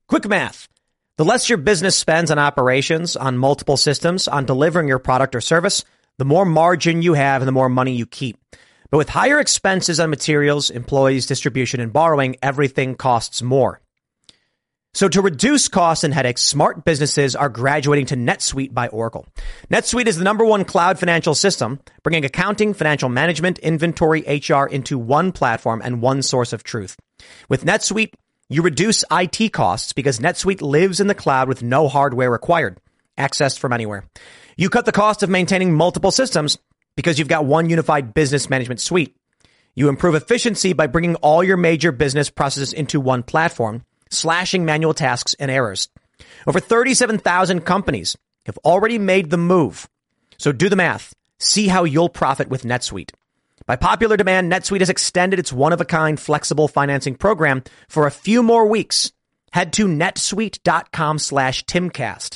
Quick math. The less your business spends on operations, on multiple systems, on delivering your product or service, the more margin you have and the more money you keep. But with higher expenses on materials, employees, distribution, and borrowing, everything costs more. So to reduce costs and headaches, smart businesses are graduating to NetSuite by Oracle. NetSuite is the #1 cloud financial system, bringing accounting, financial management, inventory, HR into one platform and one source of truth. With NetSuite, you reduce IT costs because NetSuite lives in the cloud with no hardware required, accessed from anywhere. You cut the cost of maintaining multiple systems because you've got one unified business management suite. You improve efficiency by bringing all your major business processes into one platform, slashing manual tasks and errors. Over 37,000 companies have already made the move. So do the math. See how you'll profit with NetSuite. By popular demand, NetSuite has extended its one-of-a-kind flexible financing program for a few more weeks. Head to netsuite.com/Timcast.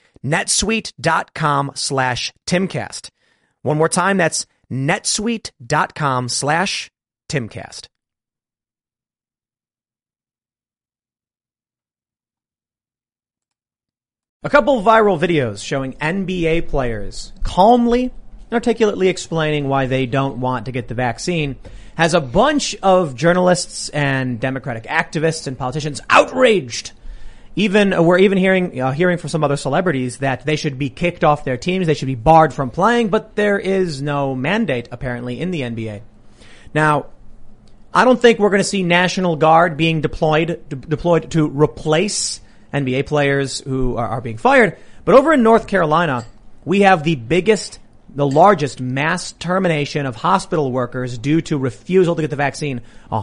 netsuite.com/Timcast. One more time, that's netsuite.com/Timcast. A couple viral videos showing NBA players calmly and articulately explaining why they don't want to get the vaccine has a bunch of journalists and Democratic activists and politicians outraged. We're even hearing from some other celebrities that they should be kicked off their teams, they should be barred from playing, but there is no mandate apparently in the NBA. Now, I don't think we're going to see National Guard being deployed to replace NBA players who are being fired. But over in North Carolina, we have the largest mass termination of hospital workers due to refusal to get the vaccine.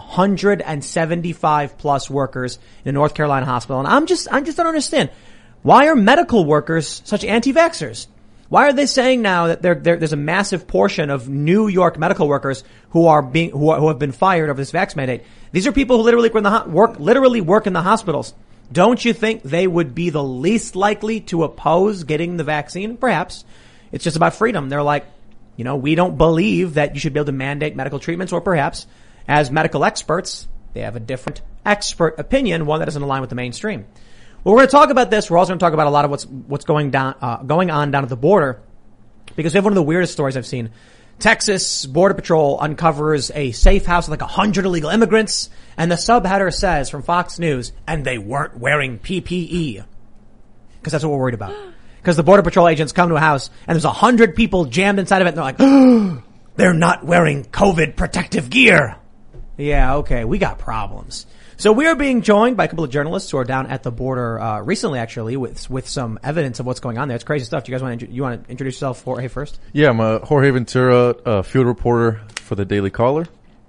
175 plus workers in a North Carolina hospital. And I just don't understand. Why are medical workers such anti-vaxxers? Why are they saying now that there's a massive portion of New York medical workers who have been fired over this vax mandate? These are people who literally work in the hospitals. Don't you think they would be the least likely to oppose getting the vaccine? Perhaps. It's just about freedom. They're like, we don't believe that you should be able to mandate medical treatments, or perhaps as medical experts, they have a different expert opinion, one that doesn't align with the mainstream. Well, we're going to talk about this. We're also going to talk about a lot of what's going on down at the border, because we have one of the weirdest stories I've seen. Texas Border Patrol uncovers a safe house with like 100 illegal immigrants, and the subheader says from Fox News, and they weren't wearing PPE. Because that's what we're worried about. Because the Border Patrol agents come to a house, and there's 100 people jammed inside of it, and they're like, they're not wearing COVID protective gear. Yeah, okay, we got problems. So we are being joined by a couple of journalists who are down at the border recently, actually, with some evidence of what's going on there. It's crazy stuff. Do you guys want to introduce yourself, Jorge, first? Yeah, I'm Jorge Ventura, field reporter for the Daily Caller.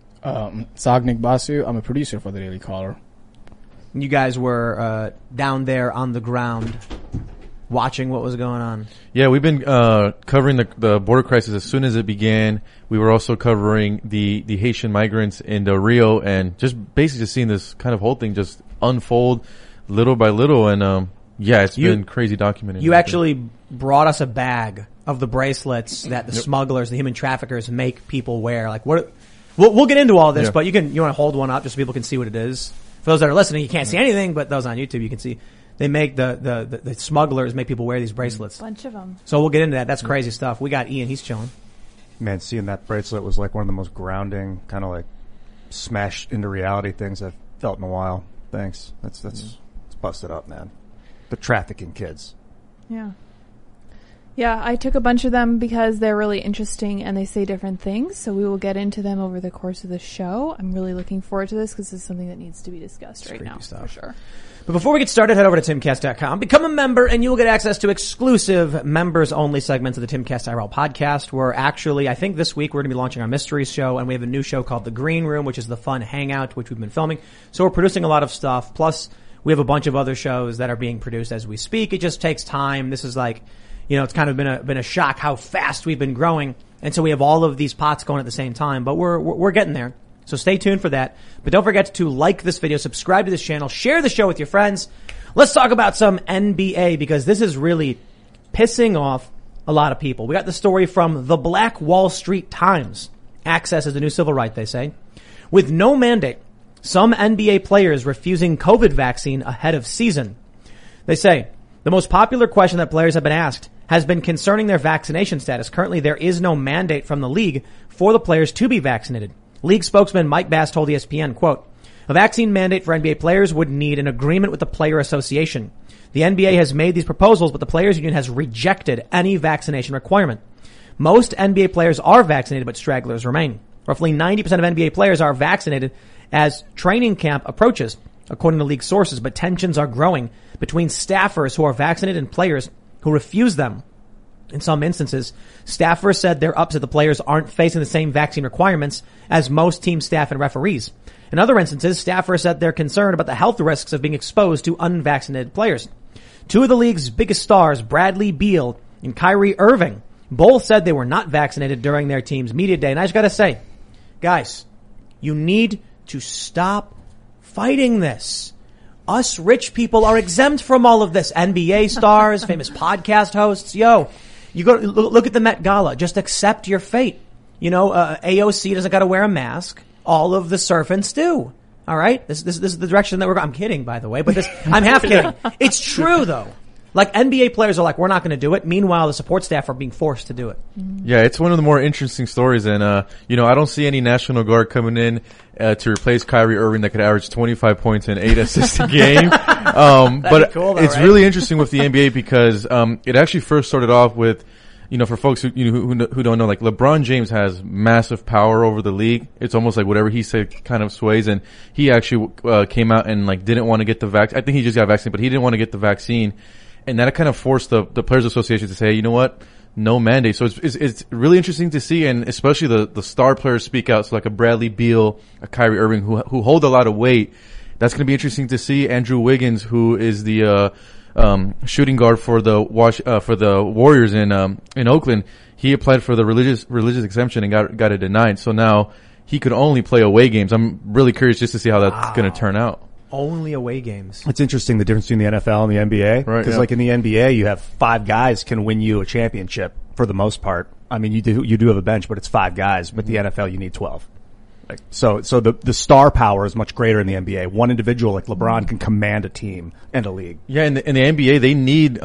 Sagnik Basu, I'm a producer for the Daily Caller. You guys were down there on the ground watching what was going on. Yeah, we've been covering the border crisis as soon as it began. We were also covering the Haitian migrants in Del Rio, and just basically just seeing this kind of whole thing just unfold little by little. And it's been crazy documenting. You actually brought us a bag of the bracelets that the smugglers, the human traffickers, make people wear. Like, what? We'll get into all this, but you want to hold one up just so people can see what it is. For those that are listening, you can't see anything, but those on YouTube, you can see. They make the smugglers make people wear these bracelets. Bunch of them. So we'll get into that. That's crazy stuff. We got Ian. He's chilling. Man, seeing that bracelet was like one of the most grounding, kind of like smashed into reality things I've felt in a while. Thanks. That's it's busted up, man. The trafficking kids. Yeah. Yeah, I took a bunch of them because they're really interesting and they say different things. So we will get into them over the course of the show. I'm really looking forward to this because this is something that needs to be discussed right now. For sure. But before we get started, head over to timcast.com, become a member, and you will get access to exclusive members-only segments of the Timcast IRL podcast, where actually, I think this week we're going to be launching our mysteries show, and we have a new show called The Green Room, which is the fun hangout, which we've been filming. So we're producing a lot of stuff. Plus, we have a bunch of other shows that are being produced as we speak. It just takes time. This is like, it's kind of been a shock how fast we've been growing. And so we have all of these pots going at the same time, but we're getting there. So stay tuned for that. But don't forget to like this video, subscribe to this channel, share the show with your friends. Let's talk about some NBA, because this is really pissing off a lot of people. We got the story from the Black Wall Street Times. Access is the new civil right, they say. With no mandate, Some NBA players refusing COVID vaccine ahead of season. They say, the most popular question that players have been asked has been concerning their vaccination status. Currently, there is no mandate from the league for the players to be vaccinated. League spokesman Mike Bass told ESPN, quote, a vaccine mandate for NBA players would need an agreement with the player association. The NBA has made these proposals, but the players union has rejected any vaccination requirement. Most NBA players are vaccinated, but stragglers remain. Roughly 90% of NBA players are vaccinated as training camp approaches, according to league sources, but tensions are growing between staffers who are vaccinated and players who refuse them. In some instances, staffers said they're upset the players aren't facing the same vaccine requirements as most team staff and referees. In other instances, staffers said they're concerned about the health risks of being exposed to unvaccinated players. Two of the league's biggest stars, Bradley Beal and Kyrie Irving, both said they were not vaccinated during their team's media day. And I just gotta say, guys, you need to stop fighting this. Us rich people are exempt from all of this. NBA stars, famous podcast hosts. Yo, you go look at the Met Gala. Just accept your fate. You know, AOC doesn't got to wear a mask. All of the servants do. All right, this is the direction that we're going. I'm kidding, by the way, but I'm half kidding. It's true though. Like NBA players are like, we're not going to do it. Meanwhile, the support staff are being forced to do it. Yeah, it's one of the more interesting stories. And, you know, I don't see any National Guard coming in to replace Kyrie Irving that could average 25 points and 8 assists a game. But cool though, it's right? really interesting with the NBA because it actually first started off with, you know, for folks who don't know, like LeBron James has massive power over the league. It's almost like whatever he said kind of sways. And he actually came out and like didn't want to get the vaccine. I think he just got vaccinated, but he didn't want to get the vaccine. And that kind of forced the Players Association to say, you know what, no mandate. So it's really interesting to see, and especially the star players speak out. So like a Bradley Beal, a Kyrie Irving, who hold a lot of weight. That's going to be interesting to see. Andrew Wiggins, who is the shooting guard for the Warriors in Oakland, he applied for the religious exemption and got it denied. So now he could only play away games. I'm really curious just to see how that's going to turn out. Only away games. It's interesting the difference between the NFL and the NBA. Right, Because yeah. like in the NBA, you have 5 guys can win you a championship for the most part. I mean, you do have a bench, but it's 5 guys. But the NFL, you need 12. Like, so the star power is much greater in the NBA. One individual like LeBron can command a team and a league. Yeah, in the NBA, they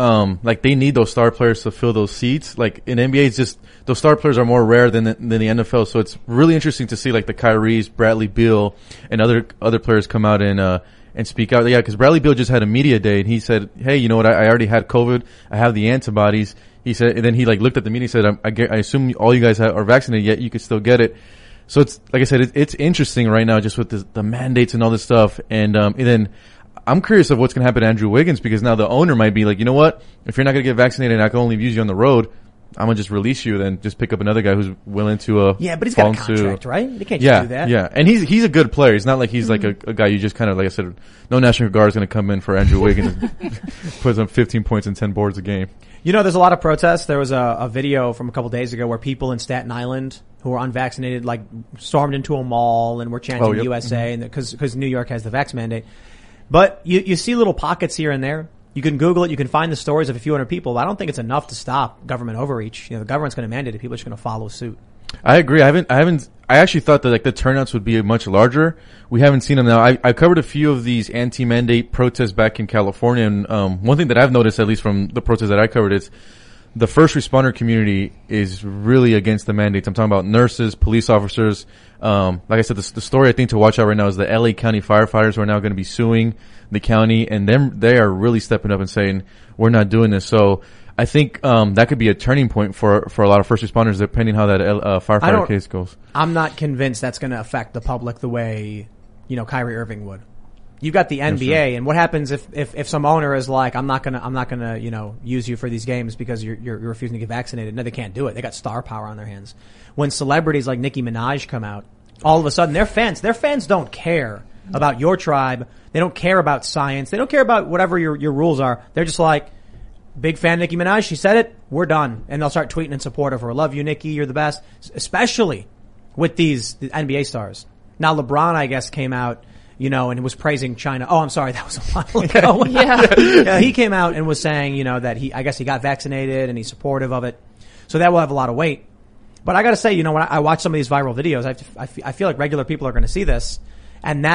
need those star players to fill those seats. Like in NBA, it's just those star players are more rare than the NFL. So it's really interesting to see like the Kyries, Bradley Beal, and other players come out and speak out. Yeah, because Bradley Beal just had a media day and he said, "Hey, you know what? I already had COVID. I have the antibodies." He said, and then he like looked at the media and said, "I assume all you guys are vaccinated, yet you could still get it." So it's like I said, it's interesting right now just with the mandates and all this stuff. And then I'm curious of what's going to happen to Andrew Wiggins because now the owner might be like, you know what? If you're not going to get vaccinated and I can only use you on the road, I'm going to just release you, then just pick up another guy who's willing to Yeah, but he's got a contract, right? They can't just do that. Yeah. And he's a good player. It's not like he's like a guy you just kind of, like I said, no National Guard is going to come in for Andrew Wiggins and put up 15 points and 10 boards a game. You know, there's a lot of protests. There was a video from a couple days ago where people in Staten Island who were unvaccinated, like, stormed into a mall and were chanting USA, and because New York has the vax mandate. But you see little pockets here and there. You can Google it. You can find the stories of a few hundred people. I don't think it's enough to stop government overreach. You know, the government's going to mandate it. People are just going to follow suit. I agree. I actually thought that like the turnouts would be much larger. We haven't seen them now. I covered a few of these anti-mandate protests back in California, and one thing that I've noticed, at least from the protests that I covered, is the first responder community is really against the mandates. I'm talking about nurses, police officers. Like I said, the story I think to watch out right now is the LA County firefighters who are now going to be suing the county, and they are really stepping up and saying, we're not doing this. So I think that could be a turning point for a lot of first responders, depending how that firefighter case goes. I'm not convinced that's going to affect the public the way, you know, Kyrie Irving would. You got the NBA, and what happens if some owner is like, I'm not gonna, you know, use you for these games because you're refusing to get vaccinated? No, they can't do it. They got star power on their hands. When celebrities like Nicki Minaj come out, all of a sudden their fans don't care about your tribe. They don't care about science. They don't care about whatever your rules are. They're just like, big fan of Nicki Minaj. She said it. We're done. And they'll start tweeting in support of her. Love you, Nicki. You're the best. Especially with the NBA stars. Now LeBron, I guess, came out, you know, and was praising China. Oh, I'm sorry. That was a while ago. Yeah. He came out and was saying, you know, that I guess he got vaccinated and he's supportive of it. So that will have a lot of weight. But I gotta say, you know, when I watch some of these viral videos, I feel like regular people are gonna see this, and that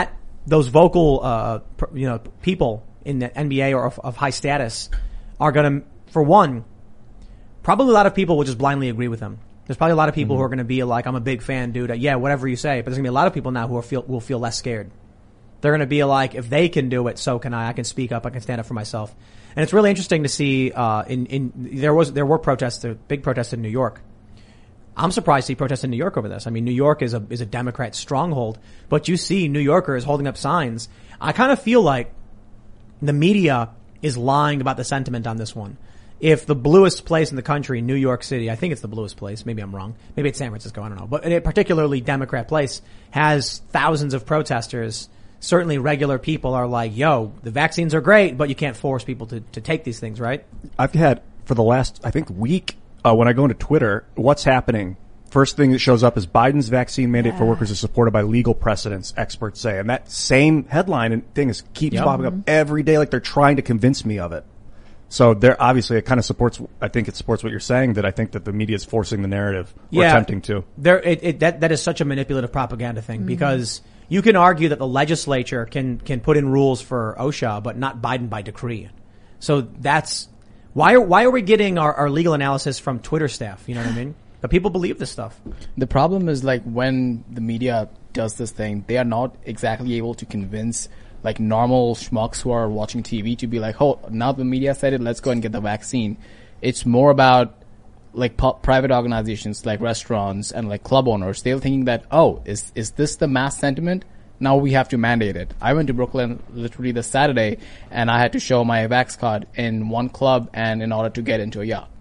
those vocal, people in the NBA or of high status are going to, for one, probably a lot of people will just blindly agree with him. There's probably a lot of people who are going to be like, I'm a big fan, dude. Yeah, whatever you say. But there's going to be a lot of people now who will feel less scared. They're going to be like, if they can do it, so can I. I can speak up. I can stand up for myself. And it's really interesting to see, there were protests, big protests in New York. I'm surprised to see protests in New York over this. I mean, New York is a Democrat stronghold, but you see New Yorkers holding up signs. I kind of feel like the media is lying about the sentiment on this one. If the bluest place in the country, New York City, I think it's the bluest place. Maybe I'm wrong. Maybe it's San Francisco. I don't know. But a particularly Democrat place has thousands of protesters. Certainly regular people are like, yo, the vaccines are great, but you can't force people to take these things, right? I've had, for the last, I think, week, when I go into Twitter, what's happening? First thing that shows up is Biden's vaccine mandate for workers is supported by legal precedents, experts say. And that same headline and thing keeps popping up every day like they're trying to convince me of it. So there, obviously, it kind of supports, I think it supports what you're saying, that I think that the media is forcing the narrative or attempting to. That is such a manipulative propaganda thing because you can argue that the legislature can put in rules for OSHA, but not Biden by decree. So that's, why are we getting our legal analysis from Twitter staff? You know what I mean? But people believe this stuff. The problem is like when the media does this thing, they are not exactly able to convince like normal schmucks who are watching TV to be like, oh, now the media said it, let's go and get the vaccine. It's more about like private organizations like restaurants and like club owners. They're thinking that, oh, is this the mass sentiment? Now we have to mandate it. I went to Brooklyn literally this Saturday and I had to show my vax card in one club and in order to get into a yacht.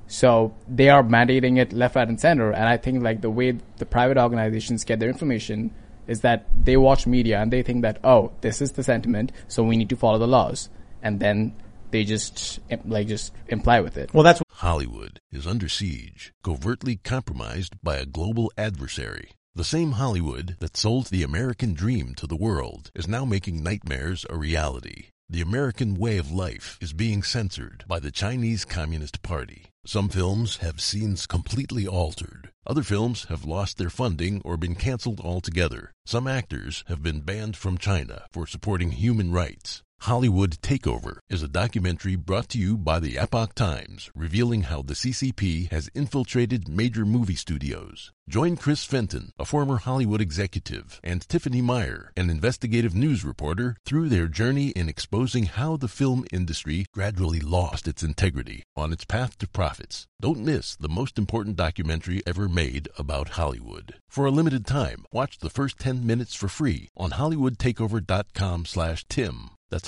So they are mandating it left, right, and center. And I think like the way the private organizations get their information is that they watch media and they think that, oh, this is the sentiment, so we need to follow the laws. And then they just imply with it. Well, that's Hollywood is under siege, covertly compromised by a global adversary. The same Hollywood that sold the American dream to the world is now making nightmares a reality. The American way of life is being censored by the Chinese Communist Party. Some films have scenes completely altered. Other films have lost their funding or been canceled altogether. Some actors have been banned from China for supporting human rights. Hollywood Takeover is a documentary brought to you by the Epoch Times, revealing how the CCP has infiltrated major movie studios. Join Chris Fenton, a former Hollywood executive, and Tiffany Meyer, an investigative news reporter, through their journey in exposing how the film industry gradually lost its integrity on its path to profits. Don't miss the most important documentary ever made about Hollywood. For a limited time, watch the first 10 minutes for free on HollywoodTakeover.com/Tim. That's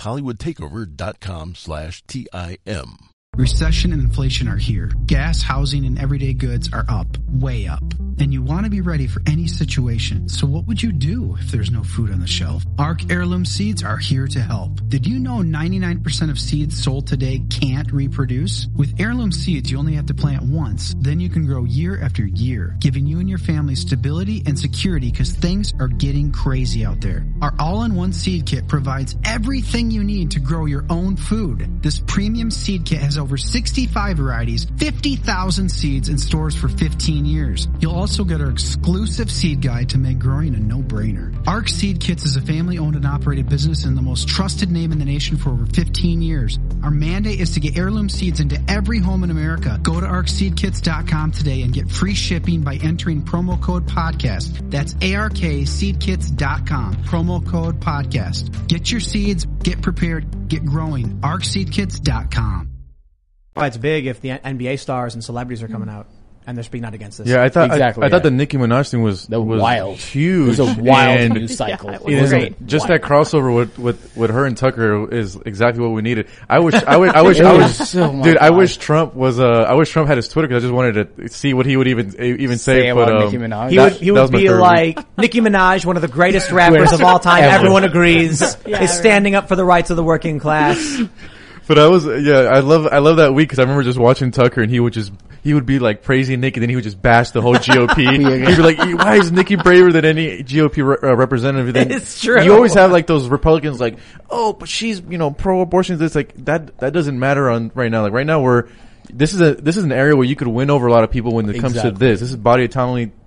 HollywoodTakeover.com/TIM. Recession and inflation are here. Gas, housing, and everyday goods are up, way up. And you want to be ready for any situation. So what would you do if there's no food on the shelf? ARC Heirloom Seeds are here to help. Did you know 99% of seeds sold today can't reproduce? With Heirloom Seeds, you only have to plant once. Then you can grow year after year, giving you and your family stability and security because things are getting crazy out there. Our all-in-one seed kit provides everything you need to grow your own food. This premium seed kit has over 65 varieties, 50,000 seeds in stores for 15 years. You'll also get our exclusive seed guide to make growing a no-brainer. ARC Seed Kits is a family-owned and operated business and the most trusted name in the nation for over 15 years. Our mandate is to get heirloom seeds into every home in America. Go to arcseedkits.com today and get free shipping by entering promo code podcast. That's ARKseedkits.com, promo code podcast. Get your seeds, get prepared, get growing. arcseedkits.com. why it's big if the NBA stars and celebrities are coming out and they're speaking out against this. Yeah, I thought Exactly, I thought the Nicki Minaj thing was wild, huge. It was a wild and news cycle. Yeah, it was great. Just that crossover with her and Tucker is exactly what we needed. I wish So much dude. I fun. wish Trump was I wish Trump had his Twitter because I just wanted to see what he would even say. about But Nicki Minaj. He would was my be third like, Nicki Minaj, one of the greatest rappers of all time, Ever. everyone agrees, Yeah, is standing up for the rights of the working class. But I love that week because I remember just watching Tucker and he would be like praising Nicki, and then he would just bash the whole GOP. He'd be like, why is Nicki braver than any GOP representative? Then It's true. You always have like those Republicans like, oh, but she's, pro-abortion. It's like that doesn't matter on right now. Like right now this is an area where you could win over a lot of people when it comes to Exactly. this. This is body autonomy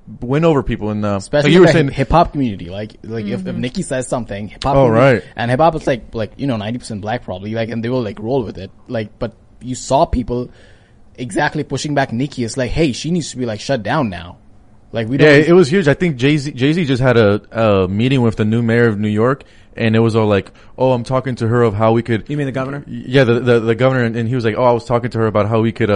win over people. And Especially like you were in saying, the hip hop community, like if Nicki says something, hip hop, right, and hip hop is like 90% black probably, like, and they will like roll with it, like, but you saw people exactly pushing back Nicki. It's like, hey, she needs to be like shut down now. Like we don't. Yeah, it was huge. I think Jay-Z just had a meeting with the new mayor of New York, and it was all like, oh, I'm talking to her of how we could. You mean the governor? Yeah, the governor, and he was like, oh, I was talking to her about how we could,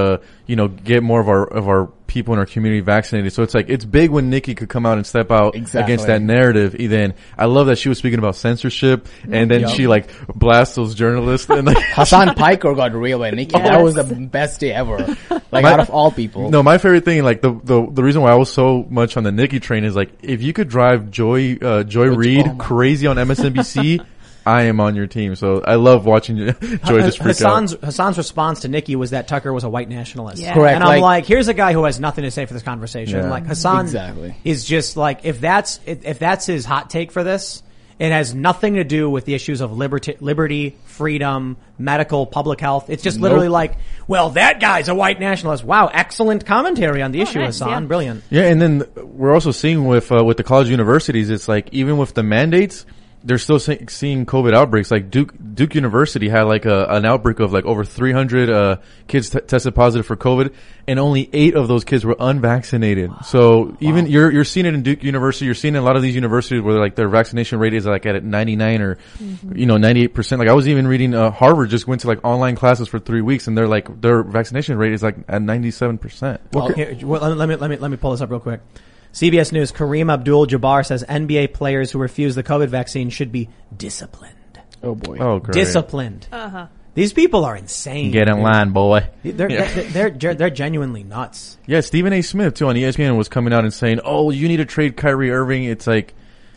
get more of our people in our community vaccinated. So it's like, it's big when Nicki could come out and step out against that narrative. Then I love that she was speaking about censorship, and then she like blasts those journalists. And like Hassan Piker got real by Nicki. That was the best day ever. Like out of all people. No, my favorite thing, like the reason why I was so much on the Nicki train is like, if you could drive Joy Reid crazy on MSNBC, I am on your team. So I love watching Joy just freak out. Hassan's response to Nicki was that Tucker was a white nationalist. Yeah. Correct. And I'm like, here's a guy who has nothing to say for this conversation. Yeah. Like Hassan Exactly. is just like, if that's his hot take for this, it has nothing to do with the issues of liberty, freedom, medical, public health. It's just literally like, well, that guy's a white nationalist. Wow, excellent commentary on the issue, nice, Hassan. yeah. Brilliant. Yeah, and then we're also seeing with the college universities, it's like, even with the mandates, they're still seeing COVID outbreaks. Like Duke University had like an outbreak of like over 300 kids tested positive for COVID, and only 8 of those kids were unvaccinated. So even you're seeing it in Duke University. You're seeing it in a lot of these universities where like their vaccination rate is like at 99 or 98%. Like I was even reading Harvard just went to like online classes for 3 weeks, and their vaccination rate is like at 97%. Let me pull this up real quick. CBS News, Kareem Abdul-Jabbar says NBA players who refuse the COVID vaccine should be disciplined. Oh boy. Oh, great. Disciplined. These people are insane. Get in line, boy. They're genuinely nuts. Yeah, Stephen A. Smith too on ESPN was coming out and saying, "Oh, you need to trade Kyrie Irving." It's like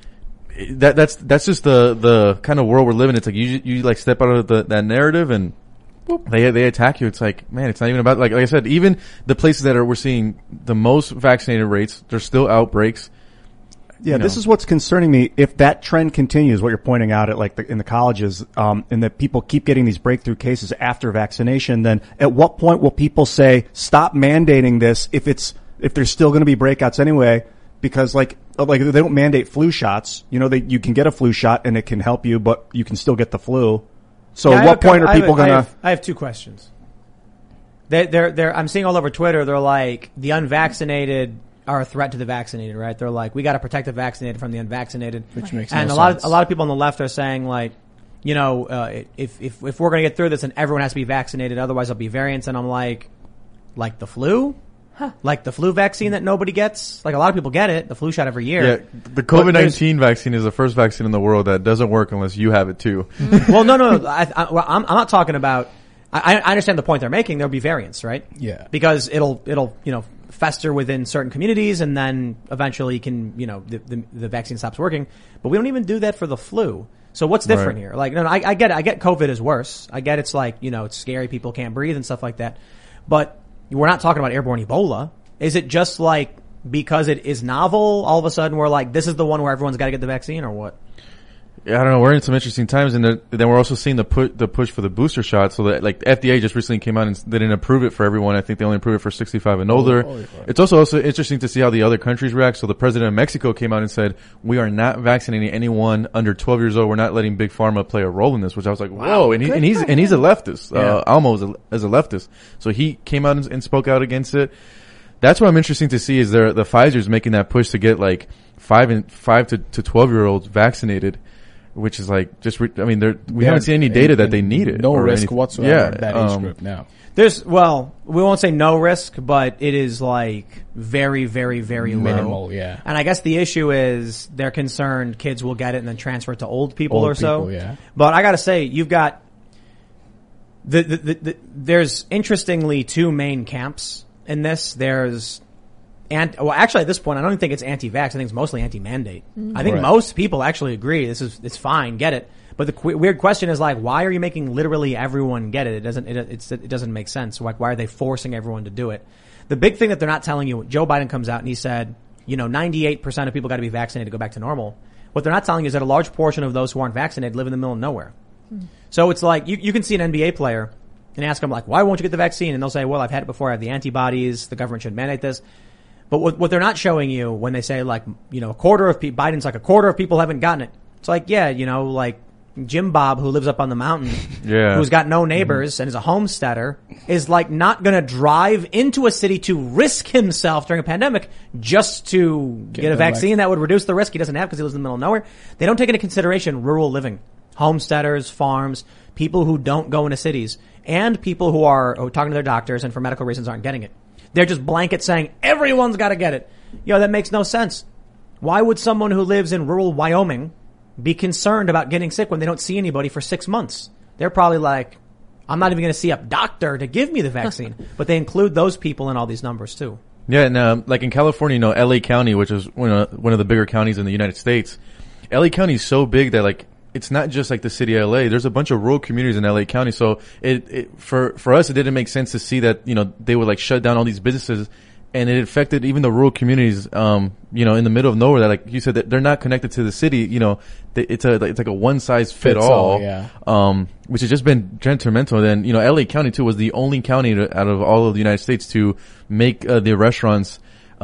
that's just the kind of world we're living in. It's like you like step out of that narrative and they attack you. It's like, man, it's not even about like I said, even the places that we're seeing the most vaccinated rates, there's still outbreaks. Yeah, this is what's concerning me. If that trend continues, what you're pointing out at like in the colleges, and that people keep getting these breakthrough cases after vaccination, then at what point will people say, stop mandating this if there's still going to be breakouts anyway? Because like they don't mandate flu shots. You know, you can get a flu shot and it can help you, but you can still get the flu. So at what point are people gonna? I have 2 questions. I'm seeing all over Twitter. They're like, the unvaccinated are a threat to the vaccinated, right? They're like, we got to protect the vaccinated from the unvaccinated, Which makes and no a sense. lot of people on the left are saying like, you know, if we're gonna get through this, then everyone has to be vaccinated, otherwise there'll be variants. And I'm like the flu. Like the flu vaccine that nobody gets. Like a lot of people get it, the flu shot every year. Yeah, the COVID-19 vaccine is the first vaccine in the world that doesn't work unless you have it too. Well, no. I'm not talking about. I understand the point they're making. There'll be variants, right? Yeah. Because it'll fester within certain communities, and then eventually the vaccine stops working. But we don't even do that for the flu. So what's different here? Like, no, I get it. I get COVID is worse. I get it's like, it's scary. People can't breathe and stuff like that. But we're not talking about airborne Ebola. Is it just like because it is novel, all of a sudden we're like, this is the one where everyone's got to get the vaccine, or what? Yeah, I don't know. We're in some interesting times, and then we're also seeing the push for the booster shot. So that like the FDA just recently came out and they didn't approve it for everyone. I think they only approved it for 65 and older. It's also interesting to see how the other countries react. So the president of Mexico came out and said, "We are not vaccinating anyone under 12 years old. We're not letting big pharma play a role in this." Which I was like, "Whoa!" And he's a leftist. Almo is a leftist. So he came out and spoke out against it. That's what I'm interesting to see is the Pfizer's making that push to get like 5 to 12-year-olds vaccinated. Which is like we haven't seen any data that they need it. No or risk anything. whatsoever. That age group now. We won't say no risk, but it is like very, very, very Minimal, low. yeah. And I guess the issue is they're concerned kids will get it and then transfer it to old people or so. Yeah. But I gotta say, you've got there's interestingly 2 main camps in this. There's actually at this point, I don't even think it's anti-vax. I think it's mostly anti-mandate. I think most people actually agree it's fine, get it. But the weird question is like, why are you making literally everyone get it? It doesn't make sense. Like, why are they forcing everyone to do it? The big thing that they're not telling you, Joe Biden comes out and he said, 98% of people got to be vaccinated to go back to normal. What they're not telling you is that a large portion of those who aren't vaccinated live in the middle of nowhere. So it's like, you can see an NBA player and ask them like, why won't you get the vaccine? And they'll say, well, I've had it before. I have the antibodies. The government should mandate this. But what they're not showing you when they say like, a quarter of people, Biden's like a quarter of people haven't gotten it. It's like, yeah, like Jim Bob who lives up on the mountain, who's got no neighbors and is a homesteader, is like not going to drive into a city to risk himself during a pandemic just to get a vaccine that would reduce the risk he doesn't have because he lives in the middle of nowhere. They don't take into consideration rural living, homesteaders, farms, people who don't go into cities, and people who are talking to their doctors and for medical reasons aren't getting it. They're just blanket saying everyone's got to get it. That makes no sense. Why would someone who lives in rural Wyoming be concerned about getting sick when they don't see anybody for 6 months? They're probably like, I'm not even going to see a doctor to give me the vaccine. But they include those people in all these numbers too. Yeah, and like in California, LA County, which is one of the bigger counties in the United States, LA County is so big that like it's not just like the city of LA. There's a bunch of rural communities in LA County. So for us, it didn't make sense to see that, they would like shut down all these businesses, and it affected even the rural communities, in the middle of nowhere that, like you said, that they're not connected to the city. It's like a one size fit all, which has just been detrimental. And then, LA County too was the only county out of all of the United States to make, the restaurants,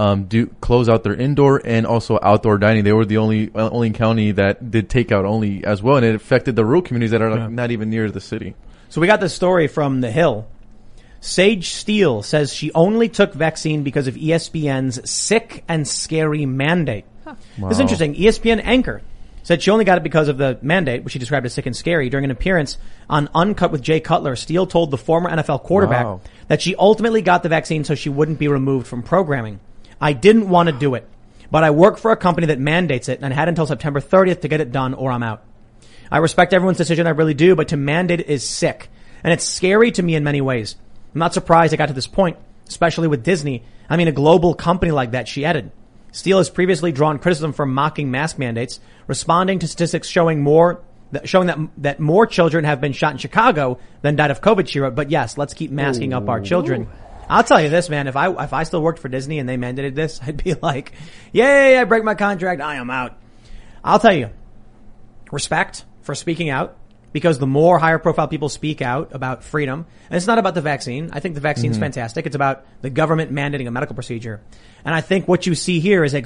close out their indoor and also outdoor dining. They were the only county that did takeout only as well. And it affected the rural communities that are like not even near the city. So we got this story from The Hill. Sage Steele says she only took vaccine because of ESPN's sick and scary mandate. Wow. This is interesting. ESPN anchor said she only got it because of the mandate, which she described as sick and scary. During an appearance on Uncut with Jay Cutler, Steele told the former NFL quarterback that she ultimately got the vaccine so she wouldn't be removed from programming. I didn't want to do it, but I work for a company that mandates it and had until September 30th to get it done or I'm out. I respect everyone's decision, I really do, but to mandate it is sick. And it's scary to me in many ways. I'm not surprised it got to this point, especially with Disney. I mean, a global company like that, she added. Steele has previously drawn criticism for mocking mask mandates, responding to statistics showing that more children have been shot in Chicago than died of COVID, she wrote. But yes, let's keep masking up our children. I'll tell you this, man, if I still worked for Disney and they mandated this, I'd be like, yay, I break my contract, I am out. I'll tell you, respect for speaking out. Because the more higher profile people speak out about freedom, and it's not about the vaccine. I think the vaccine's fantastic. It's about the government mandating a medical procedure. And I think what you see here is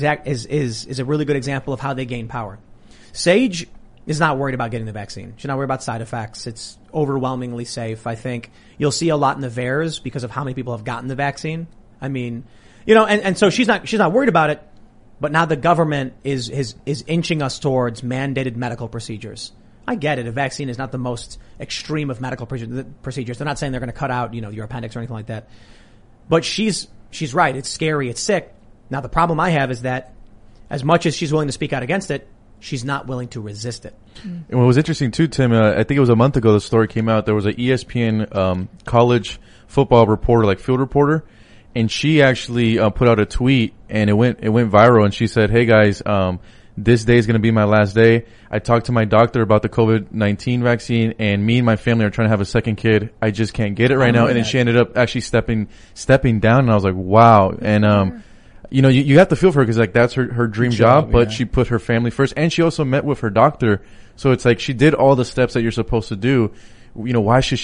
a really good example of how they gain power. Sage is not worried about getting the vaccine. She's not worried about side effects. It's overwhelmingly safe. I think you'll see a lot in the VAERS because of how many people have gotten the vaccine. I mean, and so she's not worried about it, but now the government is inching us towards mandated medical procedures. I get it. A vaccine is not the most extreme of medical procedures. They're not saying they're going to cut out, your appendix or anything like that. But she's right. It's scary. It's sick. Now, the problem I have is that as much as she's willing to speak out against it, she's not willing to resist it. And what was interesting too, Tim, I think it was a month ago the story came out. There was an ESPN college football reporter, like field reporter, and she actually put out a tweet, and it went viral. And she said, "Hey guys, this day is going to be my last day. I talked to my doctor about the COVID-19 vaccine, and me and my family are trying to have a second kid. I just can't get it right now." And then she ended up actually stepping down, and I was like, wow. And you have to feel for her because like that's her dream job, but she put her family first, and she also met with her doctor. So it's like she did all the steps that you're supposed to do. Why should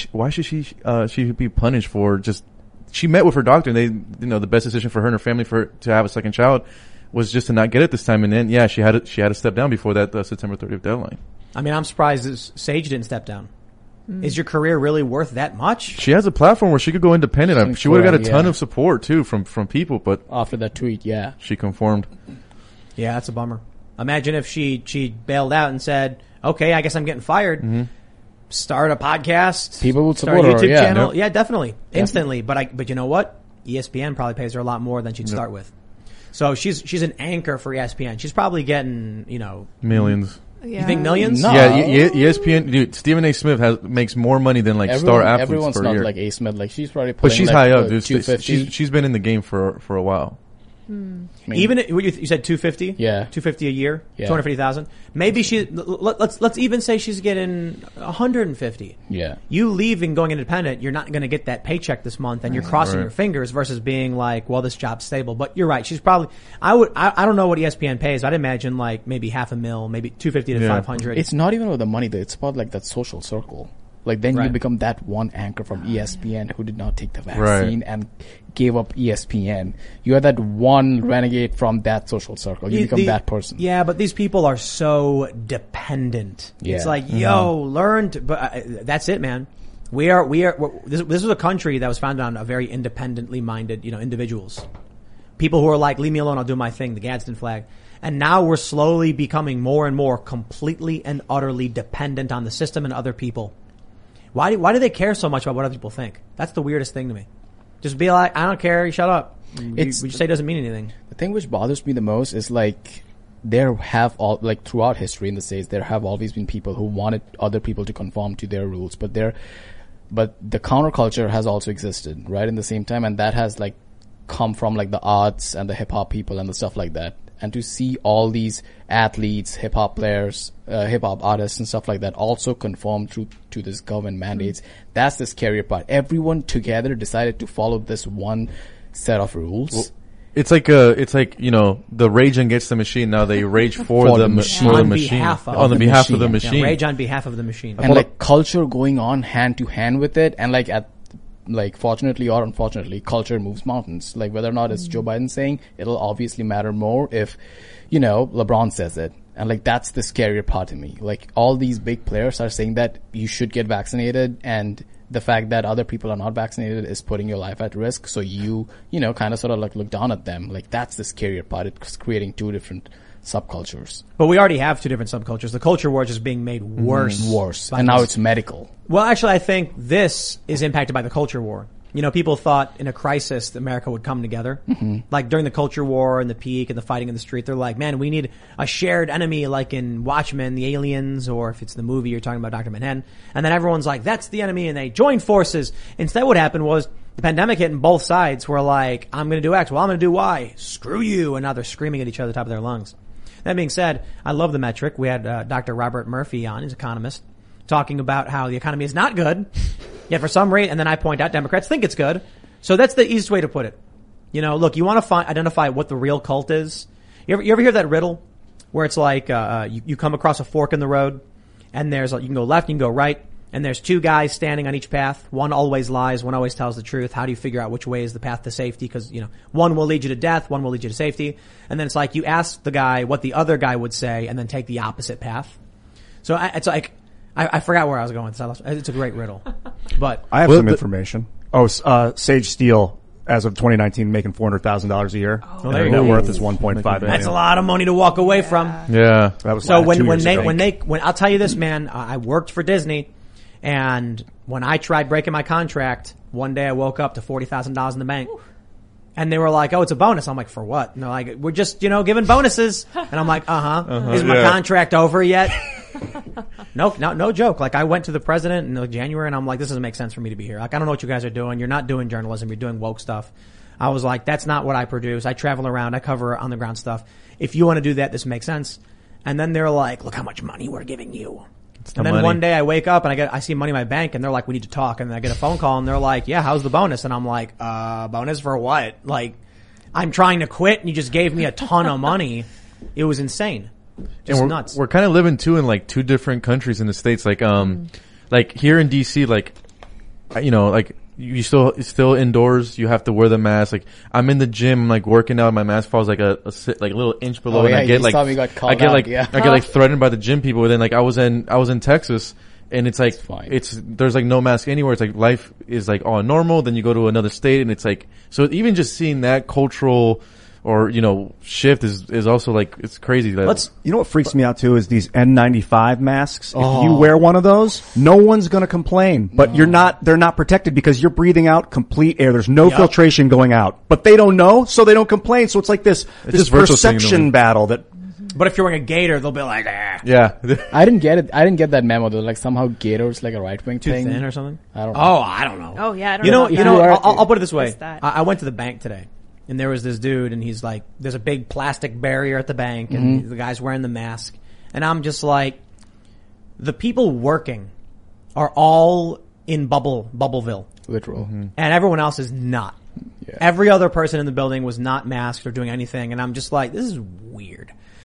she be punished for just? She met with her doctor, and they, the best decision for her and her family to have a second child was just to not get it this time. And then, she had to step down before that September 30th deadline. I mean, I'm surprised Sage didn't step down. Is your career really worth that much? She has a platform where she could go independent. She would have got a ton of support too from people, but after that tweet, she conformed. Yeah, that's a bummer. Imagine if she bailed out and said, "Okay, I guess I'm getting fired." Mm-hmm. Start a podcast. People would support her. Start a YouTube channel. Yep. Yeah, definitely, instantly. But you know what? ESPN probably pays her a lot more than she'd start with. So she's an anchor for ESPN. She's probably getting, millions. Yeah. You think millions? No. Yeah, ESPN, dude, Stephen A. Smith makes more money than star athletes everyone's per not year. Like A. Smith, like she's probably but she's high up, dude. 250. She's been in the game for a while. I mean, even you said 250? Yeah. 250 a year? Yeah. 250,000? Maybe let's even say she's getting 150. Yeah. You leaving going independent, you're not going to get that paycheck this month and you're crossing your fingers versus being like, well, this job's stable. But you're right. She's probably, I don't know what ESPN pays. I'd imagine like maybe $500,000, maybe 250 to 500. It's not even about the money though. It's about like that social circle. Like then you Right. become that one anchor from ESPN who did not take the vaccine and gave up ESPN. You are that one renegade from that social circle. You become that person. Yeah, but these people are so dependent. Yeah. It's like, yo, learn to, but that's it, man. This is a country that was founded on a very independently minded, individuals. People who are like, leave me alone, I'll do my thing, the Gadsden flag. And now we're slowly becoming more and more completely and utterly dependent on the system and other people. Why do they care so much about what other people think? That's the weirdest thing to me. Just be like, I don't care, you shut up. What you say doesn't mean anything. The thing which bothers me the most is like throughout history in the States, there have always been people who wanted other people to conform to their rules, but the counterculture has also existed, right, in the same time, and that has like come from like the arts and the hip hop people and the stuff like that. And to see all these athletes, hip hop players, hip hop artists and stuff like that also conform to this government mandates, that's the scary part. Everyone together decided to follow this one set of rules. Well, it's like the rage against the machine. Now they rage for the machine. On behalf of the machine. Yeah, rage on behalf of the machine. And like culture going on hand to hand with it, and fortunately or unfortunately, culture moves mountains. Like whether or not it's Joe Biden saying, it'll obviously matter more if, LeBron says it. And like that's the scarier part to me. Like all these big players are saying that you should get vaccinated, and the fact that other people are not vaccinated is putting your life at risk. So you kind of sort of like look down at them. Like that's the scarier part. It's creating two different subcultures. But we already have two different subcultures. The culture war is just being made worse. And now it's medical. Well, actually, I think this is impacted by the culture war. People thought in a crisis that America would come together. Mm-hmm. Like during the culture war and the peak and the fighting in the street, they're like, man, we need a shared enemy like in Watchmen, the aliens, or if it's the movie you're talking about, Dr. Manhattan. And then everyone's like, that's the enemy, and they joined forces. Instead, what happened was the pandemic hit and both sides were like, I'm going to do X, well, I'm going to do Y. Screw you. And now they're screaming at each other at the top of their lungs. That being said, I love the metric. We had Dr. Robert Murphy on, he's an economist, talking about how the economy is not good. Yet for some reason, and then I point out Democrats think it's good. So that's the easiest way to put it. Look, you want to identify what the real cult is. You ever hear that riddle where it's like, you come across a fork in the road and you can go left, you can go right, and there's two guys standing on each path. One always lies, one always tells the truth. How do you figure out which way is the path to safety? Because, one will lead you to death, one will lead you to safety. And then it's like you ask the guy what the other guy would say and then take the opposite path. So it's like, I forgot where I was going with this. It's a great riddle. But I have some information. Sage Steele, as of 2019, making $400,000 a year. Oh, there you Net go. worth is 1.5 million. That's a lot of money to walk away from. Yeah. That was So like 2 when years ago. I'll tell you this, man, I worked for Disney, and when I tried breaking my contract, one day I woke up to $40,000 in the bank. And they were like, oh, it's a bonus. I'm like, for what? And they're like, we're just, giving bonuses. And I'm like, is my contract over yet? No joke. Like I went to the president in January and I'm like, this doesn't make sense for me to be here. Like, I don't know what you guys are doing. You're not doing journalism. You're doing woke stuff. I was like, that's not what I produce. I travel around. I cover on the ground stuff. If you want to do that, this makes sense. And then they're like, look how much money we're giving you. And then one day I wake up and I see money in my bank and they're like, we need to talk. And then I get a phone call and they're like, yeah, how's the bonus? And I'm like, bonus for what? Like, I'm trying to quit and you just gave me a ton of money. It was insane. Just nuts. We're kind of living too in like two different countries in the States. Like, like here in DC, like, like you still indoors. You have to wear the mask. Like I'm in the gym, like working out. My mask falls like a little inch below, and I get like threatened by the gym people. And then like I was in Texas, and it's like there's like no mask anywhere. It's like life is like all normal. Then you go to another state, and it's like so. Even just seeing that cultural or shift is also like it's crazy. That what freaks me out too is these N95 masks. If you wear one of those, no one's going to complain. But they're not protected because you're breathing out complete air. There's no filtration going out. But they don't know, so they don't complain. So it's like this perception battle that. But if you're wearing a gator, they'll be like, ah. Yeah. I didn't get it. I didn't get that memo though. Like somehow gator's like a right wing too thing. Thin or something. I don't know. Oh, I don't know. Oh yeah, I don't know. I'll put it this way. What's that? I went to the bank today. And there was this dude, and he's like, there's a big plastic barrier at the bank, and the guy's wearing the mask. And I'm just like, the people working are all in Bubbleville. Literal. Mm-hmm. And everyone else is not. Yeah. Every other person in the building was not masked or doing anything. And I'm just like, this is weird.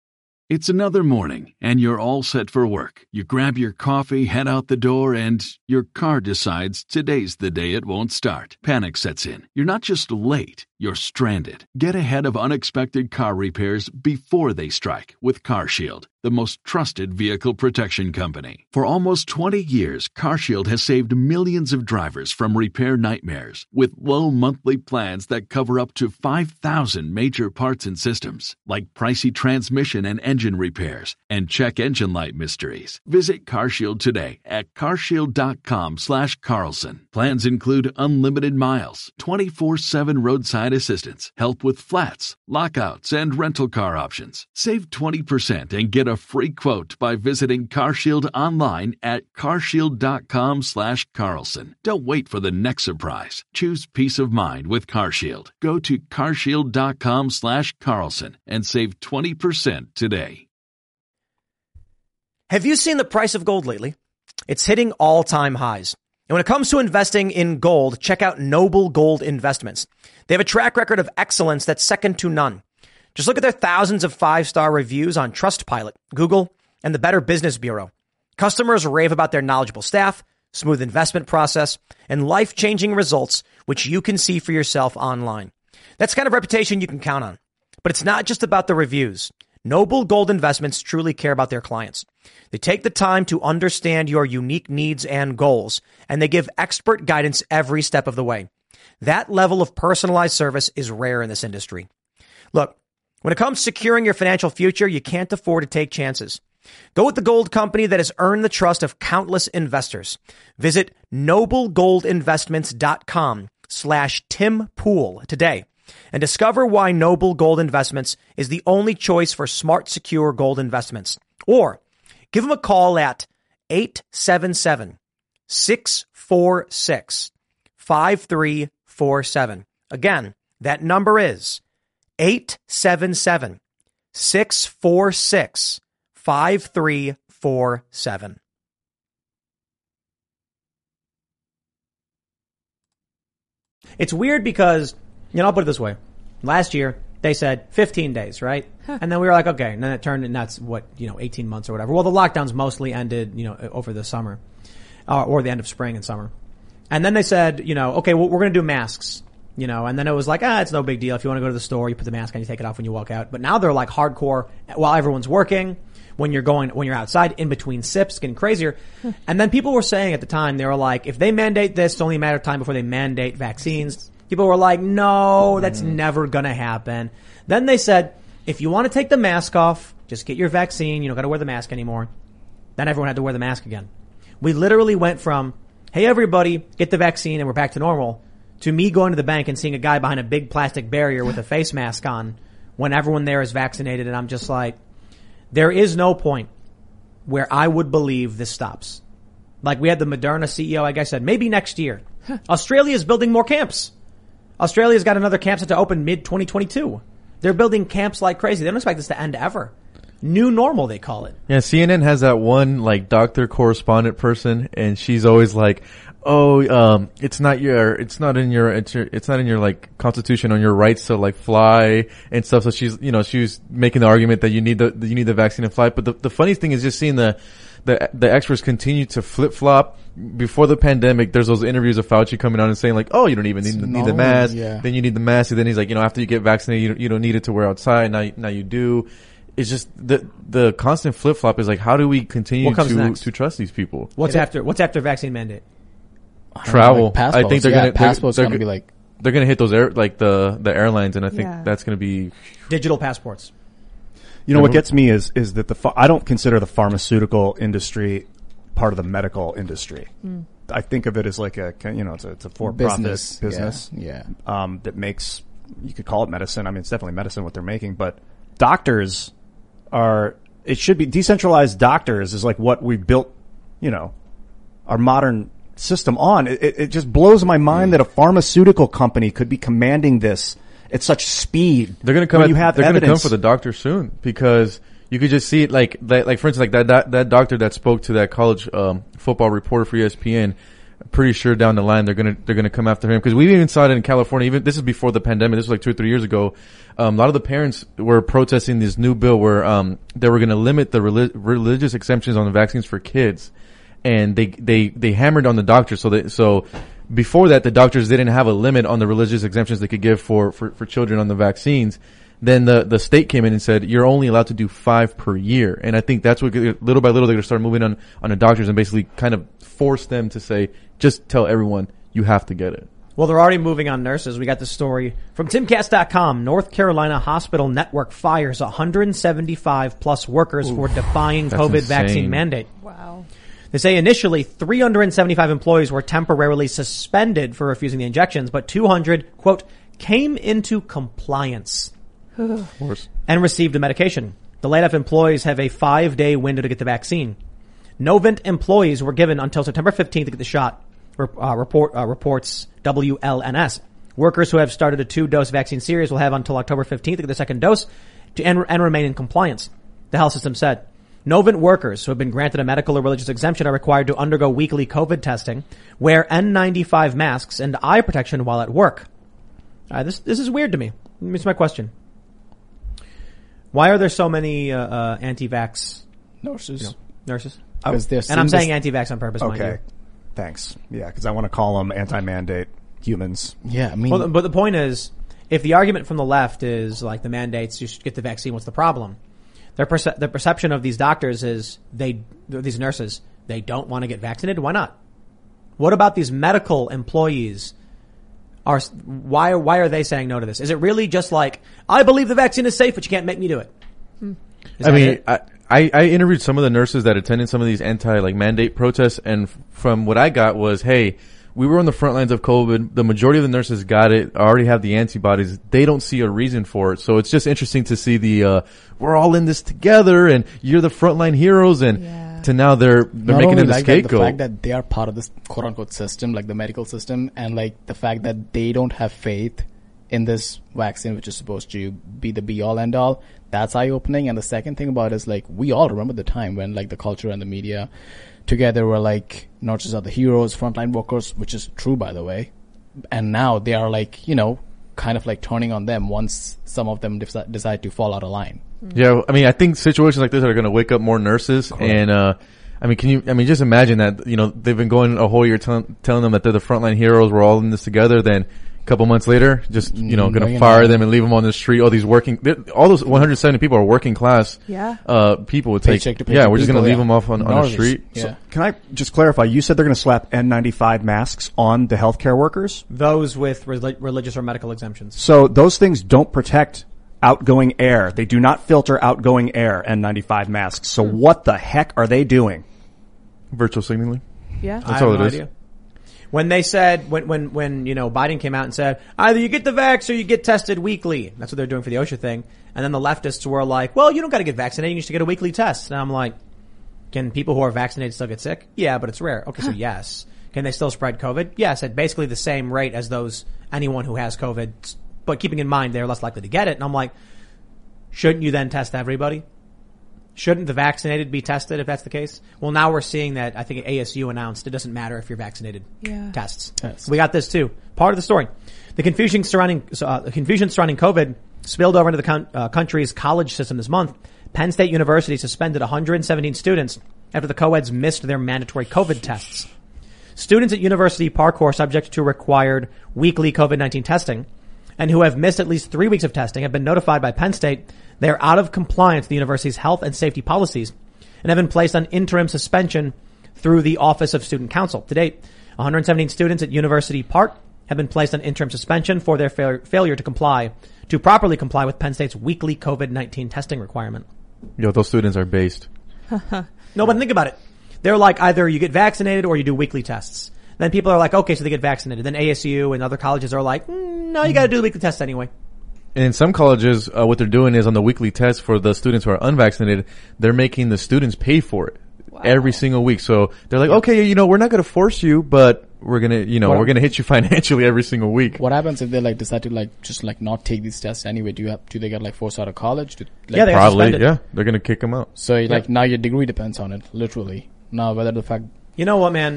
It's another morning, and you're all set for work. You grab your coffee, head out the door, and your car decides today's the day it won't start. Panic sets in. You're not just late, you're stranded. Get ahead of unexpected car repairs before they strike with CarShield, the most trusted vehicle protection company. For almost 20 years, CarShield has saved millions of drivers from repair nightmares with low monthly plans that cover up to 5,000 major parts and systems, like pricey transmission and engine repairs and check engine light mysteries. Visit CarShield today at carshield.com/Carlson. Plans include unlimited miles, 24/7 roadside assistance, help with flats, lockouts, and rental car options. Save 20% and get a free quote by visiting CarShield online at carshield.com/Carlson. Don't wait for the next surprise. Choose peace of mind with CarShield. Go to carshield.com/Carlson and save 20% today. Have you seen the price of gold lately? It's hitting all-time highs. And when it comes to investing in gold, check out Noble Gold Investments. They have a track record of excellence that's second to none. Just look at their thousands of 5-star reviews on Trustpilot, Google, and the Better Business Bureau. Customers rave about their knowledgeable staff, smooth investment process, and life-changing results, which you can see for yourself online. That's the kind of reputation you can count on. But it's not just about the reviews. Noble Gold Investments truly care about their clients. They take the time to understand your unique needs and goals, and they give expert guidance every step of the way. That level of personalized service is rare in this industry. Look, when it comes to securing your financial future, you can't afford to take chances. Go with the gold company that has earned the trust of countless investors. Visit noblegoldinvestments.com/Tim Pool today and discover why Noble Gold Investments is the only choice for smart, secure gold investments. Or give them a call at 877-646-5347. Again, that number is 877-646-5347. It's weird because, I'll put it this way. Last year, they said 15 days, right? And then we were like, okay. And then it turned, and that's 18 months or whatever. Well, the lockdowns mostly ended, over the summer, or the end of spring and summer. And then they said, okay, well, we're going to do masks, and then it was like, it's no big deal. If you want to go to the store, you put the mask on, you take it off when you walk out. But now they're like hardcore while everyone's working, when you're outside, in between sips, getting crazier. And then people were saying at the time, they were like, if they mandate this, it's only a matter of time before they mandate vaccines. People were like, no, that's never going to happen. Then they said, if you want to take the mask off, just get your vaccine. You don't got to wear the mask anymore. Then everyone had to wear the mask again. We literally went from, hey, everybody, get the vaccine and we're back to normal, to me going to the bank and seeing a guy behind a big plastic barrier with a face mask on when everyone there is vaccinated. And I'm just like, there is no point where I would believe this stops. Like we had the Moderna CEO, like I said, maybe next year. Australia is building more camps. Australia's got another camp set to open mid-2022. They're building camps like crazy. They don't expect this to end ever. New normal, they call it. Yeah, CNN has that one, doctor correspondent person, and she's always like, it's not in your constitution on your rights to fly and stuff. So she's making the argument that you need the vaccine to fly. But the funniest thing is just seeing the experts continue to flip flop. Before the pandemic, there's those interviews of Fauci coming on and saying you don't even need the mask. Yeah. Then you need the mask. And then he's like, after you get vaccinated, you don't need it to wear outside. Now you do. It's just the constant flip flop is how do we continue to trust these people? What's after vaccine mandate? Travel. I think they're gonna passports are gonna be they're gonna hit those the airlines, and I think that's gonna be digital passports. What gets me is that I don't consider the pharmaceutical industry part of the medical industry. I think of it as it's a for-profit business. Yeah. That makes, you could call it medicine. I mean, it's definitely medicine what they're making, but doctors it should be decentralized. Doctors is what we built, our modern system on. It just blows my mind that a pharmaceutical company could be commanding this at such speed. They're going to come. They're going to come for the doctor soon, because you could just see it for instance, that doctor that spoke to that college football reporter for ESPN. pretty sure down the line they're gonna come after him, because we even saw it in California. Even this is before the pandemic. This was like 2 or 3 years ago. A lot of the parents were protesting this new bill where they were going to limit the religious exemptions on the vaccines for kids, and they hammered on the doctors. So before that, the doctors didn't have a limit on the religious exemptions they could give for children on the vaccines. Then the state came in and said you're only allowed to do 5 per year, and I think that's what little by little they're going to start moving on the doctors and basically kind of force them to say just tell everyone you have to get it. Well, they're already moving on nurses. We got the story from timcast.com. North Carolina Hospital Network fires 175 plus workers for defying That's COVID insane. vaccine mandate. Wow. They say initially 375 employees were temporarily suspended for refusing the injections, but 200, quote, came into compliance Of course. and received the medication. The laid-off employees have a 5-day window to get the vaccine. Novant employees were given until September 15th to get the shot, reports WLNS. Workers who have started a 2-dose vaccine series will have until October 15th to get the second dose and remain in compliance, the health system said. Novant workers who have been granted a medical or religious exemption are required to undergo weekly COVID testing, wear N95 masks, and eye protection while at work. This is weird to me. Here's my question. Why are there so many anti-vax Nurses. nurses? Because they're And I'm seeing saying anti-vax on purpose, mind Okay. you. Thanks. Yeah, because I want to call them anti-mandate humans. Yeah, I mean, Well, but the point is, if the argument from the left is like the mandates, you should get the vaccine, what's the problem? The perception of these doctors is these nurses, they don't want to get vaccinated. Why not? What about these medical employees? Why are they saying no to this? Is it really just like, I believe the vaccine is safe, but you can't make me do it? I mean, I interviewed some of the nurses that attended some of these mandate protests, and from what I got was, hey, we were on the front lines of COVID. The majority of the nurses got it, already have the antibodies. They don't see a reason for it. So it's just interesting to see we're all in this together and you're the frontline heroes, and to now they're not making only it a like that, scapegoat. the fact that they are part of this quote unquote system, like the medical system, and like the fact that they don't have faith in this vaccine, which is supposed to be the be all end all, that's eye opening. And the second thing about it is, like, we all remember the time when like the culture and the media together were like, nurses are the heroes, frontline workers, which is true, by the way. And now they are like, kind of like turning on them once some of them decide to fall out of line. Yeah, I mean, I think situations like this are going to wake up more nurses. And, just imagine that, they've been going a whole year telling them that they're the frontline heroes. We're all in this together. Then a couple months later, just, going to fire them and leave them on the street. All those 170 people are working class, people would take, Paycheck to paycheck we're just going to leave people, them off on the street. Yeah. So can I just clarify? You said they're going to slap N95 masks on the healthcare workers? Those with religious or medical exemptions. So those things don't protect outgoing air. They do not filter outgoing air, N95 masks. So what the heck are they doing? Virtual signaling. Yeah. That's all it is. When they said, when Biden came out and said, either you get the vax or you get tested weekly. That's what they're doing for the OSHA thing. And then the leftists were like, well, you don't got to get vaccinated. You should get a weekly test. And I'm like, can people who are vaccinated still get sick? Yeah, but it's rare. Okay, so yes. Can they still spread COVID? Yes, at basically the same rate as anyone who has COVID. But keeping in mind they're less likely to get it. And I'm like, shouldn't you then test everybody? Shouldn't the vaccinated be tested if that's the case? Well, now we're seeing that. I think ASU announced it doesn't matter if you're vaccinated. Yeah. Tests. Yes. We got this too. Part of the story. The confusion surrounding COVID spilled over into the country's college system this month. Penn State University suspended 117 students after the co-eds missed their mandatory COVID tests. Students at University Park who are subject to required weekly COVID-19 testing and who have missed at least 3 weeks of testing have been notified by Penn State they are out of compliance with the university's health and safety policies and have been placed on interim suspension through the Office of Student Counsel. To date, 117 students at University Park have been placed on interim suspension for their failure to properly comply with Penn State's weekly COVID-19 testing requirement. Those students are based. No, but think about it. They're like, either you get vaccinated or you do weekly tests. Then people are like, okay, so they get vaccinated. Then ASU and other colleges are like, no, you got to do the weekly test anyway. And in some colleges, what they're doing is on the weekly test for the students who are unvaccinated, they're making the students pay for it every single week. So they're like, okay, we're not going to force you, but we're going to, we're going to hit you financially every single week. What happens if they decide to just not take these tests anyway? Do they get forced out of college? Yeah, they probably. Yeah, they're going to kick them out. So now your degree depends on it, literally. Now whether the fact. You know what, man?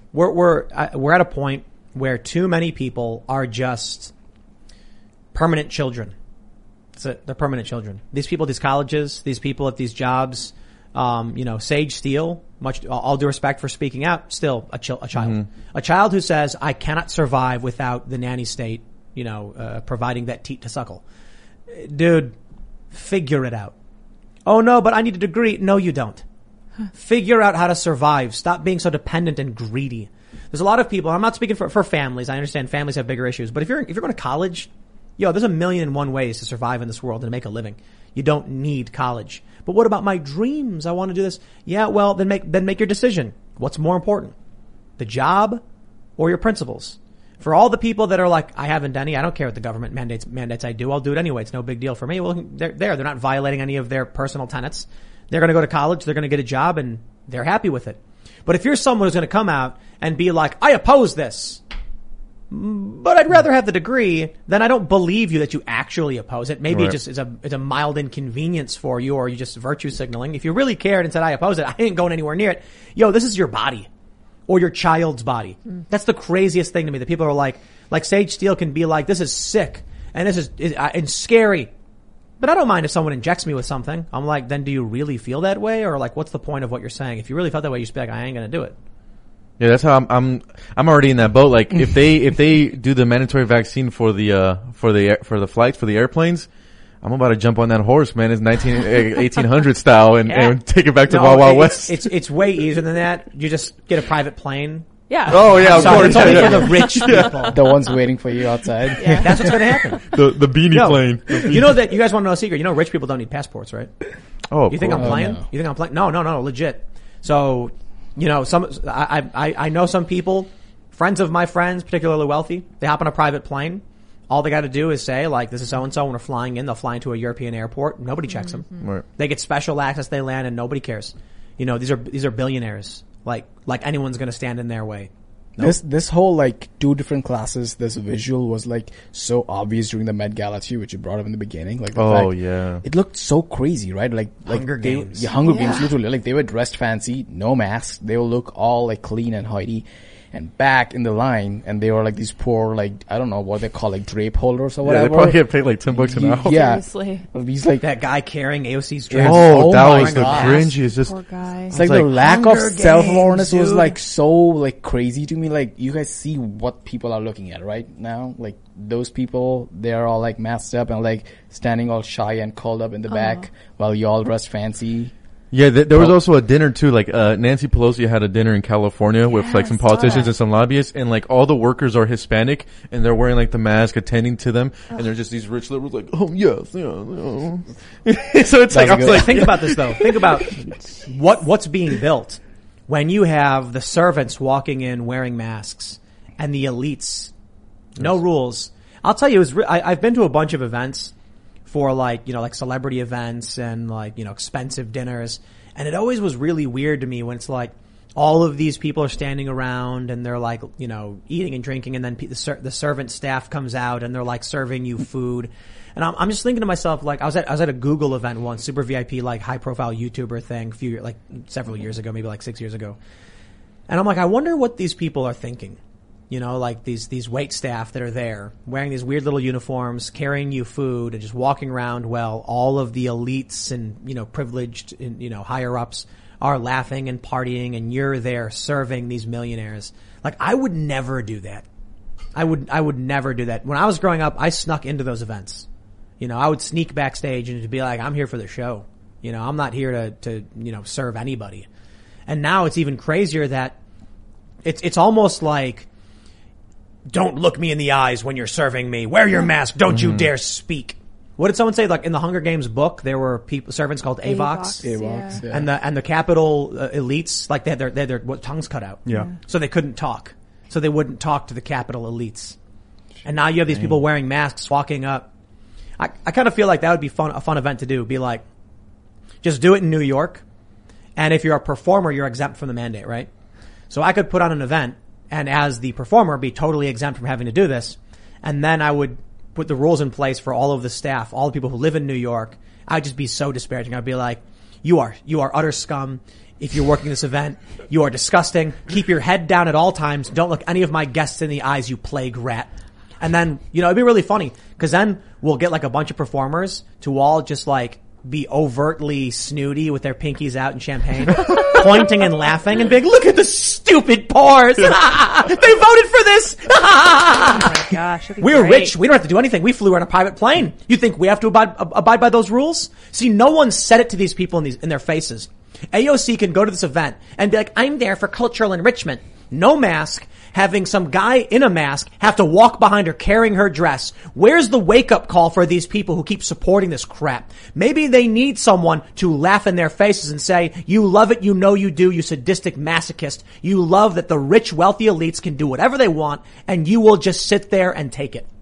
we're at a point where too many people are just permanent children. That's it. They're permanent children. These people at these colleges, these people at these jobs, Sage Steele, much all due respect for speaking out, still a child. Mm-hmm. A child who says, I cannot survive without the nanny state, providing that teat to suckle. Dude, figure it out. Oh no, but I need a degree. No, you don't. Figure out how to survive. Stop being so dependent and greedy. There's a lot of people, I'm not speaking for families. I understand families have bigger issues, but if you're going to college, there's 1,000,001 ways to survive in this world and to make a living. You don't need college. But what about my dreams? I want to do this. Yeah, well, then make your decision. What's more important? The job or your principles? For all the people that are like, I haven't done any, I don't care what the government mandates I do. I'll do it anyway. It's no big deal for me. Well, they're not violating any of their personal tenets. They're going to go to college. They're going to get a job and they're happy with it. But if you're someone who's going to come out and be like, I oppose this, but I'd rather have the degree, then I don't believe you that you actually oppose it. Maybe It just is a mild inconvenience for you, or you just virtue signaling. If you really cared and said, I oppose it, I ain't going anywhere near it. This is your body or your child's body. That's the craziest thing to me, that people are like Sage Steele can be like, this is sick and this is scary. But I don't mind if someone injects me with something. I'm like, then do you really feel that way? Or like, what's the point of what you're saying? If you really felt that way, you should be like, I ain't going to do it. Yeah, that's how I'm already in that boat. Like, if they do the mandatory vaccine for the flights, for the airplanes, I'm about to jump on that horse, man. It's 1800 style and take it back to Wild Wild West. It's way easier than that. You just get a private plane. Yeah. Oh yeah, of course. It's only for the rich people. The ones waiting for you outside. Yeah. That's what's going to happen. The beanie plane. You know that, you guys want to know a secret? Rich people don't need passports, right? Oh, you think I'm playing? No. You think I'm playing? No, legit. So, I know some people, friends of my friends, particularly wealthy, they hop on a private plane. All they got to do is say, like, this is so-and-so, when we're flying in, they'll fly into a European airport. Nobody checks them. Right. They get special access, they land, and nobody cares. These are billionaires. Like anyone's going to stand in their way. Nope. This whole like two different classes, this visual was like so obvious during the Met Gala too, which you brought up in the beginning. Like, it looked so crazy, right? Like Hunger Games. Hunger Games, literally. Like, they were dressed fancy, no masks. They will look all like clean and tidy. And back in the line, and they were like these poor, like, I don't know what they call, like drape holders or whatever. Yeah, they probably get paid like $10 an hour. Yeah. Seriously. These like that guy carrying AOC's dress. Oh, that my was the God. cringiest. Just Poor guy. It's like the lack of Hunger self-awareness Games, was dude. like so like crazy to me. Like, you guys see what people are looking at right now. Like, those people, they're all like masked up and like standing all shy and curled up in the back while you all dressed fancy. Yeah, there was also a dinner too. Like, Nancy Pelosi had a dinner in California with like some politicians and some lobbyists, and like all the workers are Hispanic, and they're wearing like the mask, attending to them, and they're just these rich liberals like, oh yes, yeah. So it's like, I was like, Think about this though. Think about what's being built when you have the servants walking in wearing masks and the elites, no rules. I'll tell you, I've been to a bunch of events for like celebrity events and like, expensive dinners. And it always was really weird to me when it's like all of these people are standing around and they're like, eating and drinking, and then the servant staff comes out and they're like serving you food. And I'm just thinking to myself, like, I was at a Google event once, super VIP, like high profile YouTuber thing several years ago, maybe like 6 years ago. And I'm like, I wonder what these people are thinking. Like these wait staff that are there wearing these weird little uniforms, carrying you food and just walking around while all of the elites and, privileged and, higher ups are laughing and partying, and you're there serving these millionaires. Like, I would never do that. I would never do that. When I was growing up, I snuck into those events. I would sneak backstage and to be like, I'm here for the show. I'm not here to serve anybody. And now it's even crazier that it's almost like, don't look me in the eyes when you're serving me. Wear your mask. Don't you dare speak. What did someone say? Like, in the Hunger Games book, there were servants called AVOCs. AVOCs, yeah. And the Capitol elites, like they had their tongues cut out. Yeah. So they couldn't talk. So they wouldn't talk to the Capitol elites. And now you have these people wearing masks walking up. I kind of feel like that would be a fun event to do. Be like, just do it in New York. And if you're a performer, you're exempt from the mandate, right? So I could put on an event and as the performer be totally exempt from having to do this. And then I would put the rules in place for all of the staff, all the people who live in New York. I'd just be so disparaging. I'd be like, you are utter scum. if you're working this event. You are disgusting. Keep your head down at all times. Don't look any of my guests in the eyes, you plague rat. And then, it'd be really funny because then we'll get like a bunch of performers to all just like be overtly snooty with their pinkies out in champagne, pointing and laughing and being, look at the stupid pores. They voted for this. Oh my gosh. that'd be We're great. rich. We don't have to do anything. We flew on a private plane. You think we have to abide by those rules? See, no one said it to these people in their faces. AOC can go to this event and be like, I'm there for cultural enrichment. No mask, having some guy in a mask have to walk behind her carrying her dress. Where's the wake-up call for these people who keep supporting this crap? Maybe they need someone to laugh in their faces and say, you love it, you know you do, you sadistic masochist. You love that the rich, wealthy elites can do whatever they want, and you will just sit there and take it.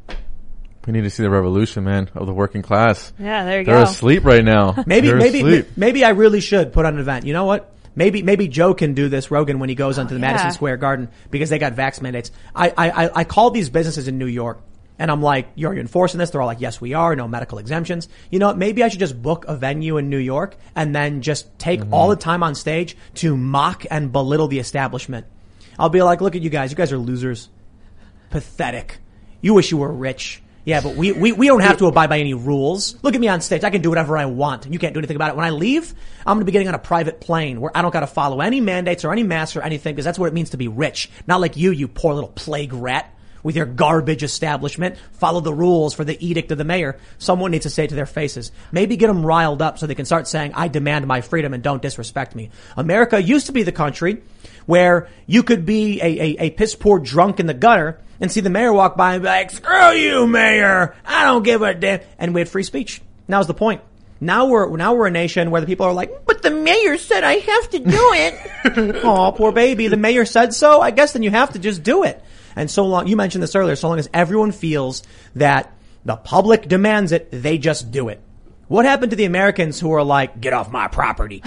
We need to see the revolution, man, of the working class. Yeah, there you They're go. asleep right now. Maybe I really should put on an event. You know what? Maybe Joe can do this, Rogan, when he goes onto the Madison Square Garden because they got vax mandates. I call these businesses in New York and I'm like, are you enforcing this? They're all like, yes, we are. No medical exemptions. You know what? Maybe I should just book a venue in New York and then just take all the time on stage to mock and belittle the establishment. I'll be like, look at you guys. You guys are losers. Pathetic. You wish you were rich. Yeah, but we don't have to abide by any rules. Look at me on stage. I can do whatever I want. You can't do anything about it. When I leave, I'm going to be getting on a private plane where I don't got to follow any mandates or any masks or anything because that's what it means to be rich. Not like you poor little plague rat with your garbage establishment. Follow the rules for the edict of the mayor. Someone needs to say it to their faces. Maybe get them riled up so they can start saying, I demand my freedom and don't disrespect me. America used to be the country where you could be a piss poor drunk in the gutter and see the mayor walk by and be like, screw you, mayor. I don't give a damn. And we had free speech. Now's the point. Now we're a nation where the people are like, but the mayor said I have to do it. Oh, poor baby. The mayor said so. I guess then you have to just do it. And so long, you mentioned this earlier, so long as everyone feels that the public demands it, they just do it. What happened to the Americans who are like, get off my property?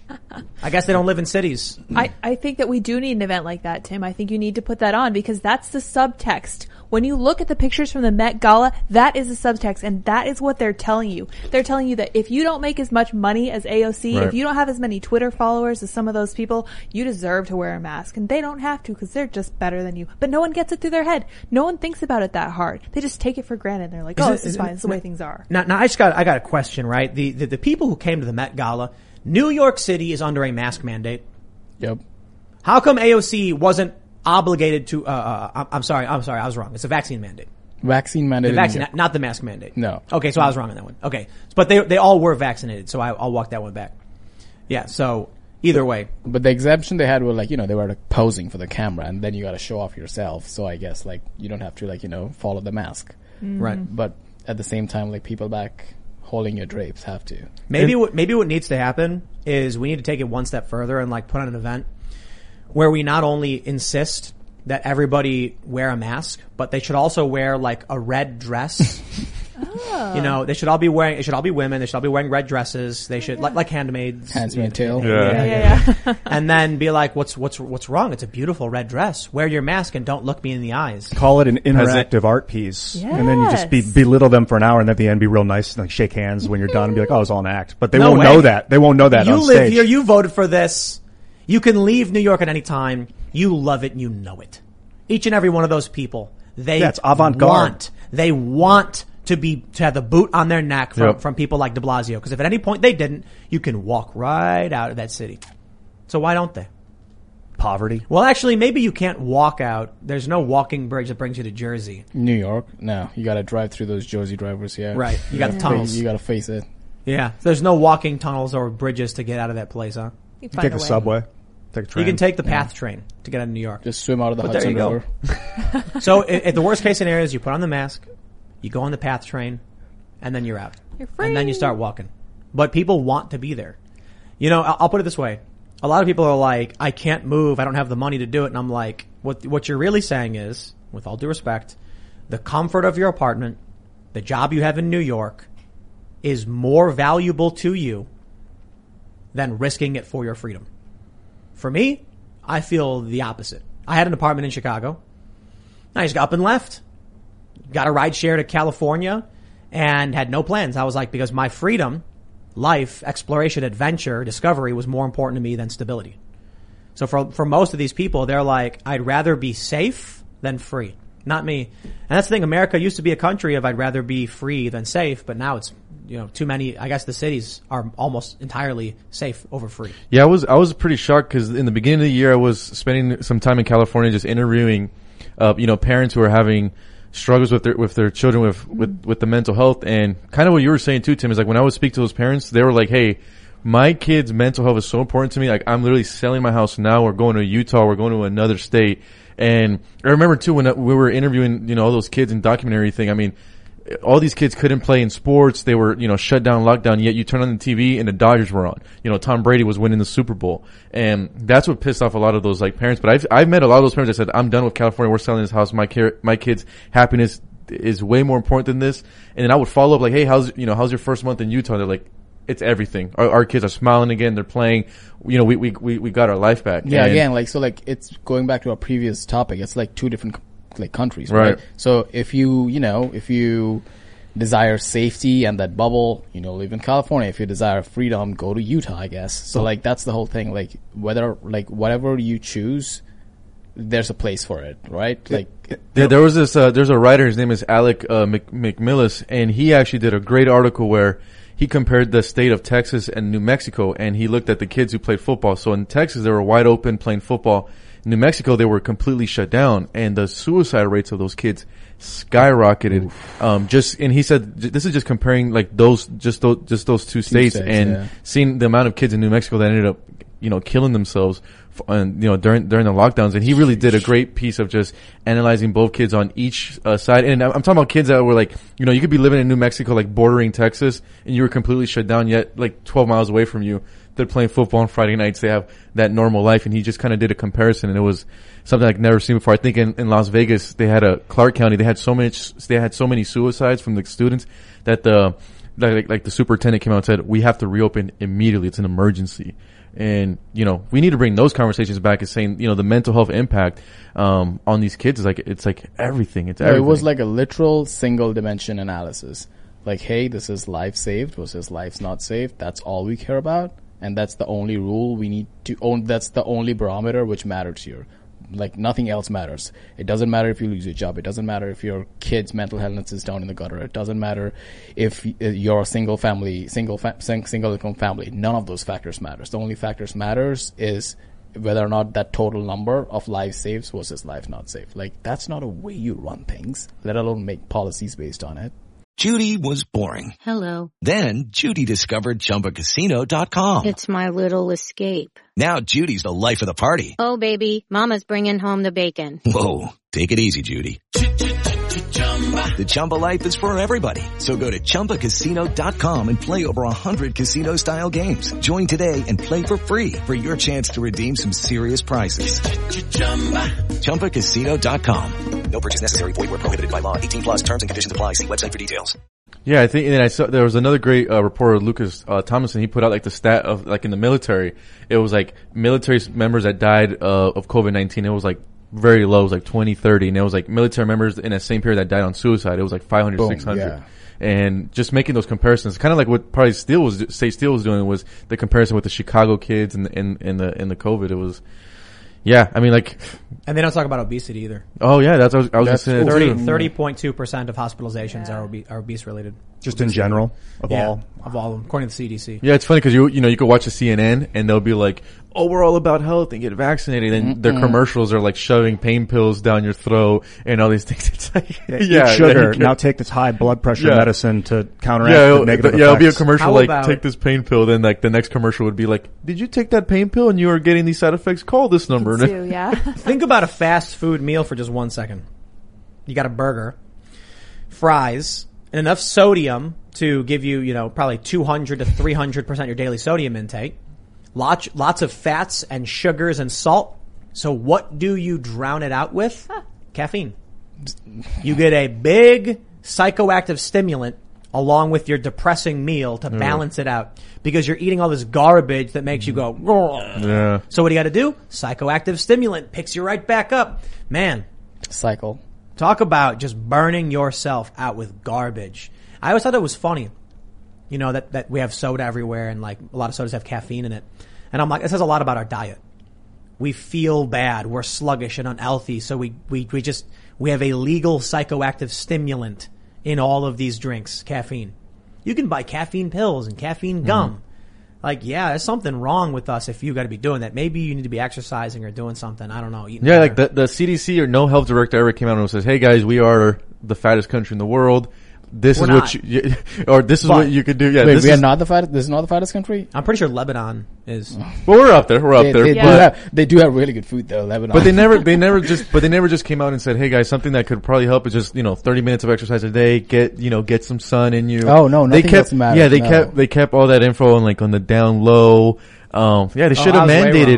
I guess they don't live in cities. I think that we do need an event like that, Tim. I think you need to put that on because that's the subtext. When you look at the pictures from the Met Gala, that is the subtext, and that is what they're telling you. They're telling you that if you don't make as much money as AOC, Right. if you don't have as many Twitter followers as some of those people, you deserve to wear a mask. And they don't have to because they're just better than you. But no one gets it through their head. No one thinks about it that hard. They just take it for granted. They're like, this is fine. It's the way things are. Now I got a question, right? The people who came to the Met Gala, New York City is under a mask mandate. Yep. How come AOC wasn't obligated to, I'm sorry, I was wrong. It's a vaccine mandate. Vaccine mandate. The vaccine, not the mask mandate. No. Okay, so I was wrong on that one. Okay. But they all were vaccinated, so I'll walk that one back. Yeah, so either way. But the exemption they had were like, they were like posing for the camera and then you got to show off yourself. So I guess like you don't have to like, follow the mask. Right. But at the same time, like people back holding your drapes have to. Maybe what needs to happen is we need to take it one step further and like put on an event where we not only insist that everybody wear a mask, but they should also wear like a red dress. They should all be women. They should all be wearing red dresses. They should like handmaids. Handmaid's Tale. Yeah. And then be like, what's wrong? It's a beautiful red dress. Wear your mask and don't look me in the eyes. Call it an interactive art piece. Yes. And then you just belittle them for an hour and at the end be real nice and like shake hands when you're done and be like, oh, it's all an act. But they No won't way. know that. They won't know that You on live stage. here. You voted for this. You can leave New York at any time. You love it and you know it. Each and every one of those people, it's avant-garde. They want to have the boot on their neck from people like de Blasio. Because if at any point they didn't, you can walk right out of that city. So why don't they? Poverty. Well, actually, maybe you can't walk out. There's no walking bridge that brings you to Jersey. New York? No. You got to drive through those Jersey drivers, yeah. Right. You got the tunnels. You got to face it. Yeah. There's no walking tunnels or bridges to get out of that place, huh? You Take a subway. Take a train. You can take the PATH train to get out of New York. Just swim out of the But there Hudson you go. River. So if the worst case scenario is you put on the mask, you go on the PATH train, and then you're out. You're free. And then you start walking. But people want to be there. I'll put it this way. A lot of people are like, I can't move. I don't have the money to do it. And I'm like, what you're really saying is, with all due respect, the comfort of your apartment, the job you have in New York is more valuable to you than risking it for your freedom. For me, I feel the opposite. I had an apartment in Chicago. I just got up and left. Got a ride share to California and had no plans. I was like, because my freedom life, exploration, adventure, discovery was more important to me than stability. So for most of these people, they're like, I'd rather be safe than free. Not me. And that's the thing. America used to be a country of I'd rather be free than safe, but now it's, too many. I guess the cities are almost entirely safe over free. Yeah, I was pretty shocked because in the beginning of the year, I was spending some time in California just interviewing, parents who are having struggles with their children with the mental health. And kind of what you were saying too, Tim, is like when I would speak to those parents, they were like, hey, my kid's mental health is so important to me. Like I'm literally selling my house now. We're going to Utah. We're going to another state. And I remember too when we were interviewing, all those kids and documenting everything. I mean, all these kids couldn't play in sports. They were, shut down, locked down, yet you turn on the TV and the Dodgers were on. Tom Brady was winning the Super Bowl. And that's what pissed off a lot of those like parents. But I've met a lot of those parents that said, I'm done with California. We're selling this house. My kid's happiness is way more important than this. And then I would follow up like, hey, how's your first month in Utah? They're like, it's everything. Our kids are smiling again. They're playing. We got our life back. Yeah. And Again, it's going back to our previous topic. It's like two different countries, right? So if you desire safety and that bubble, live in California. If you desire freedom, go to Utah, I guess. So that's the whole thing. Like whatever you choose, there's a place for it, right? There was this. There's a writer. His name is Alec McMillis, and he actually did a great article where he compared the state of Texas and New Mexico, and he looked at the kids who played football. So in Texas, they were wide open playing football. In New Mexico, they were completely shut down, and the suicide rates of those kids skyrocketed. And he said this is just comparing like those two states, and seeing the amount of kids in New Mexico that ended up, killing themselves, during the lockdowns. And he really did a great piece of just analyzing both kids on each side. And I'm talking about kids that were like, you could be living in New Mexico, like bordering Texas, and you were completely shut down, yet like 12 miles away from you, they're playing football on Friday nights. They have that normal life. And he just kind of did a comparison, and it was something I've never seen before. I think in Las Vegas, they had Clark County, they had so many suicides from the students that the superintendent came out and said, we have to reopen immediately. It's an emergency. And, we need to bring those conversations back as saying, the mental health impact, on these kids is it's like everything. It's everything. It was like a literal single dimension analysis. Like, hey, this is life saved versus life's not saved. That's all we care about. And that's the only rule we need to own. That's the only barometer which matters here. Like nothing else matters. It doesn't matter if you lose your job. It doesn't matter if your kid's mental health is down in the gutter. It doesn't matter if you're a single income family. None of those factors matters. The only factors matters is whether or not that total number of lives saved versus lives not saved. Like that's not a way you run things, let alone make policies based on it. Judy was boring. Hello. Then Judy discovered ChumbaCasino.com. It's my little escape. Now Judy's the life of the party. Oh, baby, mama's bringing home the bacon. Whoa, take it easy, Judy. The Chumba life is for everybody. So go to ChumbaCasino.com and play over 100 casino-style games. Join today and play for free for your chance to redeem some serious prizes. ChumbaCasino.com. No purchase necessary. Void where prohibited by law. 18 plus terms and conditions apply. See website for details. Yeah, I think, and I saw there was another great reporter, Lucas Thomason. He put out like the stat of like in the military, it was like military members that died of COVID-19. It was like very low. It was like 20, 30, and it was like military members in that same period that died on suicide. It was like 500, Boom, 600. yeah. And just making those comparisons, kind of like what probably State Steel was doing, was the comparison with the Chicago kids and the COVID. It was. Yeah, I mean, like, and they don't talk about obesity either. Oh yeah, that's what I was just saying. 30.2% of hospitalizations are obese related. Just in general, of all, according to the CDC. Yeah, it's funny because you could watch a CNN and they'll be like, "Oh, we're all about health and get vaccinated," and their commercials are like shoving pain pills down your throat and all these things. It's like, eat sugar. Now take this high blood pressure medicine to counteract the negative effects. It'll be a commercial take this pain pill. Then like the next commercial would be like, "Did you take that pain pill and you are getting these side effects? Call this number." Yeah. Think about a fast food meal for just 1 second. You got a burger, fries, and enough sodium to give you, probably 200 to 300% your daily sodium intake. Lots of fats and sugars and salt. So what do you drown it out with? Caffeine. You get a big psychoactive stimulant along with your depressing meal to balance it out, because you're eating all this garbage that makes you go, yeah. So what do you got to do? Psychoactive stimulant picks you right back up. Man. Cycle. Talk about just burning yourself out with garbage. I always thought it was funny. You know, that we have soda everywhere and like a lot of sodas have caffeine in it. And I'm like, it says a lot about our diet. We feel bad. We're sluggish and unhealthy. So we have a legal psychoactive stimulant in all of these drinks, caffeine. You can buy caffeine pills and caffeine gum. Like, yeah, there's something wrong with us if you got to be doing that. Maybe you need to be exercising or doing something. I don't know. Yeah, like the CDC or no health director ever came out and says, hey guys, we are the fattest country in the world. This is what you, or this is what you could do. Yeah, wait, we are not the fattest. This is not the fattest country. I'm pretty sure Lebanon is. Well, we're up there. We're up there. They do have really good food though, Lebanon. But they never just came out and said, hey guys, something that could probably help is just, 30 minutes of exercise a day. Get some sun in you. Oh no, nothing else matters. Yeah, they kept all that info on the down low. They should have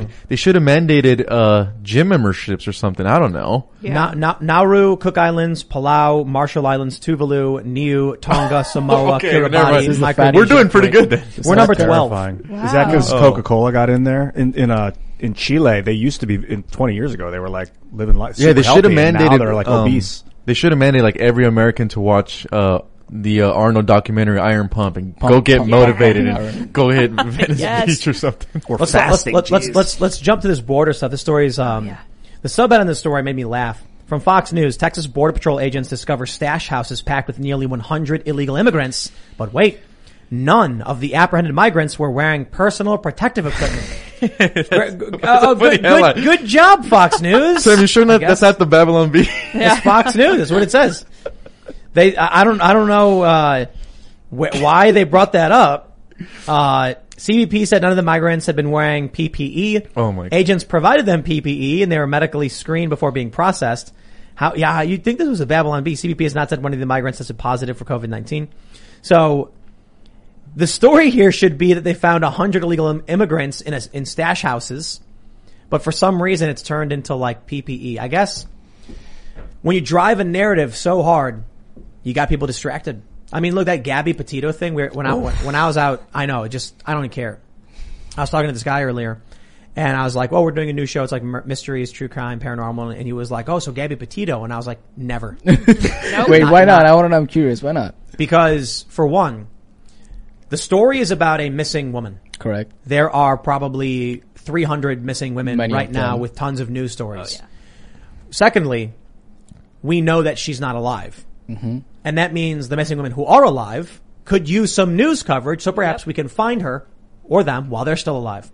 mandated gym memberships or something. I don't know. Yeah. Nauru, Cook Islands, Palau, Marshall Islands, Tuvalu, Niue, Tonga, Samoa, Kiribati, Micronesia. We're doing pretty good then. We're number 12. Wow. Is that because Coca-Cola got in there? In Chile, they used to be 20 years ago. They were like living life. Yeah, they should have mandated. Now they're like obese. They should have mandated like every American to watch the Arnold documentary Iron Pump and go get motivated and go hit Venice Beach or something. Or let's jump to this border stuff. This story is the subhead on this story made me laugh. From Fox News, Texas Border Patrol agents discover stash houses packed with nearly 100 illegal immigrants. But wait, none of the apprehended migrants were wearing personal protective equipment. Good job, Fox News. So are you sure that's not the Babylon Bee? It's Fox News. That's what it says. I don't know why they brought that up. CBP said none of the migrants had been wearing PPE. Oh my God. Agents provided them PPE and they were medically screened before being processed. You'd think this was a Babylon Bee. CBP has not said one of the migrants tested positive for COVID-19. So the story here should be that they found 100 illegal immigrants in stash houses, but for some reason it's turned into like PPE. I guess when you drive a narrative so hard, you got people distracted. I mean, look, that Gabby Petito thing when I was out, I know, I don't even care. I was talking to this guy earlier and I was like, well, we're doing a new show. It's like mysteries, true crime, paranormal. And he was like, oh, so Gabby Petito. And I was like, never. Nope. Wait, why not? I want to know. I'm curious. Why not? Because for one, the story is about a missing woman. Correct. There are probably 300 missing women right now with tons of news stories. Oh, yeah. Secondly, we know that she's not alive. Mm-hmm. And that means the missing women who are alive could use some news coverage so perhaps we can find her or them while they're still alive.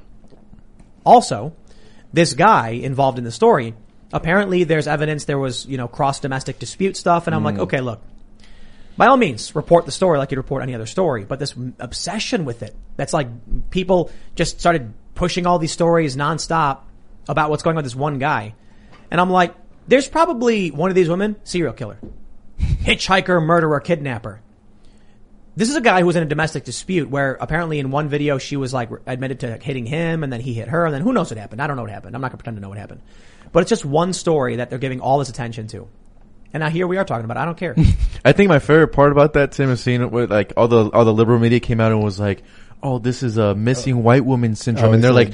Also, this guy involved in the story, apparently there's evidence there was, cross-domestic dispute stuff. And I'm like, okay, look, by all means, report the story like you'd report any other story. But this obsession with it, that's like people just started pushing all these stories nonstop about what's going on with this one guy. And I'm like, there's probably one of these women, serial killer. Hitchhiker, murderer, kidnapper. This is a guy who was in a domestic dispute where apparently in one video she was like admitted to hitting him and then he hit her and then who knows what happened. I don't know what happened. I'm not going to pretend to know what happened. But it's just one story that they're giving all this attention to. And now here we are talking about it. I don't care. I think my favorite part about that, Tim, is seeing it with like all the liberal media came out and was like, oh, this is a missing white woman syndrome. And they're like,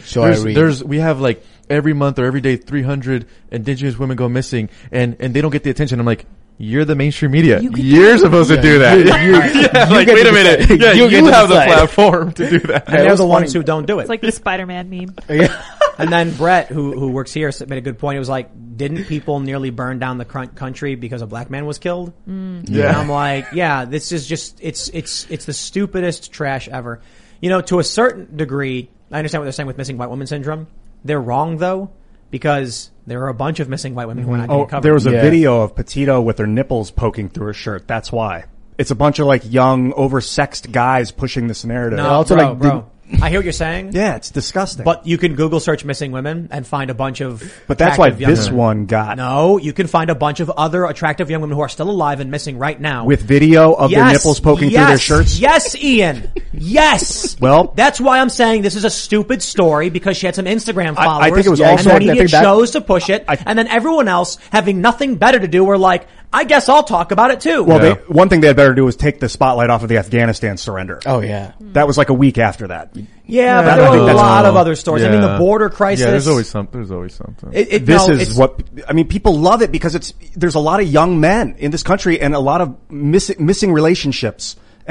we have like every month or every day 300 indigenous women go missing and they don't get the attention. I'm like, you're the mainstream media. You're supposed to do that. Wait a minute. Yeah, you have the platform to do that. And they're the ones who don't do it. It's like the Spider-Man meme. And then Brett, who works here, made a good point. It was like, didn't people nearly burn down the country because a black man was killed? Mm. Yeah. And I'm like, yeah, this is just, it's the stupidest trash ever. To a certain degree, I understand what they're saying with missing white woman syndrome. They're wrong though, because there are a bunch of missing white women who are not getting covered. There was a video of Petito with her nipples poking through her shirt. That's why. It's a bunch of like young, oversexed guys pushing this narrative. No, bro. I hear what you're saying. Yeah, it's disgusting. But you can Google search missing women and find a bunch of But that's why this one got. No, you can find a bunch of other attractive young women who are still alive and missing right now. With video of their nipples poking through their shirts? Yes, Ian. Yes. Well, that's why I'm saying this is a stupid story because she had some Instagram followers. I think it was also and the media chose to push it. And then everyone else having nothing better to do were like, I guess I'll talk about it too. Well, one thing they had better do was take the spotlight off of the Afghanistan surrender. Oh yeah. That was like a week after that. Yeah, but there were a lot of other stories. Yeah. I mean, the border crisis. Yeah, there's always something. People love it because there's a lot of young men in this country and a lot of missing relationships. And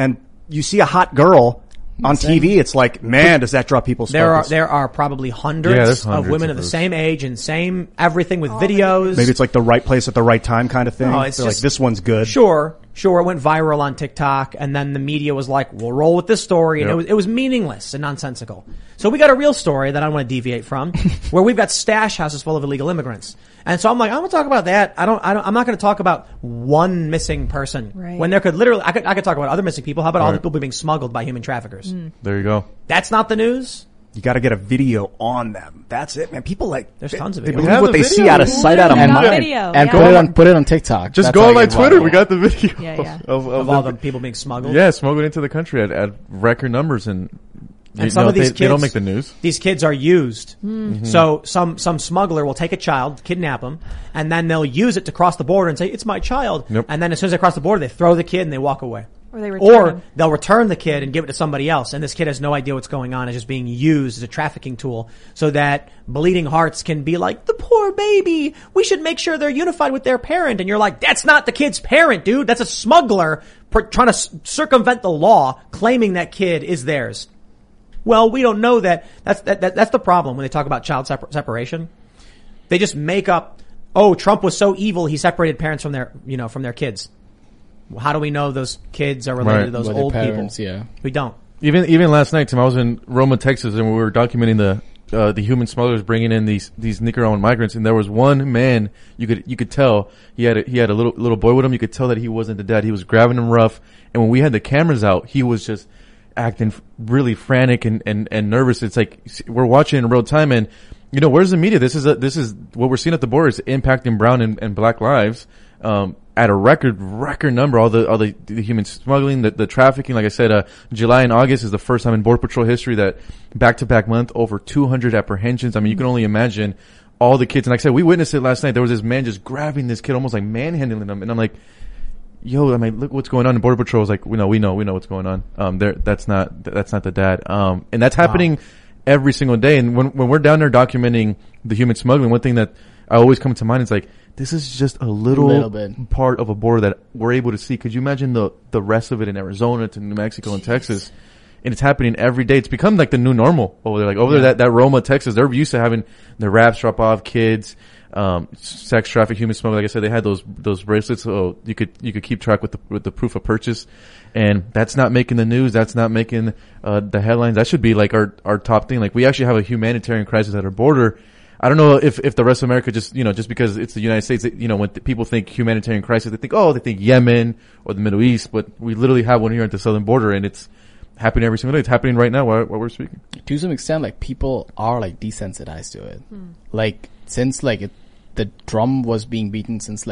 you see a hot girl on TV, it's like, man, does that draw people's focus? There are probably there's hundreds of hundreds women of of the those. same age and same everything with videos. Maybe it's like the right place at the right time kind of thing. No, it's They're just- like, this one's good. Sure, it went viral on TikTok, and then the media was like, we'll roll with this story, and Yep. it was meaningless and nonsensical. So we got a real story that I don't want to deviate from, where we've got stash houses full of illegal immigrants. And so I'm like, I'm gonna talk about that. I'm not gonna talk about one missing person. Right. When there could literally, I could talk about other missing people. How about all the Right. people being smuggled by human traffickers? There you go. That's not the news? You got to get a video on them. That's it, man. People like, There's tons of they videos. believe We have what the they video. see out of sight, out of And mind. video. And Yeah. put it on TikTok. Just That's go how on you my get Twitter. viral. We got the video Yeah, yeah. Of all the people being smuggled? Yeah, smuggled into the country at record numbers, and some of these they don't kids- make the news. These kids are used. So some smuggler will take a child, kidnap him, and then they'll use it to cross the border and say, it's my child. Yep. And then as soon as they cross the border, they throw the kid and they walk away. Or they return Or him. they'll return the kid and give it to somebody else. And this kid has no idea what's going on. It's just being used as a trafficking tool so that bleeding hearts can be like, the poor baby. We should make sure they're unified with their parent. And you're like, that's not the kid's parent, dude. That's a smuggler trying to circumvent the law, claiming that kid is theirs. Well, we don't know that. That's the problem when they talk about child separation. They just make up, oh, Trump was so evil he separated parents from their kids. How do we know those kids are related Right. to those With their old parents, people? yeah. We don't. Even last night, Tim, I was in Roma, Texas, and we were documenting the human smugglers bringing in these Nicaraguan migrants, and there was one man you could tell he had a little boy with him. You could tell that he wasn't the dad. He was grabbing him rough, and when we had the cameras out, he was just acting really frantic and nervous. It's like we're watching in real time, and where's the media? This is what we're seeing at the border is impacting brown and black lives. At a record number, all the human smuggling, the trafficking. Like I said, July and August is the first time in Border Patrol history that back-to-back month over 200 apprehensions. I mean, you can only imagine all the kids. And like I said, we witnessed it last night. There was this man just grabbing this kid, almost like manhandling him. And I'm like, yo, I mean, look what's going on. And Border Patrol was like, we know what's going on. That's not the dad. And that's happening every single day. And when we're down there documenting the human smuggling, one thing that I always come to mind is like, this is just a little bit. part of a border that we're able to see. Could you imagine the rest of it in Arizona to New Mexico and Texas? And it's happening every day. It's become like the new normal over there. Like over there, that Roma, Texas, they're used to having the wraps drop off kids, sex traffic, human smuggling. Like I said, they had those bracelets so you could keep track with the proof of purchase. And that's not making the news. That's not making the headlines. That should be like our top thing. Like we actually have a humanitarian crisis at our border. I don't know if the rest of America just because it's the United States, when people think humanitarian crisis, they think Yemen or the Middle East, but we literally have one here at the southern border, and it's happening every single day. It's happening right now while we're speaking. To some extent, like people are like desensitized to it. Like since the drum was being beaten since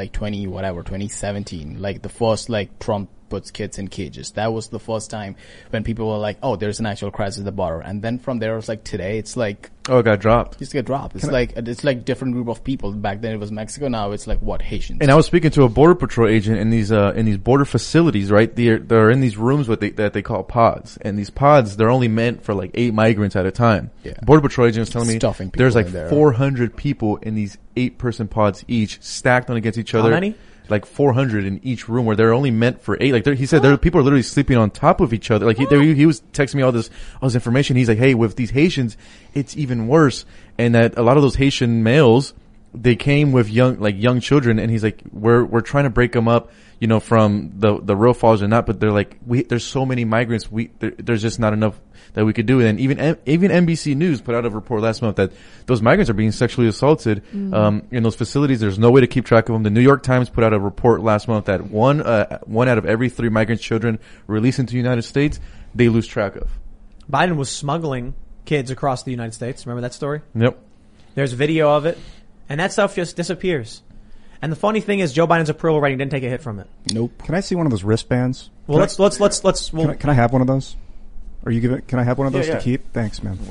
2017, like the first Trump puts kids in cages. That was the first time when people were like, oh, there's an actual crisis at the border. And then from there, it was like today, it's like, oh, it got dropped. Just get dropped. It's like different group of people. Back then it was Mexico. Now it's like what, Haitians. And I was speaking to a Border Patrol agent in these border facilities, right? They're in these rooms that they call pods. And these pods, they're only meant for 8 migrants at a time. Yeah. Border Patrol agent was telling me Stuffing there's people in there. 400 people in these 8-person pods each stacked on against each other. How many? 400 in each room where they're only meant for 8. He said people are literally sleeping on top of each other. He was texting me all this information. He's like, hey, with these Haitians, it's even worse. And that a lot of those Haitian males, they came with young children, and he's like, we're trying to break them up, from the real fathers or not, but they're like, there's so many migrants, there's just not enough that we could do. And even NBC News put out a report last month that those migrants are being sexually assaulted, in those facilities. There's no way to keep track of them. The New York Times put out a report last month that one out of every 3 migrant children released into the United States, they lose track of. Biden was smuggling kids across the United States. Remember that story? Yep. There's video of it, and that stuff just disappears. And the funny thing is, Joe Biden's approval rating didn't take a hit from it. Nope. Can I see one of those wristbands? Well, let's. Can I have one of those? Are you giving? Can I have one of those Yeah. to keep? Thanks, man.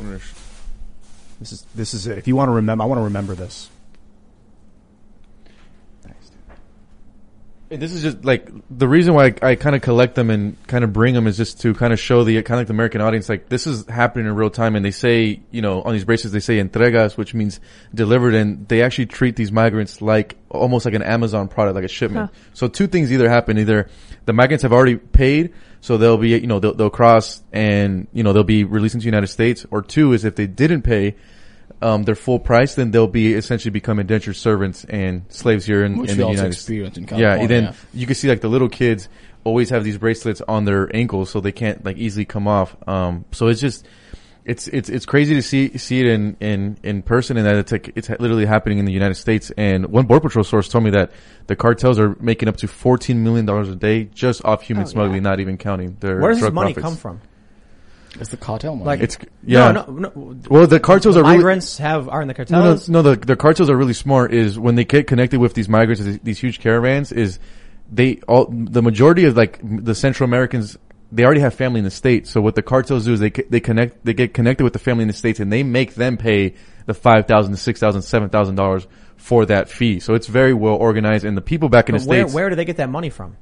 This is it. If you want to remember, I want to remember this. Thanks. And this is just like the reason why I kind of collect them and kind of bring them is just to kind of show the kind of like the American audience, like this is happening in real time. And they say, you know, on these bracelets, they say entregas, which means delivered. And they actually treat these migrants like almost like an Amazon product, like a shipment. So two things either happen. Either the migrants have already paid, so they'll be, you know, they'll cross and, you know, they'll be released into the United States. Or two is if they didn't pay, their full price, then they'll be essentially become indentured servants and slaves here in the United States. In California. Yeah, then you can see like the little kids always have these bracelets on their ankles so they can't like easily come off. So it's just, it's crazy to see it in person, and that it's literally happening in the United States. And one Border Patrol source told me that the cartels are making up to $14 million a day just off human smuggling, not even counting their Where does drug this money profits. come from? It's the cartel money. Like It's no. Well, the cartels are migrants are in the cartels. No, the cartels are really smart. Is when they get connected with these migrants, these huge caravans, is the majority of like the Central Americans, they already have family in the States. So what the cartels do is they get connected with the family in the States, and they make them pay the $5,000, $6,000, $7,000 for that fee. So it's very well organized, and the people back in the States. Where do they get that money from?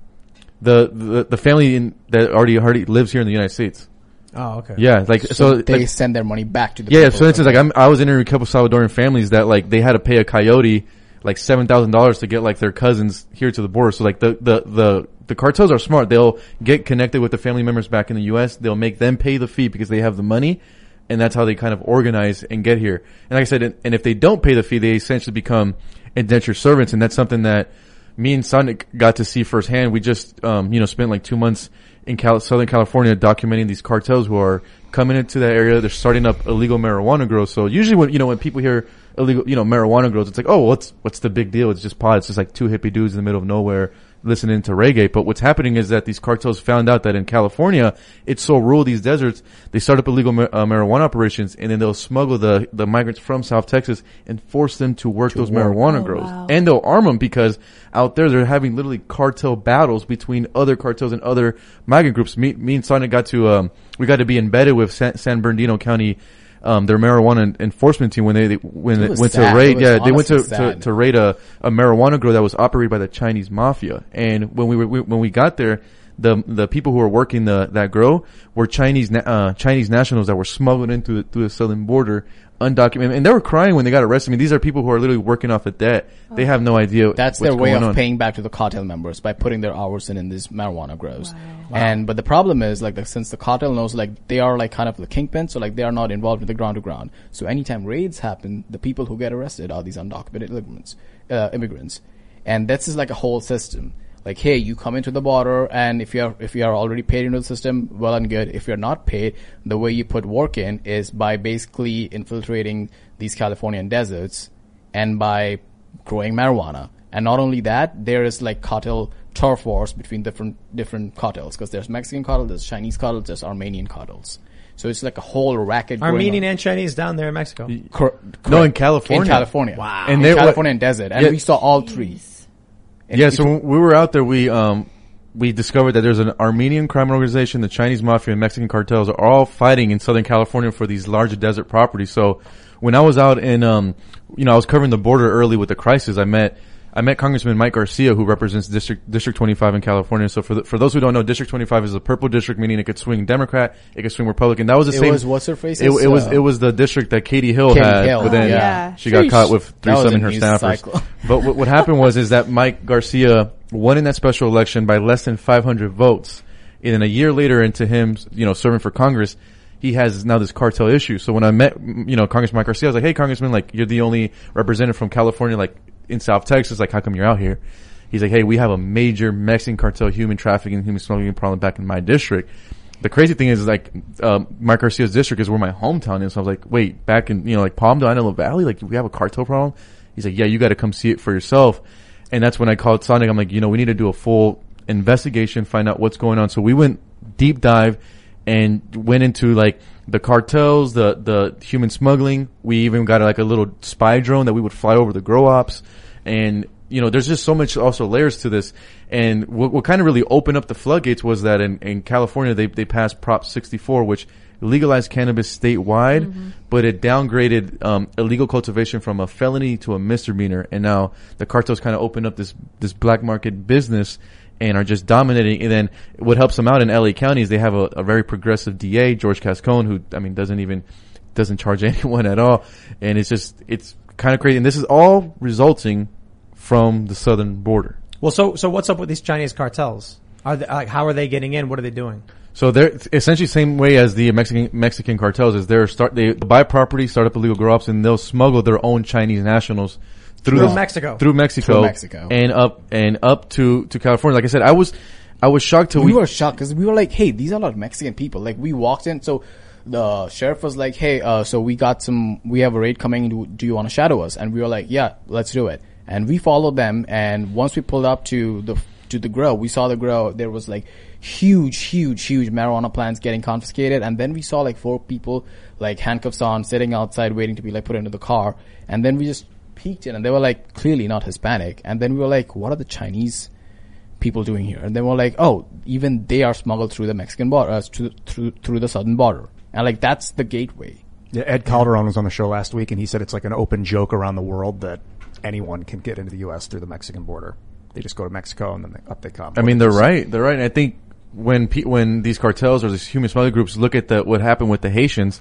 The family that already lives here in the United States. Oh, okay. Yeah, like so they like, send their money back to the yeah. people. So instance, like I was interviewing a couple Salvadoran families that like they had to pay a coyote like $7,000 to get like their cousins here to the border. So like the cartels are smart. They'll get connected with the family members back in the U.S. They'll make them pay the fee because they have the money, and that's how they kind of organize and get here. And like I said, and if they don't pay the fee, they essentially become indentured servants, and that's something that me and Sonic got to see firsthand. We just spent like 2 months in Southern California documenting these cartels who are coming into that area. They're starting up illegal marijuana grows. So usually when people hear illegal, marijuana grows, it's like, oh, what's the big deal? It's just pot. It's just like two hippie dudes in the middle of nowhere listening to reggae. But what's happening is that these cartels found out that in California, it's so rural, these deserts, they start up illegal marijuana operations, and then they'll smuggle the migrants from South Texas and force them to work those marijuana grows. Wow. And they'll arm them because out there they're having literally cartel battles between other cartels and other migrant groups. Me and Sonic got to be embedded with San Bernardino County, their marijuana enforcement team when they went to raid. Yeah, they went to raid a marijuana grow that was operated by the Chinese mafia. And when we got there, the people who were working that grow were Chinese nationals that were smuggled in through the southern border, undocumented, and they were crying when they got arrested. I mean, these are people who are literally working off of debt. They have no idea. That's what's their way going of on. paying back to the cartel members by putting their hours in these marijuana grows. But the problem is since the cartel knows they are kind of the kingpin, so they are not involved with the ground to ground. So anytime raids happen, the people who get arrested are these undocumented immigrants, and this is like a whole system. Like, hey, you come into the border, and if you are already paid into the system, well and good. If you're not paid, the way you put work in is by basically infiltrating these Californian deserts and by growing marijuana. And not only that, there is cartel turf wars between different cartels, because there's Mexican cartels, there's Chinese cartels, there's Armenian cartels. So it's like a whole racket. Armenian and Chinese down there in Mexico. No, in California. In California. Wow. And in California and desert. And we saw all three. Yeah, so when we were out there, we discovered that there's an Armenian crime organization, the Chinese mafia, and Mexican cartels are all fighting in Southern California for these larger desert properties. So when I was out in, I was covering the border early with the crisis, I met Congressman Mike Garcia, who represents District 25 in California. So for those who don't know, District 25 is a purple district, meaning it could swing Democrat, it could swing Republican. That was the same. It was what's her face? It was the district that Katie Hill had, but then she got caught with threesome in her staffers. But what happened is that Mike Garcia won in that special election by less than 500 votes. And then a year later into him, serving for Congress, he has now this cartel issue. So when I met, Congressman Mike Garcia, I was like, hey, Congressman, you're the only representative from California, in South Texas, how come you're out here? He's like, hey, we have a major Mexican cartel human trafficking, human smuggling problem back in my district. The crazy thing is, Mike Garcia's district is where my hometown is. So I was like, wait, back in, Palmdale, Antelope Valley, we have a cartel problem? He's like, yeah, you got to come see it for yourself. And that's when I called Sonic. I'm like, we need to do a full investigation, find out what's going on. So we went deep dive and went into the cartels, the human smuggling. We even got a little spy drone that we would fly over the grow ops. And, there's just so much also layers to this. And what kind of really opened up the floodgates was that in California, they passed Prop 64, which legalized cannabis statewide, but it downgraded illegal cultivation from a felony to a misdemeanor. And now the cartels kind of open up this black market business and are just dominating. And then what helps them out in LA County is they have a very progressive DA, George Cascone, who, I mean, doesn't charge anyone at all. And it's kind of crazy. And this is all resulting from the southern border. Well, so what's up with these Chinese cartels? How are they getting in? What are they doing? So they're essentially the same way as the Mexican cartels is they buy property, start up illegal grow ups, and they'll smuggle their own Chinese nationals through Mexico, and up to California. Like I said, I was shocked we were shocked because we were like, hey, these are not Mexican people. Like we walked in, so the sheriff was like, hey, so we have a raid coming. Do you want to shadow us? And we were like, yeah, let's do it. And we followed them. And once we pulled up to the grow, we saw the grow. There was like huge marijuana plants getting confiscated. And then we saw like 4 people, like handcuffs on, sitting outside waiting to be like put into the car. And then we just peeked in and they were like clearly not Hispanic. And then we were like, what are the Chinese people doing here? And they were like, oh, even they are smuggled through the Mexican border, through the southern border. And like, that's the gateway. Yeah, Ed Calderon was on the show last week and he said it's like an open joke around the world that anyone can get into the U.S. through the Mexican border. They just go to Mexico and then up they come. I mean, they're right. And I think when these cartels or these human smuggling groups look at what happened with the Haitians,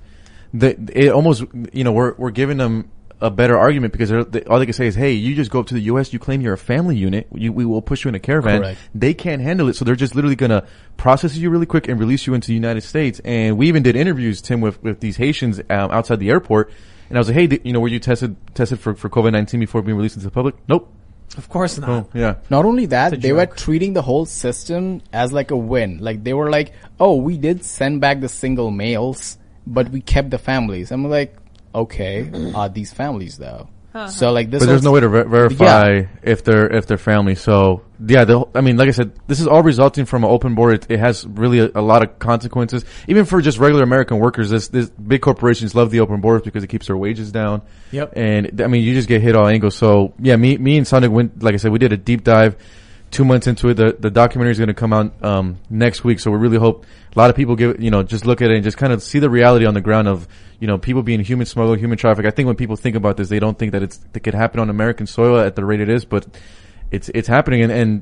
it almost, we're giving them a better argument because all they can say is, hey, you just go up to the U.S., you claim you're a family unit, we will push you in a caravan. Correct. They can't handle it, so they're just literally going to process you really quick and release you into the United States. And we even did interviews, Tim, with these Haitians outside the airport. And I was like, hey, were you tested for COVID-19 before being released into the public? Nope. Of course not. Oh, yeah. Not only that, they were treating the whole system as like a win. Like they were like, oh, we did send back the single males, but we kept the families. I'm like, okay, are these families though? So like this, but there's no way to verify if they're family. So yeah, like I said, this is all resulting from an open border. It has really a lot of consequences, even for just regular American workers. This big corporations love the open borders because it keeps their wages down. Yep. And I mean, you just get hit all angles. So yeah, me and Sonic went. Like I said, we did a deep dive 2 months into it. The documentary is going to come out next week. So we really hope a lot of people just look at it and just kind of see the reality on the ground of people being human smuggled, human traffic. I think when people think about this, they don't think that it could happen on American soil at the rate it is, but it's happening. And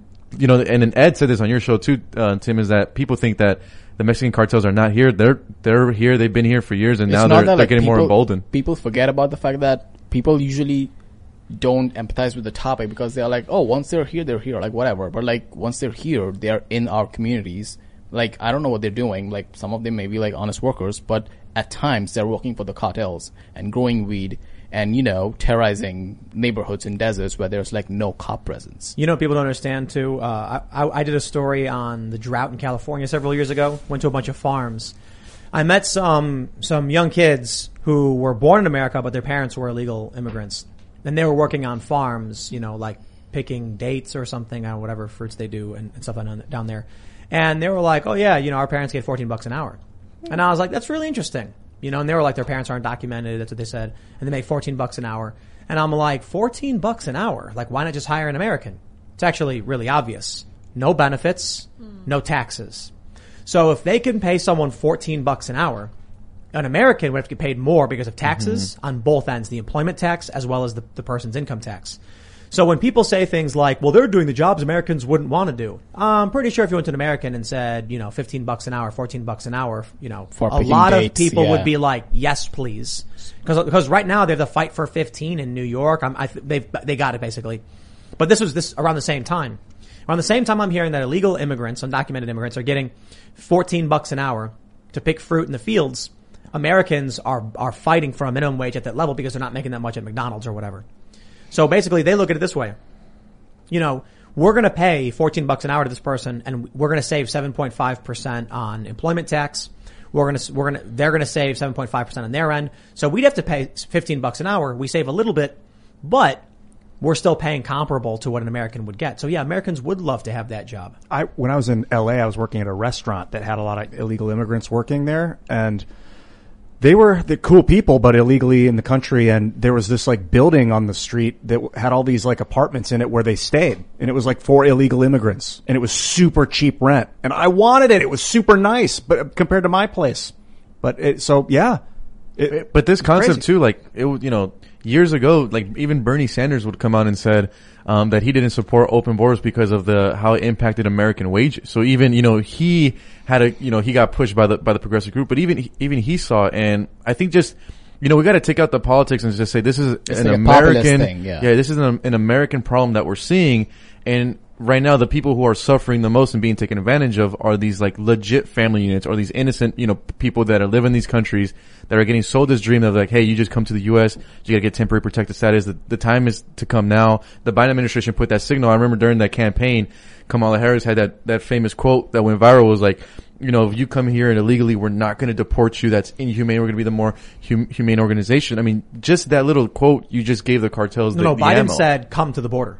Ed said this on your show too, Tim, is that people think that the Mexican cartels are not here. They're here. They've been here for years, and now they're getting more emboldened. People forget about the fact that people usually don't empathize with the topic because they're like, oh, once they're here, like whatever. But like once they're here, they're in our communities. Like, I don't know what they're doing. Like, some of them may be like honest workers, but at times they're working for the cartels and growing weed and, terrorizing neighborhoods in deserts where there's like no cop presence. People don't understand too. I did a story on the drought in California several years ago. Went to a bunch of farms. I met some young kids who were born in America, but their parents were illegal immigrants. And they were working on farms, like picking dates or something, or whatever fruits they do and stuff down there. And they were like, oh yeah, our parents get $14 an hour. And I was like, that's really interesting. And they were like, their parents aren't documented. That's what they said. And they make $14 an hour. And I'm like, $14 an hour? Like, why not just hire an American? It's actually really obvious. No benefits, no taxes. So if they can pay someone $14 an hour, an American would have to get paid more because of taxes on both ends, the employment tax as well as the person's income tax. So when people say things like, well, they're doing the jobs Americans wouldn't want to do, I'm pretty sure if you went to an American and said, $15 an hour, $14 an hour, for a lot dates, of people would be like, yes, please. Because right now they have the fight for 15 in New York. They got it basically. But this was around the same time. Around the same time I'm hearing that illegal immigrants, undocumented immigrants, are getting $14 an hour to pick fruit in the fields. Americans are fighting for a minimum wage at that level because they're not making that much at McDonald's or whatever. So basically they look at it this way. We're going to pay $14 an hour to this person and we're going to save 7.5% on employment tax. They're going to save 7.5% on their end. So we'd have to pay $15 an hour. We save a little bit, but we're still paying comparable to what an American would get. So yeah, Americans would love to have that job. When I was in LA, I was working at a restaurant that had a lot of illegal immigrants working there, and they were the cool people, but illegally in the country. And there was this like building on the street that had all these like apartments in it where they stayed. And it was like for illegal immigrants. And it was super cheap rent. And I wanted it. It was super nice, but compared to my place. But But this concept crazy. too, like years ago, like even Bernie Sanders would come out and said that he didn't support open borders because of how it impacted American wages. So even he had he got pushed by the progressive group, but even he saw it. And I think just we got to take out the politics and just say this is an like a populist American thing, yeah. this is an American problem that we're seeing. And right now, the people who are suffering the most and being taken advantage of are these like legit family units or these innocent, people that live in these countries that are getting sold this dream of like, hey, you just come to the U.S., you gotta get temporary protected status. The time is to come now. The Biden administration put that signal. I remember during that campaign, Kamala Harris had that famous quote that went viral. It was like, if you come here and illegally, we're not going to deport you. That's inhumane. We're going to be the more humane organization. I mean, just that little quote you just gave the cartels. No, the Biden ammo. said, come to the border.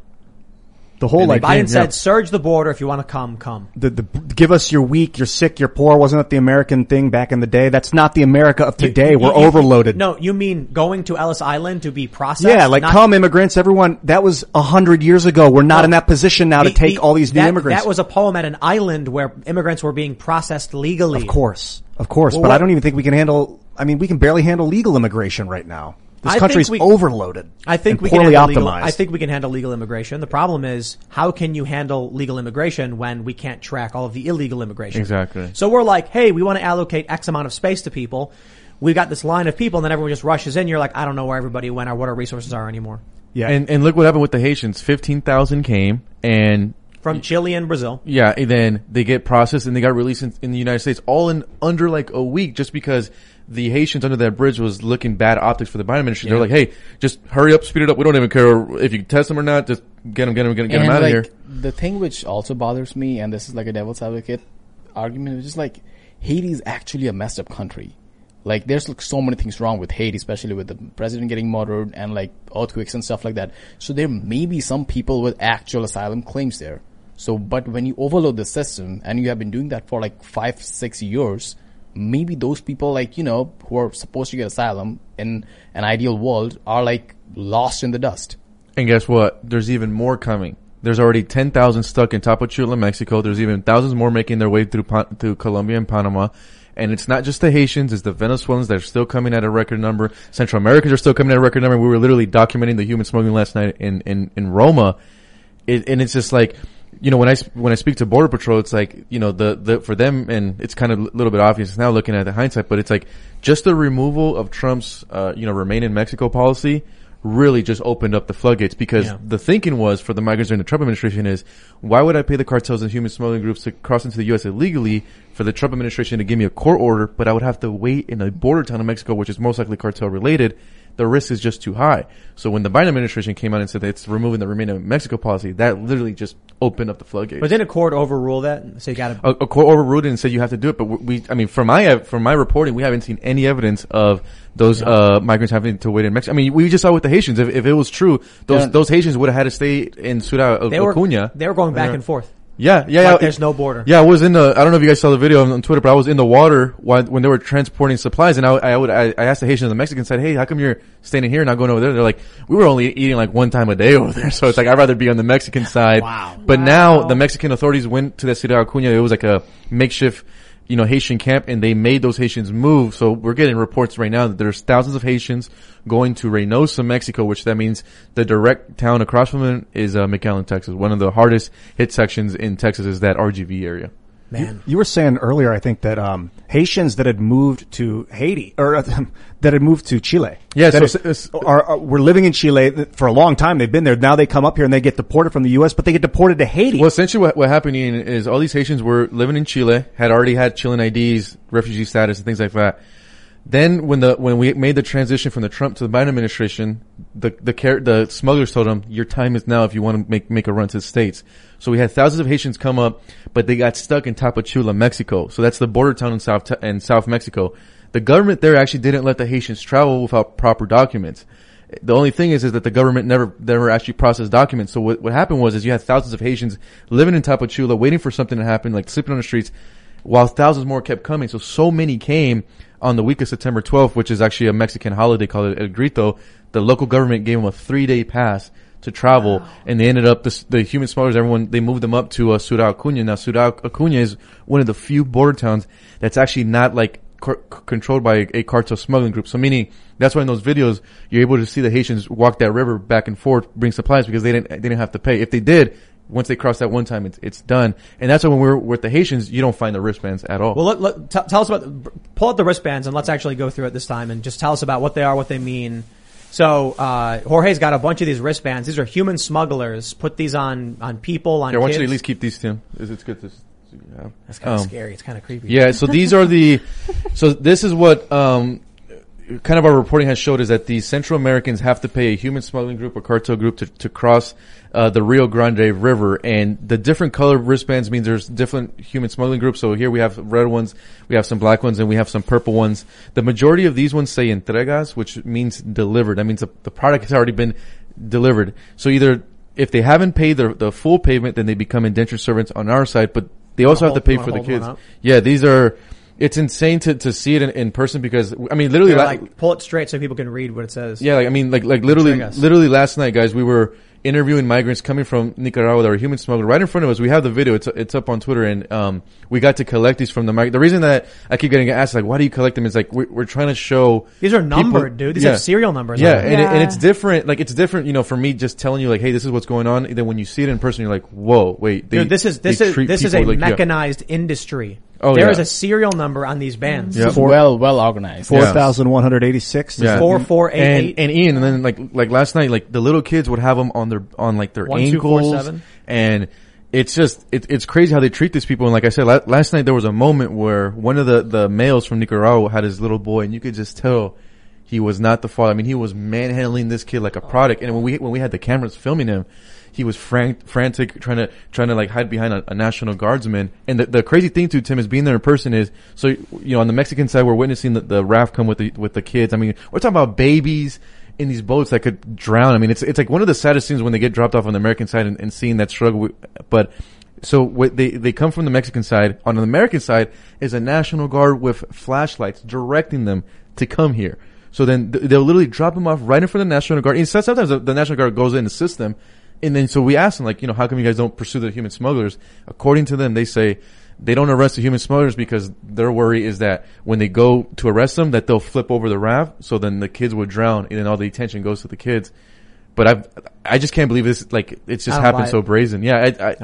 The whole Biden said, surge the border. If you want to come. Give us you're weak, you're sick, you're poor. Wasn't that the American thing back in the day? That's not the America of today. We're overloaded. No, you mean going to Ellis Island to be processed? Yeah, come immigrants, everyone. That was 100 years ago. We're not in that position now to take all these new immigrants. That was a poem at an island where immigrants were being processed legally. Of course. Well, but I don't even think we can handle, we can barely handle legal immigration right now. This country's overloaded. I think we poorly can handle optimized. I think we can handle legal immigration. The problem is, how can you handle legal immigration when we can't track all of the illegal immigration? Exactly. So we're like, hey, we want to allocate X amount of space to people. We've got this line of people, and then everyone just rushes in. You're like, I don't know where everybody went or what our resources are anymore. Yeah. And look what happened with the Haitians. 15,000 came and from Chile and Brazil. Yeah, and then they get processed and they got released in the United States all in under like a week, just because the Haitians under that bridge was looking bad optics for the Biden administration. They're like, hey, just hurry up, speed it up. We don't even care if you test them or not. Just get them out of here. The thing which also bothers me, and this is like a devil's advocate argument, is just like Haiti is actually a messed up country. Like there's like so many things wrong with Haiti, especially with the president getting murdered and like earthquakes and stuff like that. So there may be some people with actual asylum claims there. So, but when you overload the system and you have been doing that for like 5-6 years, maybe those people who are supposed to get asylum in an ideal world are like lost in the dust. And guess what? There's even more coming. There's already 10,000 stuck in Tapachula, Mexico. There's even thousands more making their way through Colombia and Panama. And it's not just the Haitians, it's the Venezuelans that are still coming at a record number. Central Americans are still coming at a record number. We were literally documenting the human smuggling last night in Roma. And it's just like, when I speak to Border Patrol, it's like, for them, and it's kind of a little bit obvious now looking at the hindsight, but it's like just the removal of Trump's, remain in Mexico policy really just opened up the floodgates, because the thinking was for the migrants during the Trump administration is, why would I pay the cartels and human smuggling groups to cross into the U.S. illegally for the Trump administration to give me a court order, but I would have to wait in a border town in Mexico, which is most likely cartel related. The risk is just too high. So when the Biden administration came out and said that it's removing the Remain in Mexico policy, that literally just opened up the floodgates. But didn't a court overrule that? So you got to a court overruled it and said you have to do it. But from my reporting, we haven't seen any evidence of those migrants having to wait in Mexico. I mean, we just saw with the Haitians. If it was true, those Haitians would have had to stay in Ciudad Acuña. They were going back and forth. Yeah. Like there's no border. Yeah, I was I don't know if you guys saw the video on Twitter, but I was in the water when they were transporting supplies, and I asked the Haitians and the Mexicans, said, hey, how come you're staying here and not going over there? They're like, we were only eating like one time a day over there. So it's like, I'd rather be on the Mexican side. Wow. But now the Mexican authorities went to the Ciudad Acuña. It was like a makeshift, Haitian camp, and they made those Haitians move. So we're getting reports right now that there's thousands of Haitians going to Reynosa, Mexico, which that means the direct town across from it is McAllen, Texas. One of the hardest hit sections in Texas is that RGV area. Man. You were saying earlier, I think, that Haitians that had moved to Haiti, or that had moved to Chile. Yeah, were living in Chile for a long time. They've been there. Now they come up here and they get deported from the U.S., but they get deported to Haiti. Well, essentially what happened is all these Haitians were living in Chile, had already had Chilean IDs, refugee status, and things like that. Then when we made the transition from the Trump to the Biden administration, the smugglers told them, your time is now if you want to make a run to the States. So we had thousands of Haitians come up, but they got stuck in Tapachula, Mexico. So that's the border town in South Mexico. The government there actually didn't let the Haitians travel without proper documents. The only thing is that the government never actually processed documents. So what happened was you had thousands of Haitians living in Tapachula, waiting for something to happen, like sleeping on the streets, while thousands more kept coming. So many came on the week of September 12th, which is actually a Mexican holiday called El Grito. The local government gave them a 3-day pass to travel, and they ended up, the human smugglers, they moved them up to Ciudad Acuña. Now, Ciudad Acuña is one of the few border towns that's actually not like controlled by a cartel smuggling group. So meaning that's why in those videos you're able to see the Haitians walk that river back and forth, bring supplies because they didn't have to pay. If they did, once they cross that one time, it's done. And that's why when we're with the Haitians, you don't find the wristbands at all. Well, tell us pull out the wristbands and let's actually go through it this time and just tell us about what they are, what they mean. So, Jorge's got a bunch of these wristbands. These are human smugglers. Put these on people, on kids. I want you to at least keep these, Tim. It's good to, yeah. That's kind of scary. It's kind of creepy. Yeah, so these are so this is what, kind of our reporting has showed is that these Central Americans have to pay a human smuggling group or cartel group to cross the Rio Grande River, and the different color wristbands means there's different human smuggling groups. So here we have red ones, we have some black ones, and we have some purple ones. The majority of these ones say entregas, which means delivered. That means the product has already been delivered. So either if they haven't paid the full payment, then they become indentured servants on our side, but they also have to pay for the kids. Yeah, these are. It's insane to see it in person because, I mean, literally, pull it straight so people can read what it says. Yeah, literally last night, guys, we were interviewing migrants coming from Nicaragua that were human smuggled right in front of us. We have the video. It's up on Twitter, and we got to collect these from the migrants. The reason that I keep getting asked, like, why do you collect them? Is like, we're trying to show. These are numbered, dude. These have serial numbers. Yeah, and it's different. Like, it's different, for me just telling you, like, hey, this is what's going on. And then when you see it in person, you're like, whoa, wait. Dude, this is a mechanized industry. There is a serial number on these bands. Yep. Well organized. 4,186. Yeah. 4488. And Ian, and then like last night, like the little kids would have them on their 1, ankles. 2, 4, 7. And it's just, it's crazy how they treat these people. And like I said, last night there was a moment where one of the males from Nicaragua had his little boy, and you could just tell he was not the father. I mean, he was manhandling this kid like a product. And when we had the cameras filming him, he was frantic, trying to like hide behind a National Guardsman. And the crazy thing too, Tim, is being there in person is, so, on the Mexican side, we're witnessing the raft come with the kids. I mean, we're talking about babies in these boats that could drown. I mean, it's like one of the saddest scenes when they get dropped off on the American side and seeing that struggle. But, so they come from the Mexican side. On the American side is a National Guard with flashlights directing them to come here. So then they'll literally drop them off right in front of the National Guard. And sometimes the National Guard goes in and assists them. And then, so we asked them, like, how come you guys don't pursue the human smugglers? According to them, they say they don't arrest the human smugglers because their worry is that when they go to arrest them, that they'll flip over the raft. So then the kids would drown and then all the attention goes to the kids. But I just can't believe this, like, it's just happened so brazen. Yeah,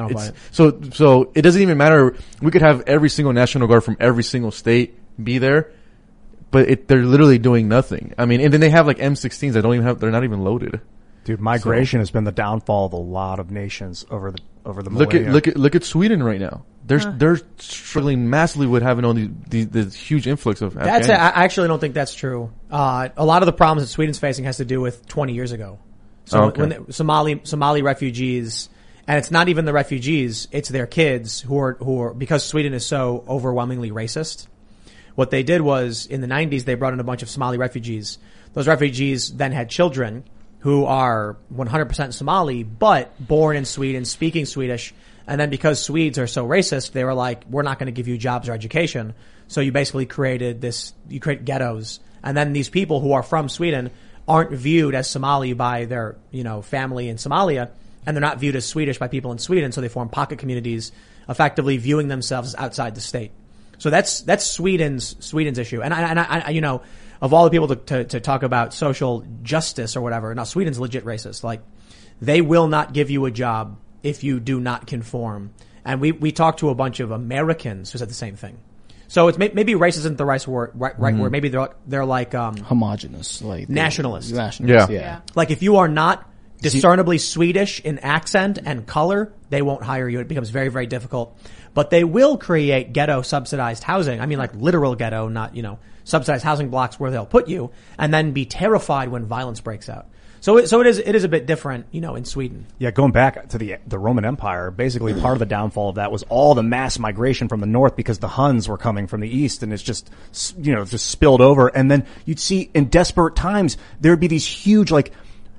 so it doesn't even matter. We could have every single National Guard from every single state be there, but they're literally doing nothing. I mean, and then they have like M16s that they're not even loaded. Dude, migration has been the downfall of a lot of nations over the millennia. Look at Sweden right now. They're struggling massively with having all these huge influx of Afghans. I actually don't think that's true. A lot of the problems that Sweden's facing has to do with 20 years ago. So when Somali refugees, and it's not even the refugees, it's their kids who are because Sweden is so overwhelmingly racist. What they did was in the 90s they brought in a bunch of Somali refugees. Those refugees then had children who are 100% Somali, but born in Sweden, speaking Swedish. And then because Swedes are so racist, they were like, we're not going to give you jobs or education. So you basically create ghettos. And then these people who are from Sweden aren't viewed as Somali by their, family in Somalia. And they're not viewed as Swedish by people in Sweden. So they form pocket communities, effectively viewing themselves outside the state. So that's Sweden's issue. And I of all the people to talk about social justice or whatever, now Sweden's legit racist. Like, they will not give you a job if you do not conform. And we talked to a bunch of Americans who said the same thing. So it's maybe race isn't the right word. Maybe they're like homogenous, like nationalists. Yeah. Like, if you are not discernibly Swedish in accent and color, they won't hire you. It becomes very, very difficult. But they will create ghetto subsidized housing. I mean, like literal ghetto, not, subsidized housing blocks where they'll put you, and then be terrified when violence breaks out. So it is a bit different, in Sweden. Yeah, going back to the Roman Empire, basically part of the downfall of that was all the mass migration from the north because the Huns were coming from the east, and it's just spilled over. And then you'd see in desperate times there would be these huge like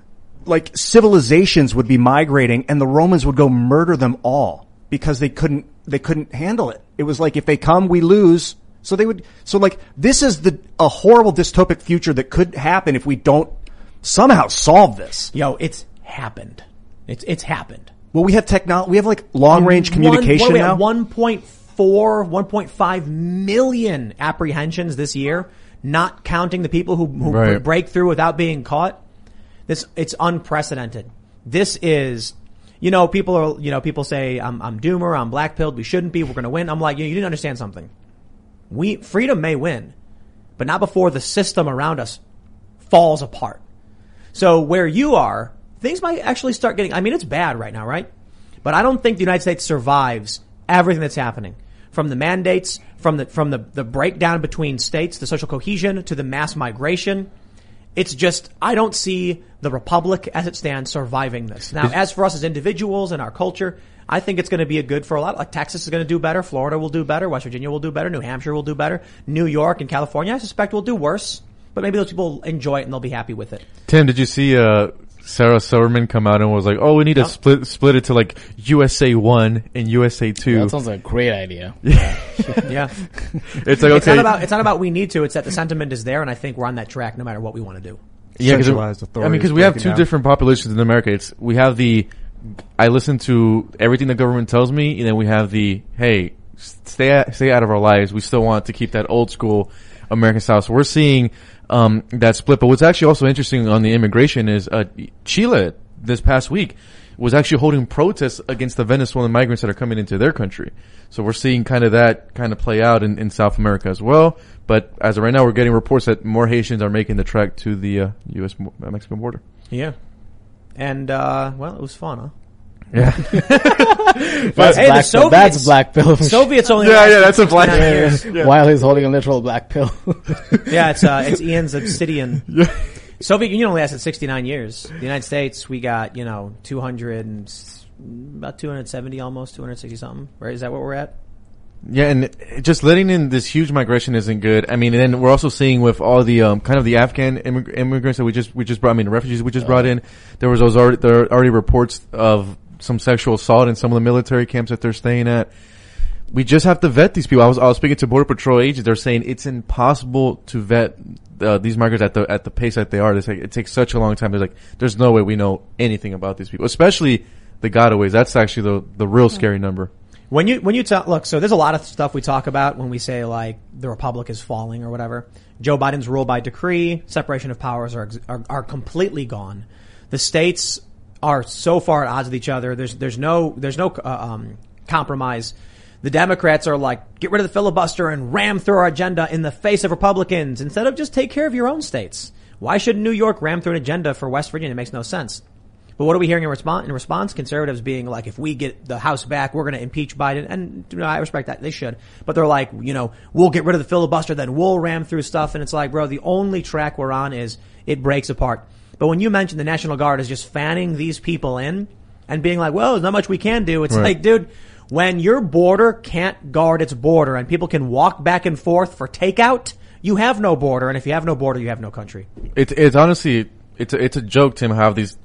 civilizations would be migrating, and the Romans would go murder them all because they couldn't handle it. It was like, if they come, we lose. So this is a horrible dystopic future that could happen if we don't somehow solve this. It's happened. It's happened. Well, we have technology. We have like long range communication now. We have 1.4 1.5 million apprehensions this year, not counting the people who Right. break through without being caught. It's unprecedented. This is, people say, I'm doomer, I'm black-pilled, we shouldn't be, we're going to win. I'm like, you didn't understand something. Freedom may win, but not before the system around us falls apart. So where you are, things might actually start getting, it's bad right now, right? But I don't think the United States survives everything that's happening. From the mandates, from the breakdown between states, the social cohesion, to the mass migration. It's just, I don't see the republic as it stands surviving this. Now, as for us as individuals and our culture, I think it's going to be a good for a lot. Like Texas is going to do better. Florida will do better. West Virginia will do better. New Hampshire will do better. New York and California, I suspect, will do worse. But maybe those people enjoy it and they'll be happy with it. Tim, did you see Sarah Silverman come out and was like, "Oh, we need to split it to like USA 1 and USA 2." That sounds like a great idea. Yeah. It's like, okay. It's not about we need to. It's that the sentiment is there, and I think we're on that track no matter what we want to do. Yeah, Centralized authority. because we have two different populations in America. We have I listen to everything the government tells me, and then we have hey, stay out of our lives. We still want to keep that old school American style. So we're seeing that split. But what's actually also interesting on the immigration is Chile this past week was actually holding protests against the Venezuelan migrants that are coming into their country. So we're seeing that play out in South America as well. But as of right now, we're getting reports that more Haitians are making the trek to the U.S.-Mexican border. Yeah. And, it was fun, huh? Yeah. That's black pill. Soviets only that's a black years. Yeah. While he's holding a literal black pill. Yeah, it's Ian's obsidian. Yeah. Soviet Union only lasted 69 years. The United States, we got, 270 almost, 260 something. Right? Is that what we're at? Yeah, and just letting in this huge migration isn't good. And then we're also seeing with all the kind of the Afghan immigrants that we just brought, refugees we just brought in. There are already reports of some sexual assault in some of the military camps that they're staying at. We just have to vet these people. I was speaking to Border Patrol agents. They're saying it's impossible to vet these migrants at the pace that they are. It takes such a long time. There's no way we know anything about these people, especially the gotaways. That's actually the real scary number. When you look, so there's a lot of stuff we talk about when we say like the republic is falling or whatever. Joe Biden's rule by decree, separation of powers are completely gone. The states are so far at odds with each other. There's no compromise. The Democrats are like, get rid of the filibuster and ram through our agenda in the face of Republicans instead of just take care of your own states. Why should New York ram through an agenda for West Virginia? It makes no sense. But what are we hearing in response? Conservatives being like, if we get the House back, we're going to impeach Biden. And I respect that. They should. But they're like, we'll get rid of the filibuster, then we'll ram through stuff. And it's like, bro, the only track we're on is it breaks apart. But when you mention the National Guard is just fanning these people in and being like, well, there's not much we can do. It's like, dude, when your border can't guard its border and people can walk back and forth for takeout, you have no border. And if you have no border, you have no country. It's honestly... It's a joke, Tim,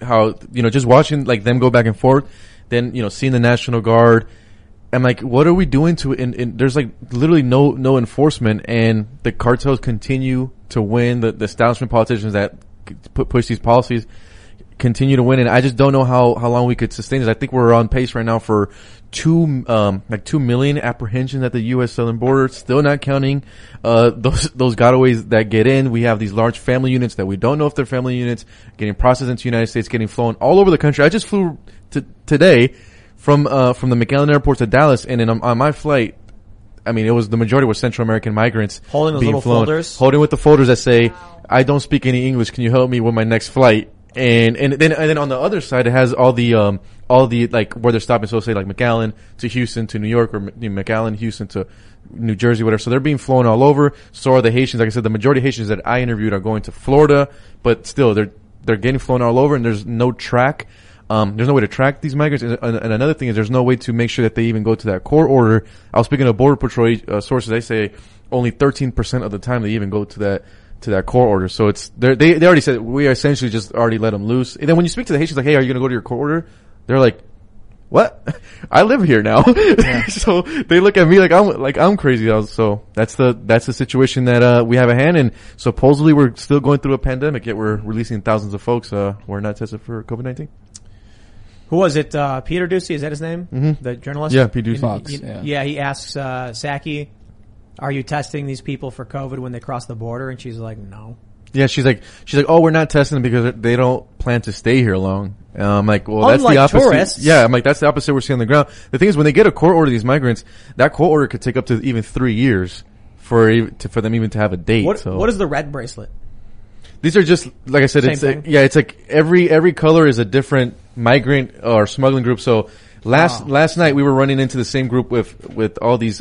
just watching like them go back and forth, then, seeing the National Guard. I'm like, what are we doing there's like literally no enforcement, and the cartels continue to win. The establishment politicians that push these policies continue to win, and I just don't know how long we could sustain this. I think we're on pace right now for 2 million apprehensions at the U.S. southern border, still not counting those gotaways that get in. We have these large family units that we don't know if they're family units getting processed into the United States, getting flown all over the country. I just flew today from the McAllen Airport to Dallas, and then on my flight, it was the majority were Central American migrants holding those little folders, holding with the folders that say, "I don't speak any English. Can you help me with my next flight?" And then on the other side, it has all the like where they're stopping. So say like McAllen to Houston to New York, or McAllen, Houston to New Jersey, whatever. So they're being flown all over. So are the Haitians. Like I said, the majority of Haitians that I interviewed are going to Florida, but still they're getting flown all over, and there's no track. There's no way to track these migrants. And another thing is there's no way to make sure that they even go to that court order. I was speaking to Border Patrol sources. They say only 13% of the time they even go to that court order. So they already said we essentially just already let them loose. And then when you speak to the Haitians, like, hey, are you going to go to your court order? They're like, what? I live here now. Yeah. So they look at me like I'm crazy. So that's the situation that we have at hand. And supposedly we're still going through a pandemic, yet we're releasing thousands of folks who are not tested for COVID-19. Who was it? Peter Ducey, is that his name? Mhm. The journalist? Yeah, Peter Ducey. Fox, Yeah, he asks Psaki, are you testing these people for COVID when they cross the border? And she's like, no. Yeah, she's like, oh, we're not testing them because they don't plan to stay here long. I'm like, well, that's Unlike the opposite. tourists. Yeah, I'm like, that's the opposite we're seeing on the ground. The thing is, when they get a court order, these migrants, that court order could take up to even 3 years for them even to have a date. What is the red bracelet? These are just, like I said, Same it's thing? it's like every color is a different migrant or smuggling group. So last night we were running into the same group with all these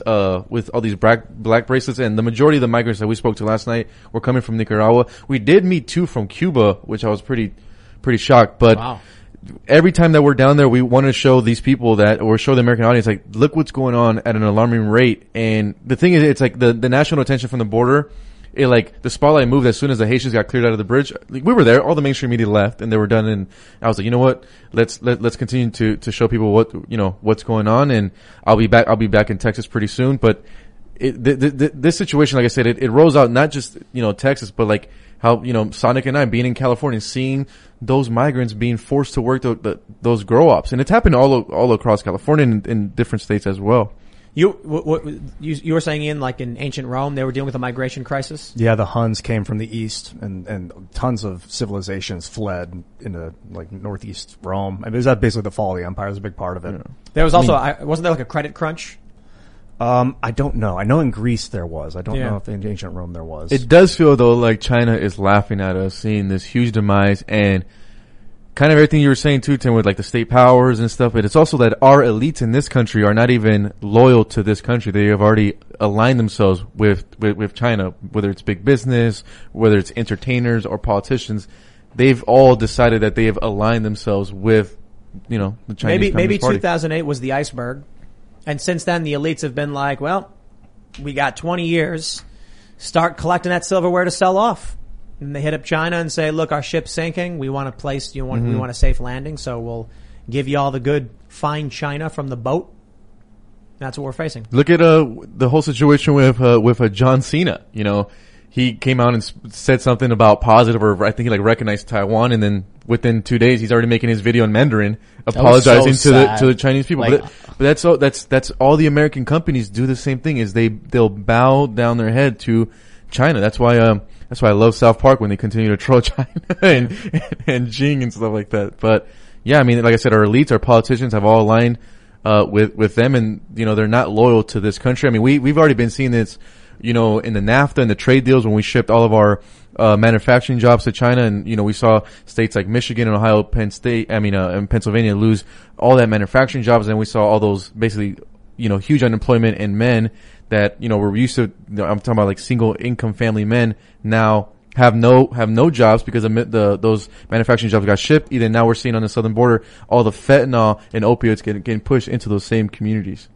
black bracelets, and the majority of the migrants that we spoke to last night were coming from Nicaragua. We did meet 2 from Cuba, which I was pretty shocked, but Wow. every time that we're down there, we want to show these people or show the American audience, like, look what's going on at an alarming rate. And the thing is, it's like the national attention from the border, the spotlight moved as soon as the Haitians got cleared out of the bridge. Like, we were there, all the mainstream media left, and they were done. And I was like, you know what? Let's continue to show people what's going on. And I'll be back in Texas pretty soon. But this situation, like I said, it rolls out not just, Texas, but like how, Sonic and I being in California, seeing those migrants being forced to work those grow-ups. And it's happened all across California and in different states as well. You were saying, Ian, like in ancient Rome, they were dealing with a migration crisis? Yeah, the Huns came from the east, and tons of civilizations fled into like northeast Rome. I mean, that basically the fall of the empire is a big part of it. There was also, wasn't there like a credit crunch? I don't know. I know in Greece there was. I don't Yeah. know if in ancient Rome there was. It does feel though like China is laughing at us, seeing this huge demise and kind of everything you were saying too, Tim, with like the state powers and stuff. But it's also that our elites in this country are not even loyal to this country. They have already aligned themselves with China, whether it's big business, whether it's entertainers or politicians. They've all decided that they have aligned themselves with, the Chinese Maybe Communist Party. 2008 was the iceberg. And since then, the elites have been like, well, we got 20 years. Start collecting that silverware to sell off. And they hit up China and say, look, our ship's sinking. We want a place, we want a safe landing. So we'll give you all the good, fine China from the boat. That's what we're facing. Look at the whole situation with John Cena. He came out and said something about positive, or I think he recognized Taiwan, and then within 2 days he's already making his video in Mandarin apologizing so to the Chinese people. But that's all the American companies do the same thing, is they'll bow down their head to China. That's why I love South Park when they continue to troll China and Jing and stuff like that. But yeah, I mean, like I said, our elites, our politicians have all aligned with them, and they're not loyal to this country. I mean, we've already been seeing this, in the NAFTA and the trade deals when we shipped all of our manufacturing jobs to China, and we saw states like Michigan and Ohio, and Pennsylvania lose all that manufacturing jobs, and we saw all those basically huge unemployment in men that we're used to. I'm talking about like single income family men now have no jobs because those manufacturing jobs got shipped. Either now we're seeing on the southern border all the fentanyl and opioids getting pushed into those same communities.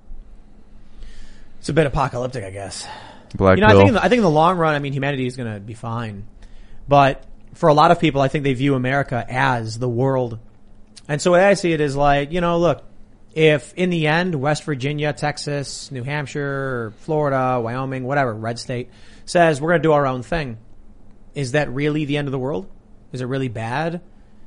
It's a bit apocalyptic, I guess. Black pill. I think in the long run, I mean, humanity is going to be fine. But for a lot of people, I think they view America as the world. And so the way I see it is like, look, if in the end, West Virginia, Texas, New Hampshire, Florida, Wyoming, whatever, red state, says we're going to do our own thing, is that really the end of the world? Is it really bad?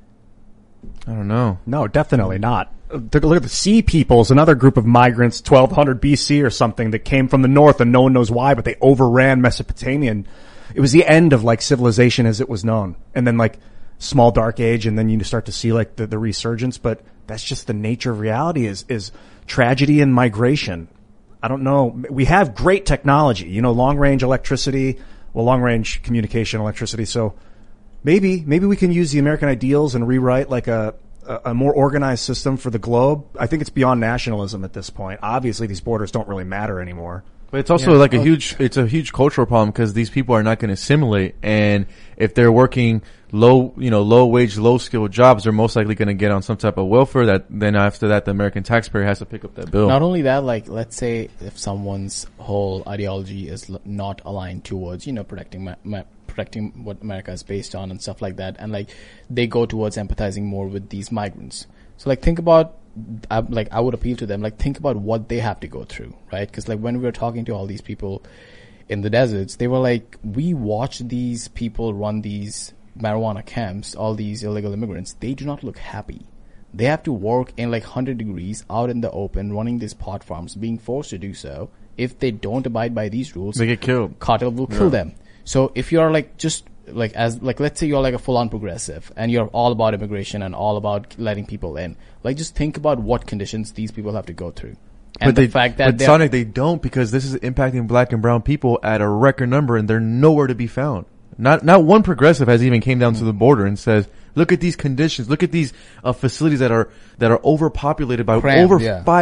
I don't know. No, definitely not. Look at the Sea Peoples, another group of migrants, 1200 BC or something, that came from the north, and no one knows why, but they overran Mesopotamia. It was the end of civilization as it was known. And then small dark age, and then you start to see the resurgence, but that's just the nature of reality is tragedy and migration. I don't know. We have great technology, long range electricity, long range communication electricity. So maybe we can use the American ideals and rewrite a more organized system for the globe. I think it's beyond nationalism at this point. Obviously these borders don't really matter anymore. But it's also a huge cultural problem, because these people are not going to assimilate, and if they're working low wage, low skilled jobs, they're most likely going to get on some type of welfare that then after that the American taxpayer has to pick up that bill. Not only that, let's say if someone's whole ideology is not aligned towards, protecting what America is based on and stuff like that, and they go towards empathizing more with these migrants. So think about, I would appeal to them, think about what they have to go through, right? Because when we were talking to all these people in the deserts, they were like, we watch these people run these marijuana camps, all these illegal immigrants. They do not look happy. They have to work in like 100 degrees out in the open, running these pot farms, being forced to do so. If they don't abide by these rules, They get killed. cartel will kill them. So if you're like just like let's say you're like a full-on progressive and you're all about immigration and all about letting people in, like just think about what conditions these people have to go through. And the fact that but Sonic, they don't, because this is impacting black and brown people at a record number, and they're nowhere to be found. Not one progressive has even came down to the border and says, "Look at these conditions. Look at these facilities that are overpopulated by over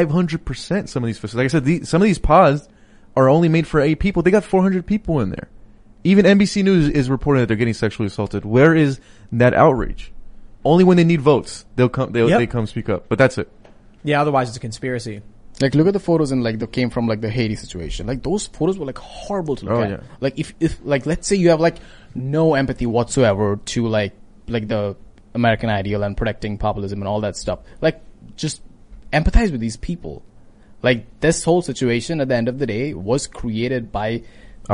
500%." Some of these facilities, like I said, some of these pods are only made for 8 people. They got 400 people in there. Even NBC News is reporting that they're getting sexually assaulted. Where is that outrage? Only when they need votes, they come speak up. But that's it. Yeah, otherwise it's a conspiracy. Like, look at the photos and like that came from like the Haiti situation. Like those photos were like horrible to look at. Yeah. Like if like let's say you have like no empathy whatsoever to like the American ideal and protecting populism and all that stuff. Like just empathize with these people. Like this whole situation at the end of the day was created by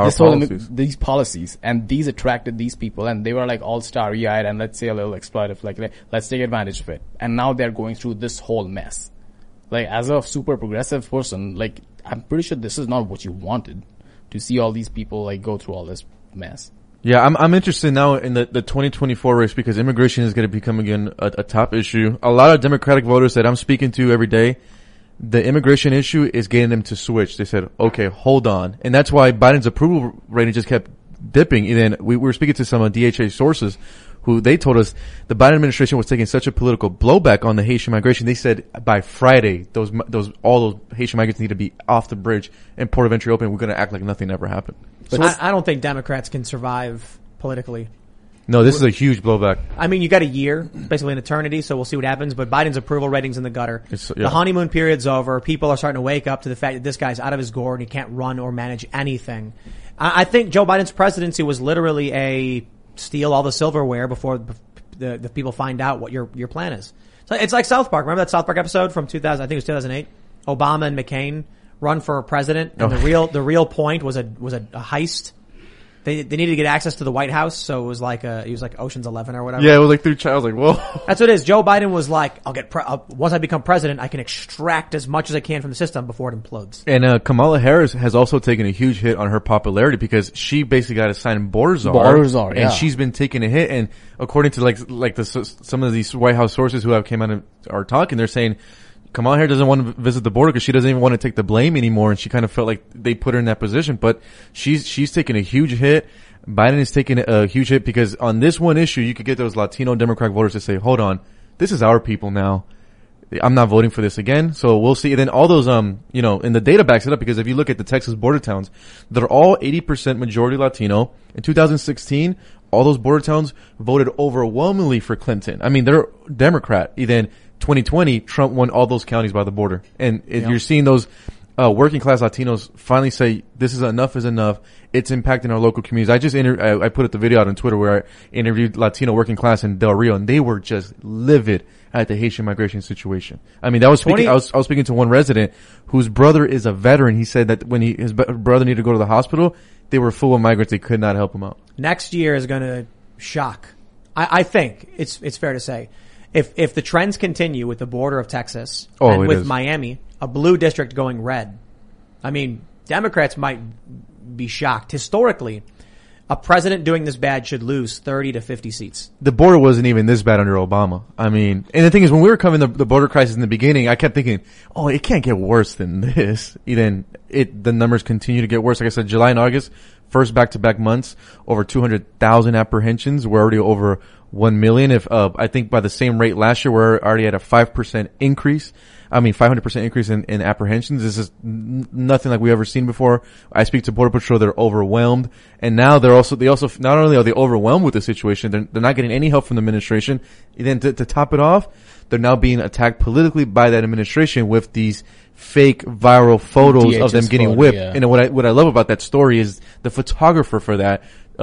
these policies, and these attracted these people, and they were like all starry-eyed and let's say a little exploitive, like let's take advantage of it. And now they're going through this whole mess. Like, as a super progressive person, like, I'm pretty sure this is not what you wanted, to see all these people, like, go through all this mess. Yeah, I'm interested now in the 2024 race, because immigration is going to become again a top issue. A lot of Democratic voters that I'm speaking to every day, the immigration issue is getting them to switch. They said, okay, hold on. And that's why Biden's approval rating just kept dipping. And then we were speaking to some DHA sources who they told us the Biden administration was taking such a political blowback on the Haitian migration. They said by Friday, all those Haitian migrants need to be off the bridge and port of entry open. We're going to act like nothing ever happened. So I don't think Democrats can survive politically. No, this is a huge blowback. I mean, you got a year, basically an eternity, so we'll see what happens. But Biden's approval rating's in the gutter. The honeymoon period's over. People are starting to wake up to the fact that this guy's out of his gourd and he can't run or manage anything. I think Joe Biden's presidency was literally a steal all the silverware before the people find out what your plan is. So it's like South Park. Remember that South Park episode from 2000? I think it was 2008. Obama and McCain run for president, and the real point was a heist. They needed to get access to the White House, so it was like Ocean's 11 or whatever. Yeah, it was like through child. Like, whoa. That's what it is. Joe Biden was like, once I become president, I can extract as much as I can from the system before it implodes. And Kamala Harris has also taken a huge hit on her popularity, because she basically got assigned border czar, and she's been taking a hit. And according to some of these White House sources who have came out and are talking, they're saying Kamala Harris doesn't want to visit the border because she doesn't even want to take the blame anymore, and she kind of felt like they put her in that position. But she's taken a huge hit. Biden is taking a huge hit, because on this one issue, you could get those Latino Democratic voters to say, hold on, this is our people now. I'm not voting for this again. So we'll see. And then all those, and the data backs it up, because if you look at the Texas border towns, they're all 80% majority Latino. In 2016, all those border towns voted overwhelmingly for Clinton. I mean, they're Democrat. Then 2020, Trump won all those counties by the border. And you're seeing those working class Latinos finally say, this is enough is enough. It's impacting our local communities. I put the video out on Twitter where I interviewed Latino working class in Del Rio, and they were just livid at the Haitian migration situation. I mean, I was speaking to one resident whose brother is a veteran. He said that when his brother needed to go to the hospital, they were full of migrants. They could not help him out. Next year is going to shock. I think it's fair to say, if the trends continue with the border of Texas and with Miami, a blue district going red, I mean, Democrats might be shocked. Historically, a president doing this bad should lose 30 to 50 seats. The border wasn't even this bad under Obama. I mean, and the thing is, when we were covering the border crisis in the beginning, I kept thinking, oh, it can't get worse than this. Then the numbers continue to get worse. Like I said, July and August, first back-to-back months, over 200,000 apprehensions. We're already over 1 million. I think by the same rate last year, we're already at a 5% increase. 500% increase in apprehensions. This is nothing like we've ever seen before. I speak to Border Patrol, they're overwhelmed. And now they also, not only are they overwhelmed with the situation, they're not getting any help from the administration. Then to top it off, they're now being attacked politically by that administration with these fake viral photos of them getting whipped. Yeah. And what I love about that story is the photographer for that,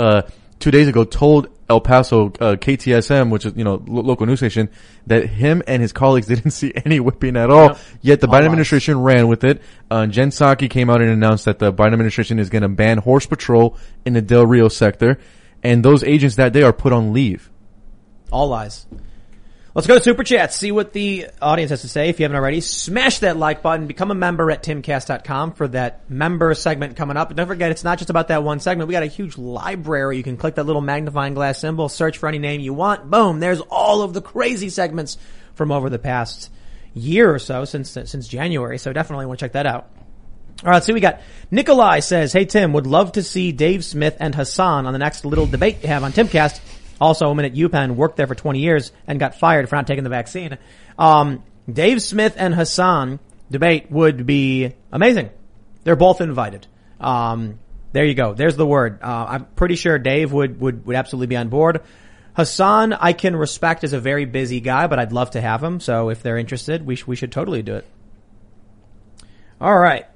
2 days ago told El Paso, KTSM, which is, local news station, that him and his colleagues didn't see any whipping at all. Yet the Biden administration ran with it. Jen Psaki came out and announced that the Biden administration is going to ban horse patrol in the Del Rio sector. And those agents that day are put on leave. All lies. Let's go to Super Chats, see what the audience has to say. If you haven't already, smash that like button, become a member at timcast.com for that member segment coming up. And don't forget, it's not just about that one segment. We got a huge library. You can click that little magnifying glass symbol, search for any name you want. Boom, there's all of the crazy segments from over the past year or so, since January. So definitely want to check that out. All right, so we got Nikolai says, hey Tim, would love to see Dave Smith and Hassan on the next little debate you have on Timcast. Also, a woman at UPenn worked there for 20 years and got fired for not taking the vaccine. Dave Smith and Hassan debate would be amazing. They're both invited. There you go. There's the word. I'm pretty sure Dave would absolutely be on board. Hassan, I can respect as a very busy guy, but I'd love to have him. So if they're interested, we should totally do it. All right.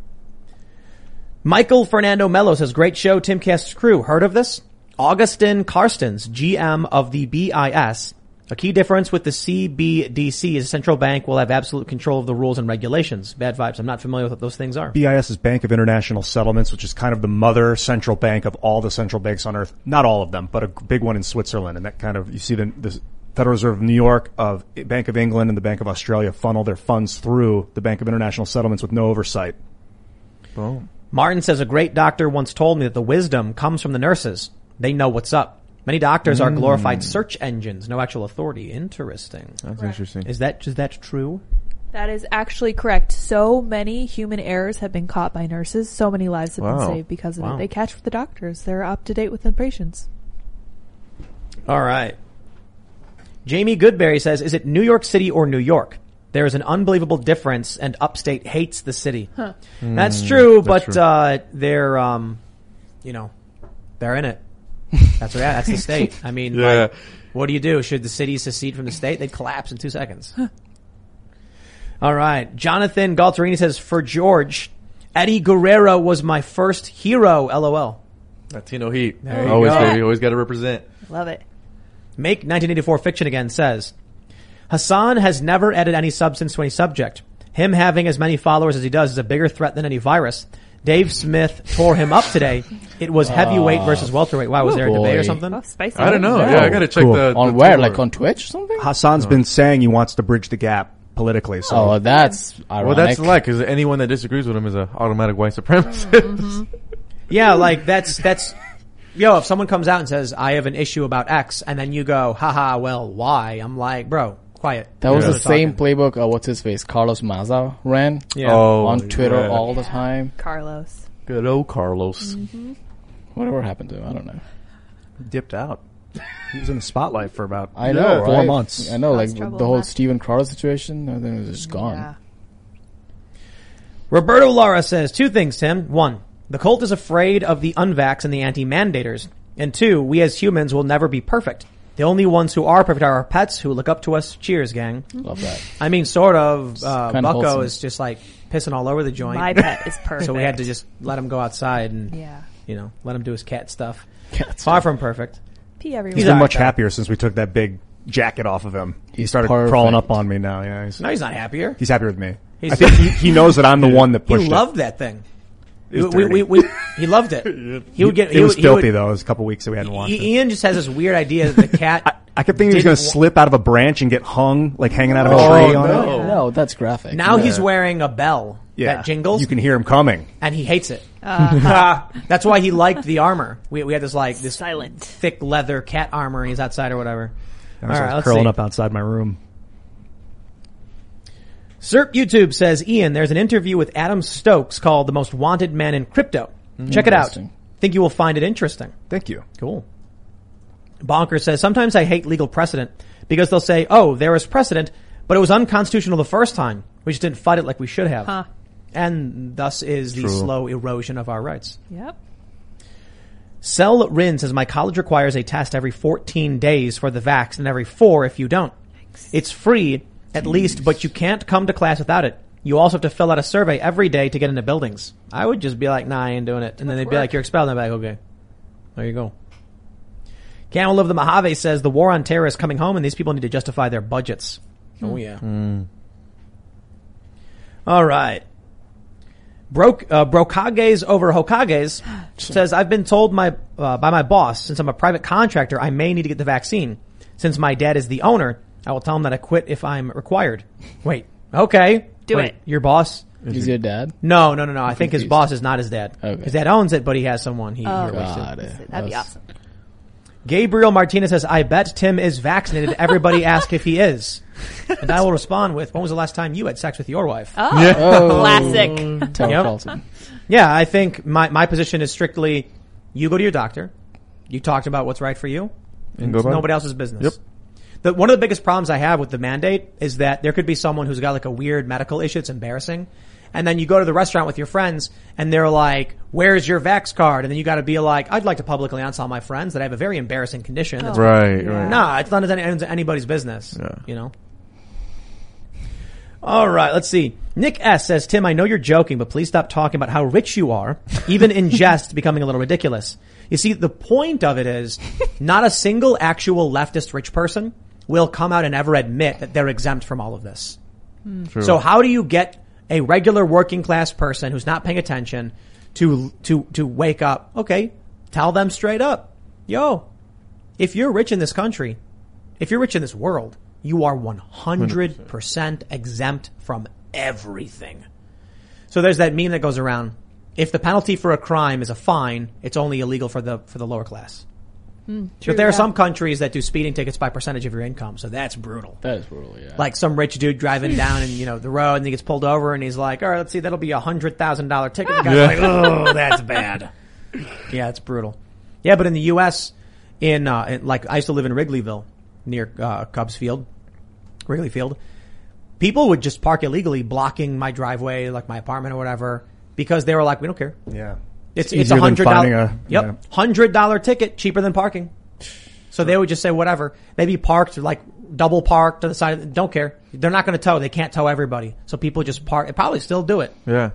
Michael Fernando Mello says, great show, Timcast's crew. Heard of this? Augustin Carstens, GM of the BIS. A key difference with the CBDC is the central bank will have absolute control of the rules and regulations. Bad vibes. I'm not familiar with what those things are. BIS is Bank of International Settlements, which is kind of the mother central bank of all the central banks on earth. Not all of them, but a big one in Switzerland. And that kind of, you see the Federal Reserve of New York, of Bank of England, and the Bank of Australia funnel their funds through the Bank of International Settlements with no oversight. Boom. Martin says, a great doctor once told me that the wisdom comes from the nurses. They know what's up. Many doctors are glorified search engines, no actual authority. Interesting. That's interesting. Is that true? That is actually correct. So many human errors have been caught by nurses. So many lives have been saved because of it. They catch the doctors. They're up to date with the patients. All right. Jamie Goodberry says, is it New York City or New York? There is an unbelievable difference, and upstate hates the city. Huh. That's true, but they're, they're in it. That's the state. I mean, like, what do you do? Should the city secede from the state? They'd collapse in 2 seconds. All right. Jonathan Galterini says, for George, Eddie Guerrero was my first hero, LOL. Latino heat. There you always, go. baby. Always got to represent. Love it. Make 1984 Fiction Again says, Hassan has never added any substance to any subject. Him having as many followers as he does is a bigger threat than any virus. Dave Smith tore him up today. It was heavyweight versus welterweight. Wow, was there a debate or something? Oh, spicy. I don't know. Yeah, I got to check the on where, like on Twitch or something? Hassan's been saying he wants to bridge the gap politically. So. Oh, that's ironic. Well, that's like, because anyone that disagrees with him is an automatic white supremacist. Yeah, like that's, if someone comes out and says, I have an issue about X, and then you go, haha, well, why? I'm like, bro, quiet. That was the same playbook, what's his face, Carlos Maza ran on Twitter all the time. Carlos. Good old Carlos. Mm-hmm. Whatever happened to him, I don't know. Dipped out. He was in the spotlight for about 4 months. I know, like trouble the whole left. Steven Carlos situation, and then it was just gone. Yeah. Roberto Lara says 2 things, Tim. 1, the cult is afraid of the unvax and the anti-mandators. And 2, we as humans will never be perfect. The only ones who are perfect are our pets who look up to us. Cheers, gang. Love that. I mean, sort of. kinda Bucko wholesome. is just like pissing all over the joint. My pet is perfect. So we had to just let him go outside and, let him do his cat stuff. Far from perfect. Pee everywhere. He's been much happier since we took that big jacket off of him. He started crawling up on me now. Yeah, No, he's not happier. he's happier with me. I think he knows that I'm the one that pushed He loved that thing. It was dirty. He loved it. He would get. It was filthy though. It was a couple weeks that we hadn't washed it. Ian just has this weird idea that the cat. I kept thinking he was going to slip out of a branch and get hung, like hanging out of a tree on it. No, that's graphic. Now he's wearing a bell that jingles. You can hear him coming. And he hates it. That's why he liked the armor. We had this silent, thick leather cat armor, and he's outside or whatever. All right, let's curling up outside my room. Serp YouTube says, Ian, there's an interview with Adam Stokes called The Most Wanted Man in Crypto. Check it out. Think you will find it interesting. Thank you. Cool. Bonker says, sometimes I hate legal precedent because they'll say, oh, there is precedent, but it was unconstitutional the first time. We just didn't fight it like we should have. Huh. And thus is the slow erosion of our rights. Yep. Cell Rin says, my college requires a test every 14 days for the vax and every 4 if you don't. Thanks. It's free, at least, but you can't come to class without it. You also have to fill out a survey every day to get into buildings. I would just be like, nah, I ain't doing it. And then they'd be like, you're expelled. And I'm like, okay. There you go. Camel of the Mojave says, the war on terror is coming home and these people need to justify their budgets. Oh, yeah. All right. Brokages over Hokages says, I've been told by my boss, since I'm a private contractor, I may need to get the vaccine. Since my dad is the owner, I will tell him that I quit if I'm required. Wait. Okay. Do Wait, it. Your boss? Is your dad? No. I think his confused. boss is not his dad. Okay. His dad owns it, but he has someone he Got wasted. it. That'd be awesome. Gabriel Martinez says, I bet Tim is vaccinated. Everybody ask if he is. And I will respond with, when was the last time you had sex with your wife? Oh, classic. Tell Yep. Carlton. Yeah, I think my position is strictly, you go to your doctor, you talked about what's right for you, and go it's about it. nobody else's business. Yep. One of the biggest problems I have with the mandate is that there could be someone who's got like a weird medical issue. It's embarrassing. And then you go to the restaurant with your friends and they're like, where's your Vax card? And then you got to be like, I'd like to publicly announce to all my friends that I have a very embarrassing condition. That's Right. No, it's not anybody's business. Yeah. You know? All right, let's see. Nick S. says, Tim, I know you're joking, but please stop talking about how rich you are. Even in jest, becoming a little ridiculous. You see, the point of it is not a single actual leftist rich person will come out and ever admit that they're exempt from all of this. True. So how do you get a regular working class person who's not paying attention to wake up? Okay, tell them straight up. Yo, if you're rich in this country, if you're rich in this world, you are 100% exempt from everything. So there's that meme that goes around. If the penalty for a crime is a fine, it's only illegal for the lower class. But there are some countries that do speeding tickets by percentage of your income, so that's brutal. That is brutal, yeah. Like some rich dude driving down the road and he gets pulled over and he's like, all right, let's see, that'll be $100,000 ticket. The guy's like, oh, that's bad. Yeah, it's brutal. Yeah, but in the U.S., like I used to live in Wrigleyville near Cubs Field, Wrigley Field. People would just park illegally, blocking my driveway, like my apartment or whatever, because they were like, we don't care. Yeah. It's easier than finding $100. yeah. $100 ticket, cheaper than parking. So they would just say whatever. They'd be parked, like double parked to the side. Don't care. They're not going to tow. They can't tow everybody. So people just park. They probably still do it. Yeah.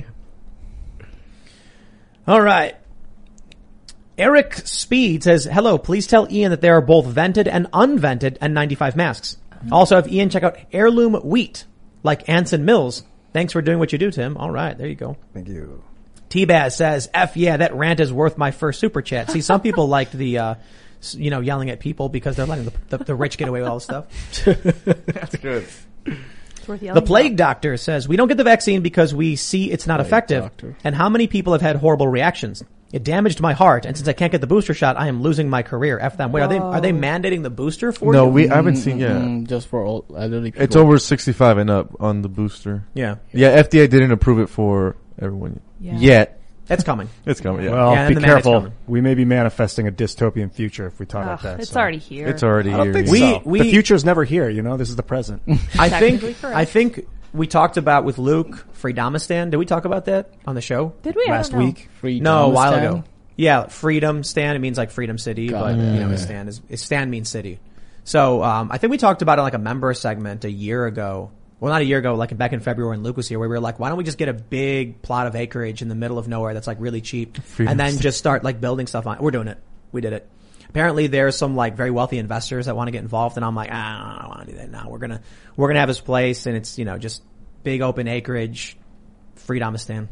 All right. Eric Speed says, hello, please tell Ian that there are both vented and unvented N95 masks. Also have Ian check out Heirloom Wheat, like Anson Mills. Thanks for doing what you do, Tim. All right. There you go. Thank you. T-Baz says, F yeah, that rant is worth my first super chat. See, some people liked the, yelling at people because they're letting the rich get away with all this stuff. That's good. It's worth yelling The Plague about. Doctor says, we don't get the vaccine because we see it's not effective. Doctor. And how many people have had horrible reactions? It damaged my heart. And since I can't get the booster shot, I am losing my career. F them. Wait, are they mandating the booster for No, you? I haven't seen yet. Just for old elderly people. It's over 65 and up on the booster. Yeah. Yeah, FDA didn't approve it for everyone yet. That's coming. It's coming, yeah. Well, Yeah, and be the mandate's careful. coming. We may be manifesting a dystopian future if we talk about that. It's so. already here. It's already I don't here. think yeah. so. The future's never here, This is the present. Technically correct. I think we talked about with Luke, Freedomistan. Did we talk about that on the show? Did we? I Last don't know. week. No, a while Freedomistan? ago. Yeah, Freedom Stand. It means like Freedom City, Got but it. Stand means city. So, I think we talked about it like a member segment a year ago. Well, not a year ago, like back in February when Luke was here, where we were like, why don't we just get a big plot of acreage in the middle of nowhere that's like really cheap and then just start like building stuff on it. We're doing it. We did it. Apparently there's some like very wealthy investors that want to get involved and I'm like, I don't want to do that now. We're going to have this place and it's, just big open acreage, Freedomistan,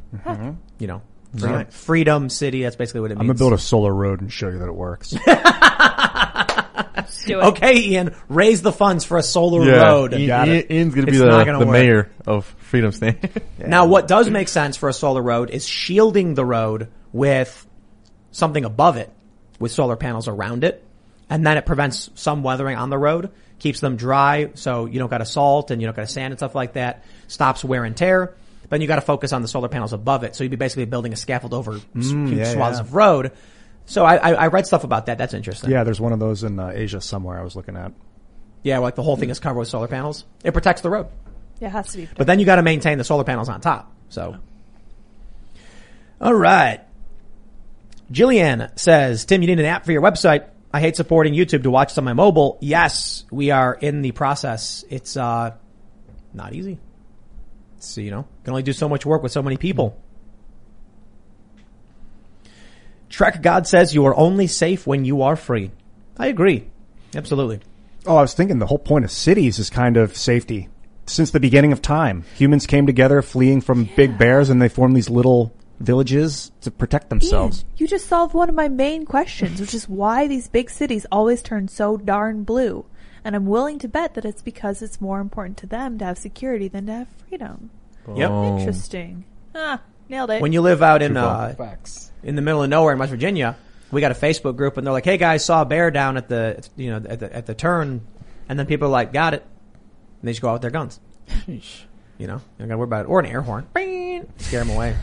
Freedom City. That's basically what it means. I'm going to build a solar road and show you that it works. Let's do it. Okay, Ian, raise the funds for a solar Yeah. road. Ian's going to be It's not gonna the work. mayor of Freedom Stand. Now, what does make sense for a solar road is shielding the road with something above it, with solar panels around it, and then it prevents some weathering on the road, keeps them dry, so you don't got to salt and you don't got to sand and stuff like that, stops wear and tear. But you got to focus on the solar panels above it, so you'd be basically building a scaffold over huge swaths of road. So I read stuff about that. That's interesting. Yeah, there's one of those in Asia somewhere I was looking at. Yeah, like the whole thing is covered with solar panels. It protects the road. Yeah, it has to be. But then you got to maintain the solar panels on top. So, all right. Jillian says, Tim, you need an app for your website. I hate supporting YouTube to watch this on my mobile. Yes, we are in the process. It's not easy. So, can only do so much work with so many people. Trek God says you are only safe when you are free. I agree. Absolutely. Oh, I was thinking the whole point of cities is kind of safety. Since the beginning of time, humans came together fleeing from big bears and they formed these little villages to protect themselves. Ian, you just solved one of my main questions, which is why these big cities always turn so darn blue. And I'm willing to bet that it's because it's more important to them to have security than to have freedom. Yep. Interesting. Nailed it. When you live out in Facts. in the middle of nowhere in West Virginia, we got a Facebook group, and they're like, "Hey guys, saw a bear down at the at the turn," and then people are like, "Got it," and they just go out with their guns. You know, you don't got to worry about it, or an air horn, scare them away.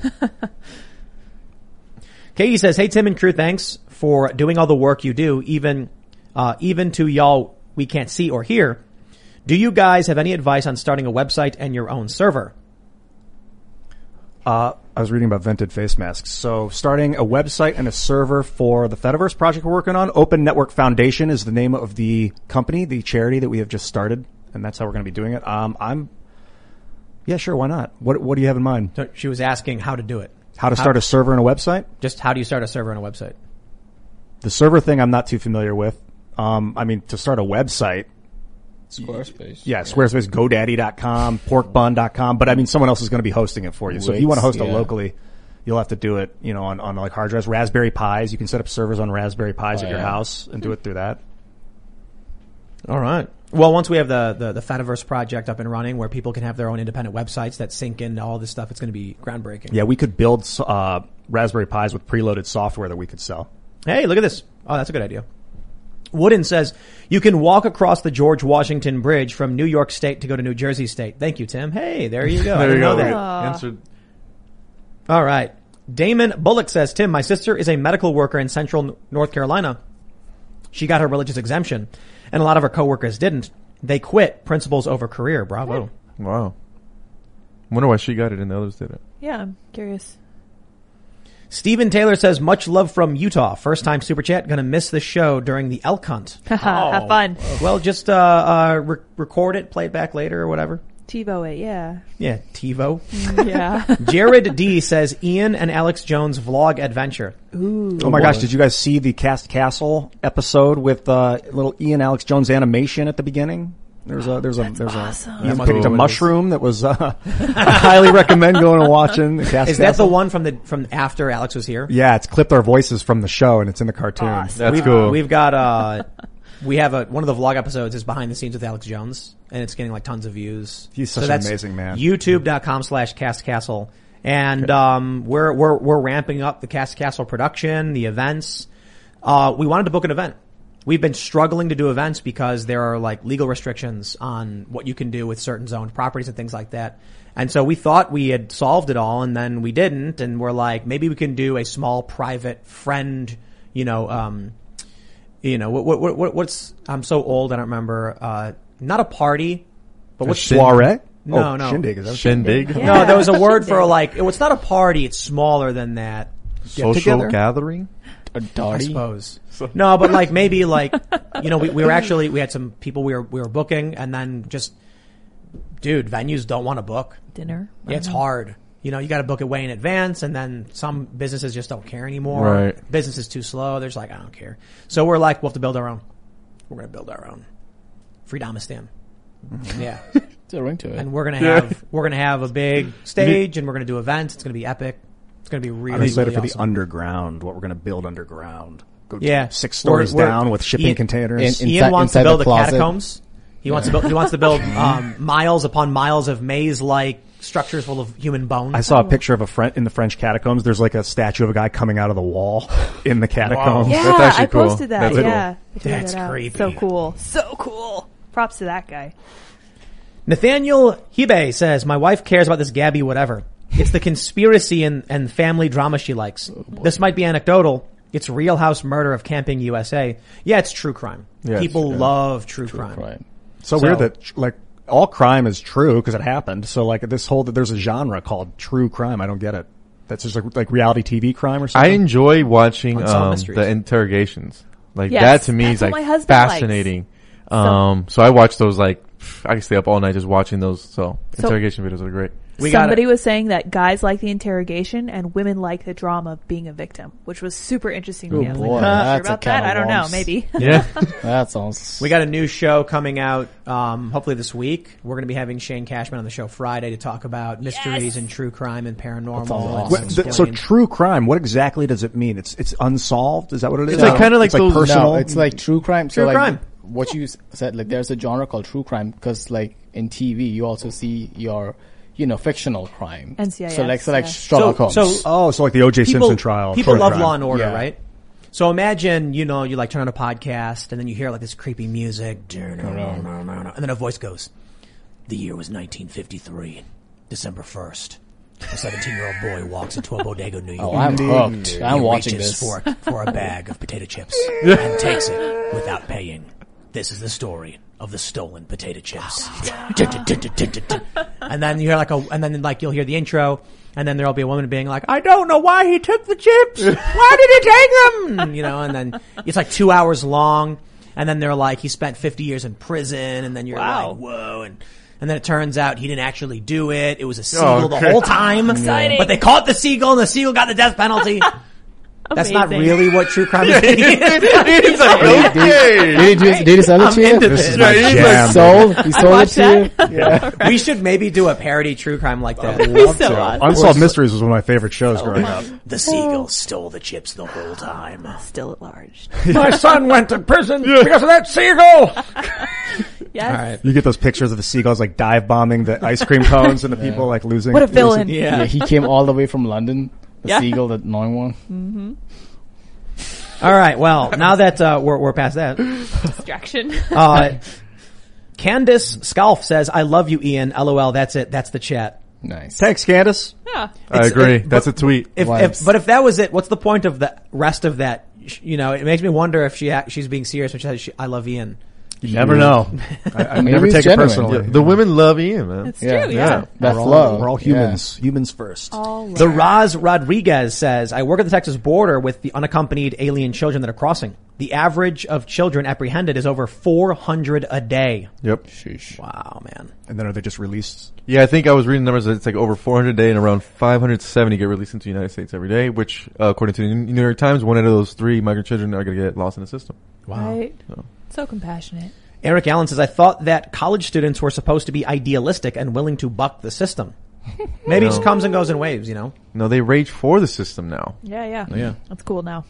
Katie says, "Hey Tim and crew, thanks for doing all the work you do, even to y'all we can't see or hear. Do you guys have any advice on starting a website and your own server?" I was reading about vented face masks. So starting a website and a server for the Fediverse project we're working on. Open Network Foundation is the name of the company, the charity that we have just started, and that's how we're going to be doing it. Yeah, sure, why not? What do you have in mind? So she was asking how to do it. How to start a server and a website? Just how do you start a server and a website? The server thing I'm not too familiar with. To start a website, Squarespace. yeah, Squarespace, GoDaddy.com, PorkBun.com, but someone else is going to be hosting it for you. So if you want to host it locally, you'll have to do it, on like hard drives, Raspberry Pis. You can set up servers on Raspberry Pis at your house and do it through that. All right. Well, once we have the Fediverse project up and running, where people can have their own independent websites that sync into all this stuff, it's going to be groundbreaking. Yeah, we could build Raspberry Pis with preloaded software that we could sell. Hey, look at this. Oh, that's a good idea. Wooden says, you can walk across the George Washington Bridge from New York State to go to New Jersey State. Thank you, Tim. Hey, there you go. There you go. Answered. All right. Damon Bullock says, Tim, my sister is a medical worker in Central North Carolina. She got her religious exemption, and a lot of her coworkers didn't. They quit principles over career. Bravo. Wow. I wonder why she got it and the others didn't. Yeah, I'm curious. Stephen Taylor says, much love from Utah. First time super chat. Gonna miss the show during the elk hunt. Have fun. Well, just record it, play it back later or whatever. TiVo it, yeah. Yeah, TiVo. Yeah. Jared D says, Ian and Alex Jones vlog adventure. Ooh. Oh my gosh, did you guys see the Cast Castle episode with little Ian Alex Jones animation at the beginning? There's awesome. Ian picked a mushroom that was I highly recommend going and watching the Cast Is Castle. that the one from after Alex was here? Yeah, it's clipped our voices from the show and it's in the cartoon. Awesome. That's cool. We've got we have one of the vlog episodes is behind the scenes with Alex Jones, and it's getting like tons of views. He's such an amazing man. YouTube.com/CastCastle. And we're ramping up the Cast Castle production, the events. We wanted to book an event. We've been struggling to do events because there are like legal restrictions on what you can do with certain zoned properties and things like that. And so we thought we had solved it all, and then we didn't. And we're like, maybe we can do a small private friend, what's, I'm so old, I don't remember, not a party, but what's soiree? No. Shindig. Is that Shindig? Yeah. No, there was a word for like, it's not a party, it's smaller than that. Social gathering? A I darty? suppose. No, but like maybe like, we had some people we were booking, and then just, dude, venues don't want to book. Dinner. Yeah, it's hard. You got to book it way in advance, and then some businesses just don't care anymore. Right. Business is too slow. They're just like, I don't care. So we're like, we'll have to build our own. We're going to build our own. Freedomistan. Yeah. There's a ring to it. And we're going to have a big stage, and we're going to do events. It's going to be epic. It's going to be really, I'm excited really for awesome. the underground, what we're going to build underground. Go Yeah. 6 stories We're- down with shipping Ian- containers. Ian wants to inside build the the closet. catacombs. He wants to build miles upon miles of maze-like structures full of human bones. I saw a picture of in the French catacombs. There's like a statue of a guy coming out of the wall in the catacombs. Yeah, That's actually I cool. posted that. That's Yeah. I tweeted That's that out. creepy. So cool. So cool. Props to that guy. Nathaniel Hibe says, my wife cares about this Gabby whatever. It's the conspiracy and family drama she likes. This might be anecdotal. It's Real House Murder of Camping USA. Yeah, it's true crime. Yeah, People it's- love true crime. Right. So weird that like all crime is true because it happened. So like there's a genre called true crime. I don't get it. That's just like reality TV crime or I something. enjoy watching Unsolved mysteries. the interrogations. Like Yes, that to me that's is what like my husband likes. fascinating. So I watch those I can stay up all night just watching those. So interrogation videos are great. Somebody was saying that guys like the interrogation and women like the drama of being a victim, which was super interesting to me. I was boy, like, not sure that's a about can that. of I don't know. worms. Maybe. Yeah. That sounds... We got a new show coming out, hopefully this week. We're going to be having Shane Cashman on the show Friday to talk about mysteries and true crime and paranormal. That's awesome. So true crime, what exactly does it mean? It's unsolved? Is that what it is? It's like kind of like it's like those personal. No, it's like true crime. True so like, crime. what you said, like there's a genre called true crime because like in TV you also see your, fictional crime. NCIS, So like yeah. Sherlock Holmes. So like the O.J. Simpson trial. People true love crime. Law and Order, Yeah. right? So imagine, you like turn on a podcast and then you hear like this creepy music, and then a voice goes, "The year was 1953, December 1st. A 17-year-old boy walks into a bodega, New York. Oh, I'm hooked. I'm He watching reaches this. for a bag of potato chips and takes it without paying. This is the story of the stolen potato chips." And then you hear you'll hear the intro, and then there'll be a woman being like, "I don't know why he took the chips. Why did he take them?" And then it's like 2 hours long, and then they're like, he spent 50 years in prison, and then you're like, whoa, and then it turns out he didn't actually do it. It was a seagull the whole time. Exciting. But they caught the seagull, and the seagull got the death penalty. That's not Amazing. really what true crime is. He's like, okay. Did he sell it to you? into This this. is my He's jam. He sold it watch to you? Yeah. We should maybe do a parody true crime like that. So awesome. Unsolved Mysteries was one of my favorite shows growing up. The seagull stole the chips the whole time. Still at large. My son went to prison because of that seagull. Yes. All right. You get those pictures of the seagulls like dive bombing the ice cream cones and the people like losing. What a villain. Yeah. Yeah, he came all the way from London. The Yeah. seagull, that annoying one. All right. Well, now that we're past that, Distraction. Candace Scalf says, "I love you, Ian. LOL. That's it. That's the chat." Nice. Thanks, Candace. Yeah. I agree. That's a tweet. If that was it, what's the point of the rest of that? It makes me wonder if she's being serious when she says, "I love Ian." You never know. I Maybe never it's take it genuine. personally. The women love Ian, man. It's true, yeah. Yeah. That's we're love. all humans. Humans first. All The right. Raz Rodriguez says, "I work at the Texas border with the unaccompanied alien children that are crossing. The average of children apprehended is over 400 a day." Yep. Sheesh. Wow, man. And then are they just released? Yeah, I think I was reading numbers that it's like over 400 a day and around 570 get released into the United States every day, which, according to the New York Times, one out of those 3 migrant children are going to get lost in the system. Right. So compassionate. Eric Allen says, "I thought that college students were supposed to be idealistic and willing to buck the system." Maybe it just comes and goes in waves, No, they rage for the system now. Yeah. Yeah. That's cool now.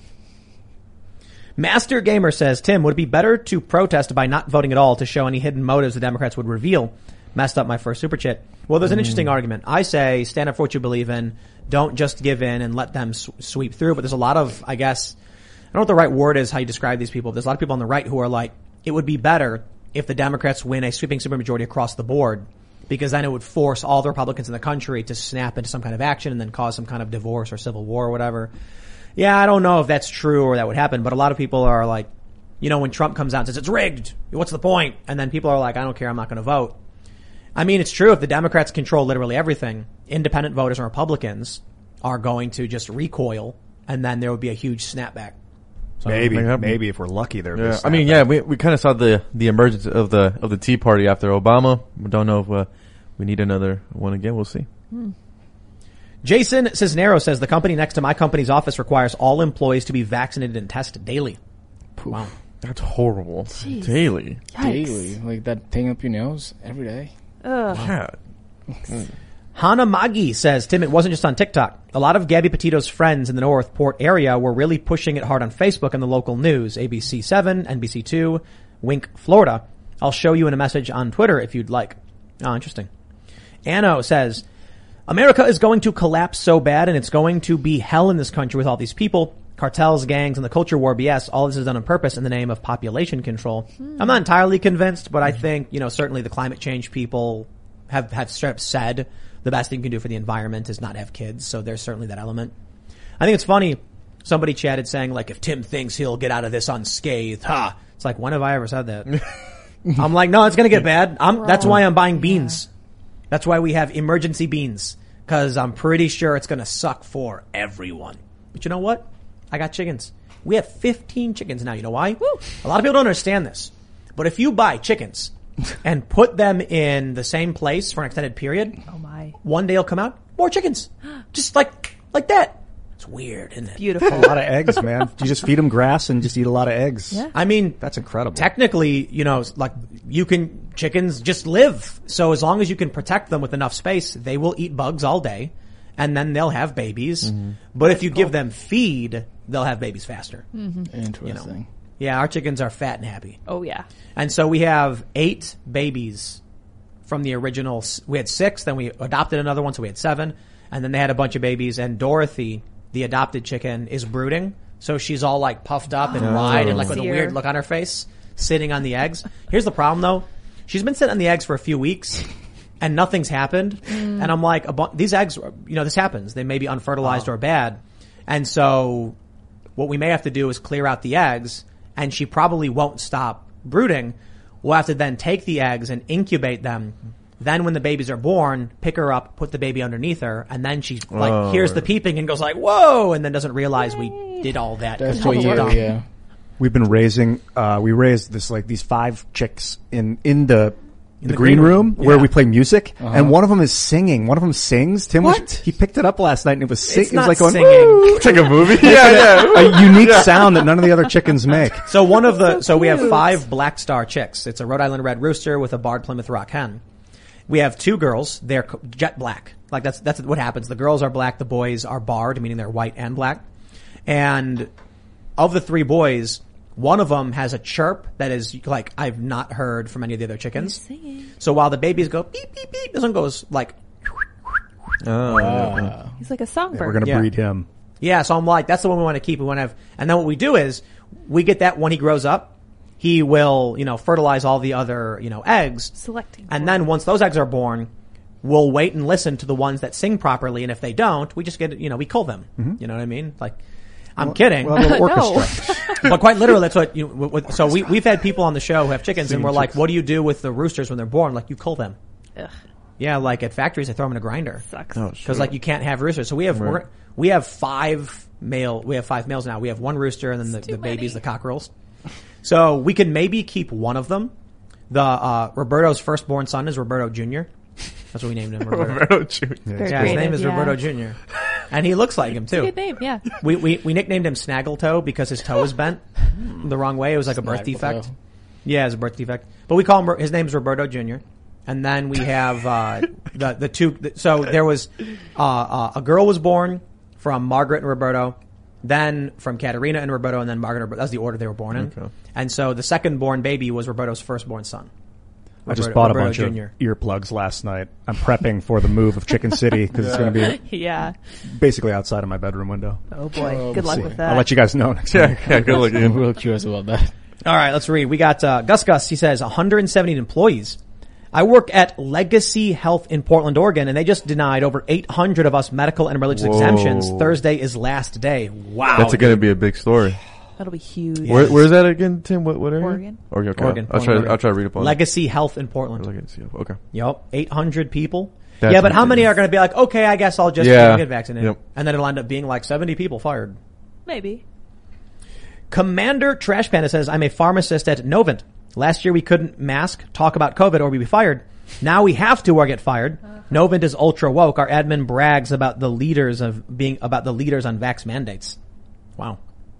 Master Gamer says, "Tim, would it be better to protest by not voting at all to show any hidden motives the Democrats would reveal?" Messed up my first super chat. Well, there's an interesting argument. I say stand up for what you believe in. Don't just give in and let them sweep through. But there's a lot of, I guess, I don't know what the right word is, how you describe these people. There's a lot of people on the right who are like, it would be better if the Democrats win a sweeping supermajority across the board, because then it would force all the Republicans in the country to snap into some kind of action and then cause some kind of divorce or civil war or whatever. Yeah, I don't know if that's true or that would happen, but a lot of people are like, when Trump comes out and says it's rigged, what's the point? And then people are like, I don't care, I'm not going to vote. I mean, it's true if the Democrats control literally everything, independent voters and Republicans are going to just recoil, and then there would be a huge snapback. So Maybe if we're lucky, there. Yeah. I mean, yeah, we kind of saw the emergence of the Tea Party after Obama. We don't know if we need another one again. We'll see. Jason Cisnero says the company next to my company's office requires all employees to be vaccinated and tested daily. Wow. That's horrible. Jeez. Daily. Yikes. Daily. Like that thing up your nose every day. Ugh. Yeah. Hana Magi says, Tim, it wasn't just on TikTok. A lot of Gabby Petito's friends in the Northport area were really pushing it hard on Facebook and the local news. ABC7, NBC2, Wink, Florida. I'll show you in a message on Twitter if you'd like. Oh, interesting. Anno says, America is going to collapse so bad and it's going to be hell in this country with all these people, cartels, gangs, and the culture war BS. All this is done on purpose in the name of population control. I'm not entirely convinced, but I think, certainly the climate change people have straight up said the best thing you can do for the environment is not have kids. So there's certainly that element. I think it's funny. Somebody chatted saying, like, if Tim thinks he'll get out of this unscathed, It's like, when have I ever said that? I'm like, no, it's going to get bad. That's why I'm buying beans. That's why we have emergency beans. Cause I'm pretty sure it's going to suck for everyone. But you know what? I got chickens. We have 15 chickens now. You know why? Woo. A lot of people don't understand this. But if you buy chickens and put them in the same place for an extended period, Oh my. one day will come out, more chickens. Just like that. It's weird, isn't it? Beautiful. a lot of eggs, man. You just feed them grass and just eat a lot of eggs. Yeah. I mean, That's incredible. technically, chickens just live. So as long as you can protect them with enough space, they will eat bugs all day and then they'll have babies. But if you give them feed, they'll have babies faster. Interesting. Yeah, our chickens are fat and happy. Oh yeah. And so we have 8 babies from the original. We had 6, then we adopted another one, so we had 7. And then they had a bunch of babies. And Dorothy, the adopted chicken, is brooding. So she's all like puffed up and wide and like with a weird look on her face, sitting on the eggs. Here's the problem though. She's been sitting on the eggs for a few weeks and nothing's happened. And I'm like, these eggs, this happens. They may be unfertilized or bad. And so what we may have to do is clear out the eggs, and she probably won't stop brooding. We'll have to then take the eggs and incubate them. Then when the babies are born, pick her up, put the baby underneath her, and then she hears the peeping and goes like, whoa, and then doesn't realize we did all that. That's what you do, yeah. We've been raising, we raised these 5 chicks in the green room where we play music, and one of them is singing. One of them sings. Tim he picked it up last night and it was singing. It was like going, singing. It's like a movie. A unique sound that none of the other chickens make. So we have 5 Black Star chicks. It's a Rhode Island Red Rooster with a barred Plymouth Rock hen. We have 2 girls. They're jet black. Like that's what happens. The girls are black. The boys are barred, meaning they're white and black. And of the 3 boys, one of them has a chirp that is like I've not heard from any of the other chickens. So while the babies go beep beep beep, this one goes like. He's like a songbird. We're gonna breed him. Yeah, so I'm like, that's the one we want to keep. We want to have, and then what we do is we get that when he grows up. He will, fertilize all the other, eggs. Selecting. And then once those eggs are born, we'll wait and listen to the ones that sing properly. And if they don't, we just get, we kill them. Mm-hmm. You know what I mean? Like, I'm kidding. Well, a little orchestra. But quite literally, that's what, so we've had people on the show who have chickens and we're like, what do you do with the roosters when they're born? Like, you kill them. Ugh. Yeah, like at factories, they throw them in a grinder. Sucks. Cause like you can't have roosters. So we have 5 males now. We have 1 rooster and then the babies, the cockerels. So we can maybe keep one of them. Roberto's firstborn son is Roberto Jr. That's what we named him. Roberto Jr. Yeah, his name is Roberto Jr. And he looks like him too. Good name, yeah. We nicknamed him Snagglettoe because his toe is bent the wrong way. It was like a birth defect. Yeah, it's a birth defect. But we call him, his name's Roberto Jr. And then we have, the 2, so there was, a girl was born from Margaret and Roberto. Then from Katerina and Roberto, and then Margaret and Roberto. That's the order they were born in. Okay. And so the second born baby was Roberto's firstborn son. I just bought a bunch of earplugs last night. I'm prepping for the move of Chicken City because it's going to be basically outside of my bedroom window. Oh boy, good luck with that. I'll let you guys know next time. Yeah, good luck. I'm real curious about that. All right, let's read. We got Gus. He says 170 employees. I work at Legacy Health in Portland, Oregon, and they just denied over 800 of us medical and religious exemptions. Thursday is last day. Wow. That's going to be a big story. That'll be huge. Where's that again, Tim? What area? Oregon. Okay. Oregon. I'll try to read up on Legacy Health in Portland. Legacy. Okay. Yep. 800 people. That's but how many are going to be like, okay, I guess I'll just get vaccinated. Yep. And then it'll end up being like 70 people fired. Maybe. Commander Trash Panda says, I'm a pharmacist at Novant. Last year we couldn't mask, talk about COVID, or we'd be fired. Now we have to or get fired. Novant is ultra woke. Our admin brags about the leaders on vax mandates. Wow.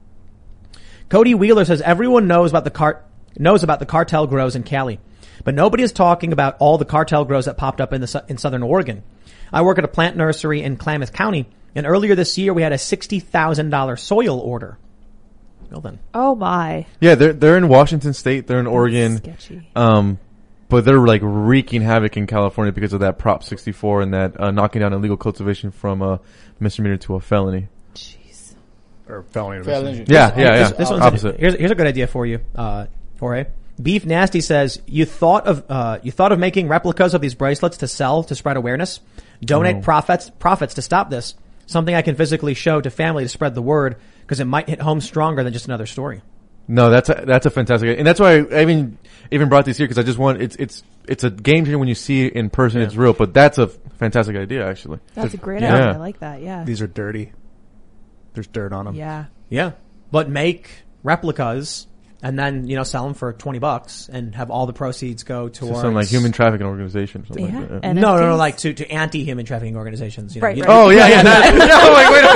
Cody Wheeler says everyone knows about the cartel grows in Cali, but nobody is talking about all the cartel grows that popped up in Southern Oregon. I work at a plant nursery in Klamath County, and earlier this year we had a $60,000 soil order. Well then. Oh my. Yeah, they're in Washington State. They're in Oregon. Sketchy. But they're like wreaking havoc in California because of that Prop 64 and that knocking down illegal cultivation from a misdemeanor to a felony. Jeez. Or felony. Yeah. This one's opposite. Here's a good idea for you, Jorge. Beef Nasty says you thought of making replicas of these bracelets to sell to spread awareness. Donate profits to stop this. Something I can physically show to family to spread the word because it might hit home stronger than just another story. No, that's a fantastic idea. And that's why I even brought these here because I just want it's a game changer when you see it in person. It's real, but that's a fantastic idea actually. That's a great idea. I like that. Yeah. These are dirty. There's dirt on them. Yeah. But make replicas and then, sell them for $20 and have all the proceeds go towards some like human trafficking organization or something like that. Yeah. No, like to anti-human trafficking organizations. Right. Oh yeah. No,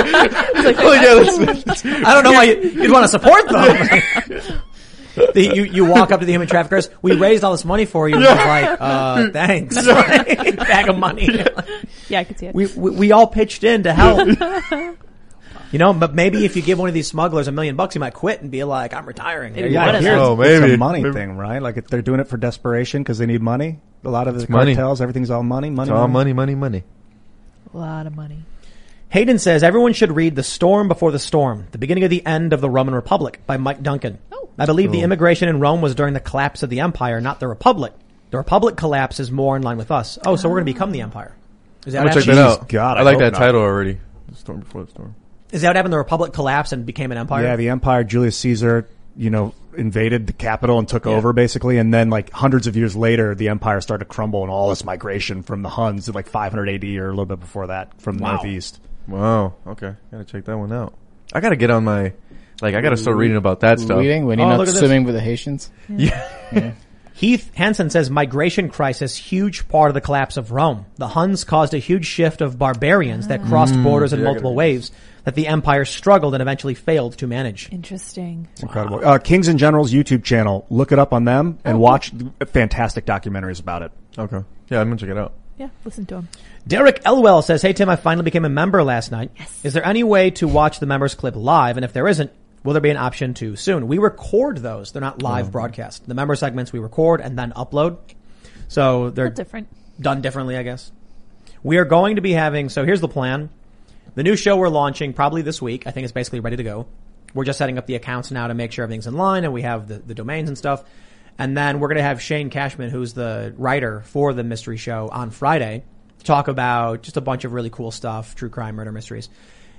wait. I don't know why you'd want to support them. You walk up to the human traffickers. We raised all this money for you. And like, thanks. Bag of money. Yeah, I could see it. We all pitched in to help. You know, but maybe if you give one of these smugglers $1 million, he might quit and be like, I'm retiring. Maybe Yeah, one of here's- them. Oh, It's maybe. a money Maybe. thing, right? Like if they're doing it for desperation because they need money. A lot of the money. cartels, everything's all money. It's all money, money, money. A lot of money. Hayden says everyone should read The Storm Before the Storm, The Beginning of the End of the Roman Republic by Mike Duncan. Oh. I believe the immigration in Rome was during the collapse of the empire, not the republic. The republic collapse is more in line with us. Oh, so we're going to become the empire. Is that I'm what gonna check happened? that out. God, I I like hope that not. title already. The Storm Before the Storm. Is that what happened? The republic collapsed and became an empire? Yeah, the empire, Julius Caesar, invaded the capital and took over basically. And then like hundreds of years later, the empire started to crumble and all this migration from the Huns at like 500 AD or a little bit before that from the northeast. Wow. Okay. Gotta check that one out. I gotta get on my, I gotta start reading about that stuff. Reading when you're Oh, not look at this. swimming with the Haitians. Heath Hansen says migration crisis, huge part of the collapse of Rome. The Huns caused a huge shift of barbarians that crossed borders in multiple waves that the empire struggled and eventually failed to manage. Interesting. It's incredible. Kings and Generals YouTube channel. Look it up on them and watch fantastic documentaries about it. Okay. Yeah, I'm gonna check it out. Yeah, listen to him. Derek Elwell says, hey Tim, I finally became a member last night. Yes. Is there any way to watch the members clip live? And if there isn't, will there be an option to soon? We record those. They're not live broadcast. The member segments we record and then upload. So A they're little different. done differently, I guess. We are going to be having, so here's the plan. The new show we're launching probably this week. I think it's basically ready to go. We're just setting up the accounts now to make sure everything's in line and we have the domains and stuff. And then we're going to have Shane Cashman, who's the writer for the mystery show, on Friday to talk about just a bunch of really cool stuff, true crime, murder mysteries.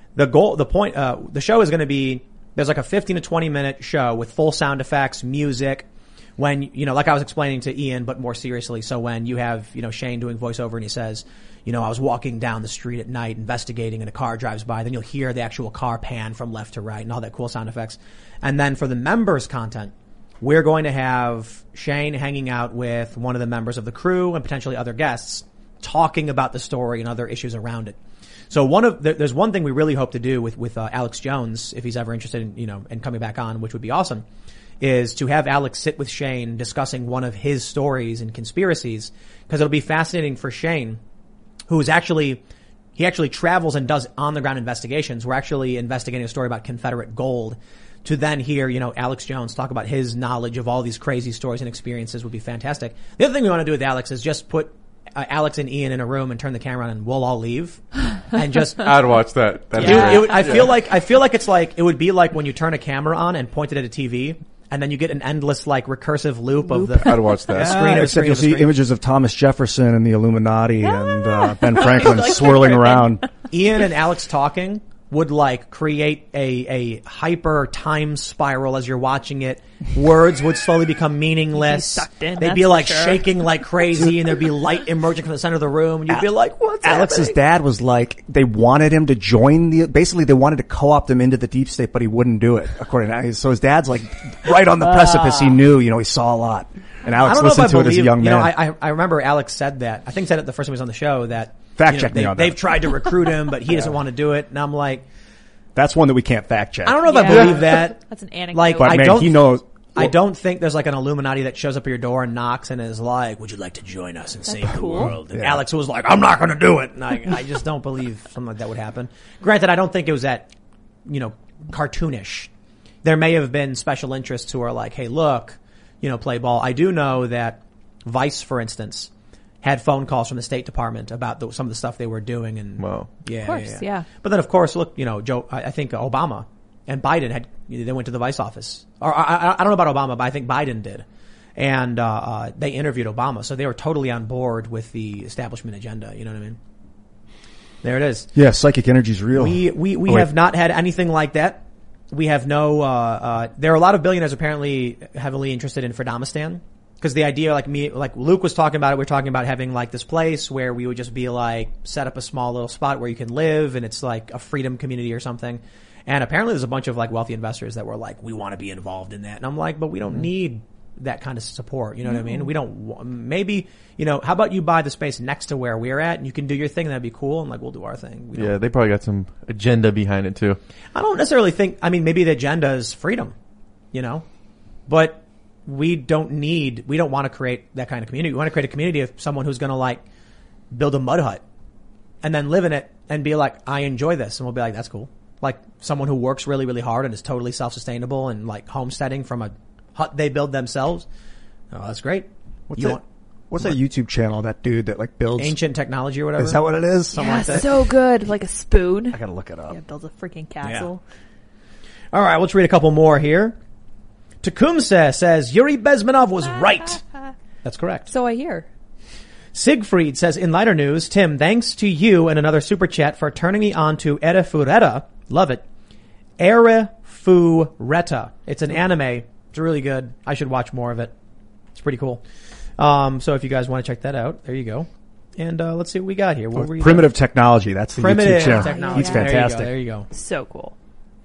The show is going to be, there's like a 15 to 20 minute show with full sound effects, music. When, like I was explaining to Ian, but more seriously. So when you have, Shane doing voiceover and he says, I was walking down the street at night investigating and a car drives by, then you'll hear the actual car pan from left to right and all that cool sound effects. And then for the members content, we're going to have Shane hanging out with one of the members of the crew and potentially other guests talking about the story and other issues around it. So there's one thing we really hope to do with Alex Jones, if he's ever interested in, in coming back on, which would be awesome, is to have Alex sit with Shane discussing one of his stories and conspiracies, because it'll be fascinating for Shane, who's actually travels and does on the ground investigations. We're actually investigating a story about Confederate gold. To then hear, Alex Jones talk about his knowledge of all these crazy stories and experiences would be fantastic. The other thing we want to do with Alex is just put Alex and Ian in a room and turn the camera on and we'll all leave and just. I'd watch that. That'd Dude, be great. I feel like it's like, it would be like when you turn a camera on and point it at a TV and then you get an endless recursive loop. of the I'd watch that. screen of Except you'll see screen. images of Thomas Jefferson and the Illuminati and Ben Franklin swirling around. Ian and Alex talking would create a hyper time spiral as you're watching it. Words would slowly become meaningless. sucked in, They'd be that's for sure. shaking like crazy and there'd be light emerging from the center of the room and you'd be like, what's Alex's happening? dad was like, they wanted him to join basically they wanted to co-opt him into the deep state, but he wouldn't do it, according to, so his dad's right on the precipice. He knew, he saw a lot. And I Alex don't know if I listened to it as a believe, young man. I remember Alex said that. I think said it the first time he was on the show that Fact check me on that. they've tried to recruit him, but he doesn't want to do it. And I'm like, That's one that we can't fact check. I don't know if I Yeah. believe that. That's an anecdote. Like, But I man, don't he knows. I don't think there's an Illuminati that shows up at your door and knocks and is like, would you like to join us and save the cool. world? And Yeah. Alex was like, I'm not going to do it. And I just don't believe something like that would happen. Granted, I don't think it was that, cartoonish. There may have been special interests who are like, hey, look, play ball. I do know that Vice, for instance, had phone calls from the State Department about some of the stuff they were doing. And Wow. yeah, Of course, yeah. But then, of course, look, I think Obama and Biden they went to the Vice office. Or I don't know about Obama, but I think Biden did. And they interviewed Obama, so they were totally on board with the establishment agenda. You know what I mean? There it is. Yeah, psychic energy is real. We have not had anything like that. We have no. There are a lot of billionaires apparently heavily interested in Fredomistan. Because the idea, like Luke was talking about it, we're talking about having this place where we would just be set up a small little spot where you can live and it's like a freedom community or something. And apparently there's a bunch of wealthy investors that were like, we want to be involved in that. And I'm like, but we don't need that kind of support. You know what I mean? We don't, maybe, how about you buy the space next to where we're at and you can do your thing and that'd be cool. And we'll do our thing. Yeah, they probably got some agenda behind it too. I don't necessarily think, maybe the agenda is freedom, but we don't want to create that kind of community. We want to create a community of someone who's going to build a mud hut and then live in it and be like, I enjoy this. And we'll be like, that's cool. like someone who works really, really hard and is totally self-sustainable and like homesteading from a hut they build themselves. Oh, that's great. What's that YouTube channel? That dude that like builds ancient technology or whatever. Is that what it is? Something like that. So good. Like a spoon. I gotta look it up. Yeah, builds a freaking castle. All right, let's read a couple more here. Tecumseh says Yuri Bezmenov was right. That's correct. So I hear. Siegfried says, in lighter news, Tim, thanks to you and another super chat for turning me on to Erefureta. Love it. Erefureta. It's an anime. It's really good. I should watch more of it. It's pretty cool. So if you guys want to check that out, there you go. And let's see what we got here. What were you Primitive Technology. That's the Primitive YouTube channel. Technology. He's fantastic. There you go. So cool.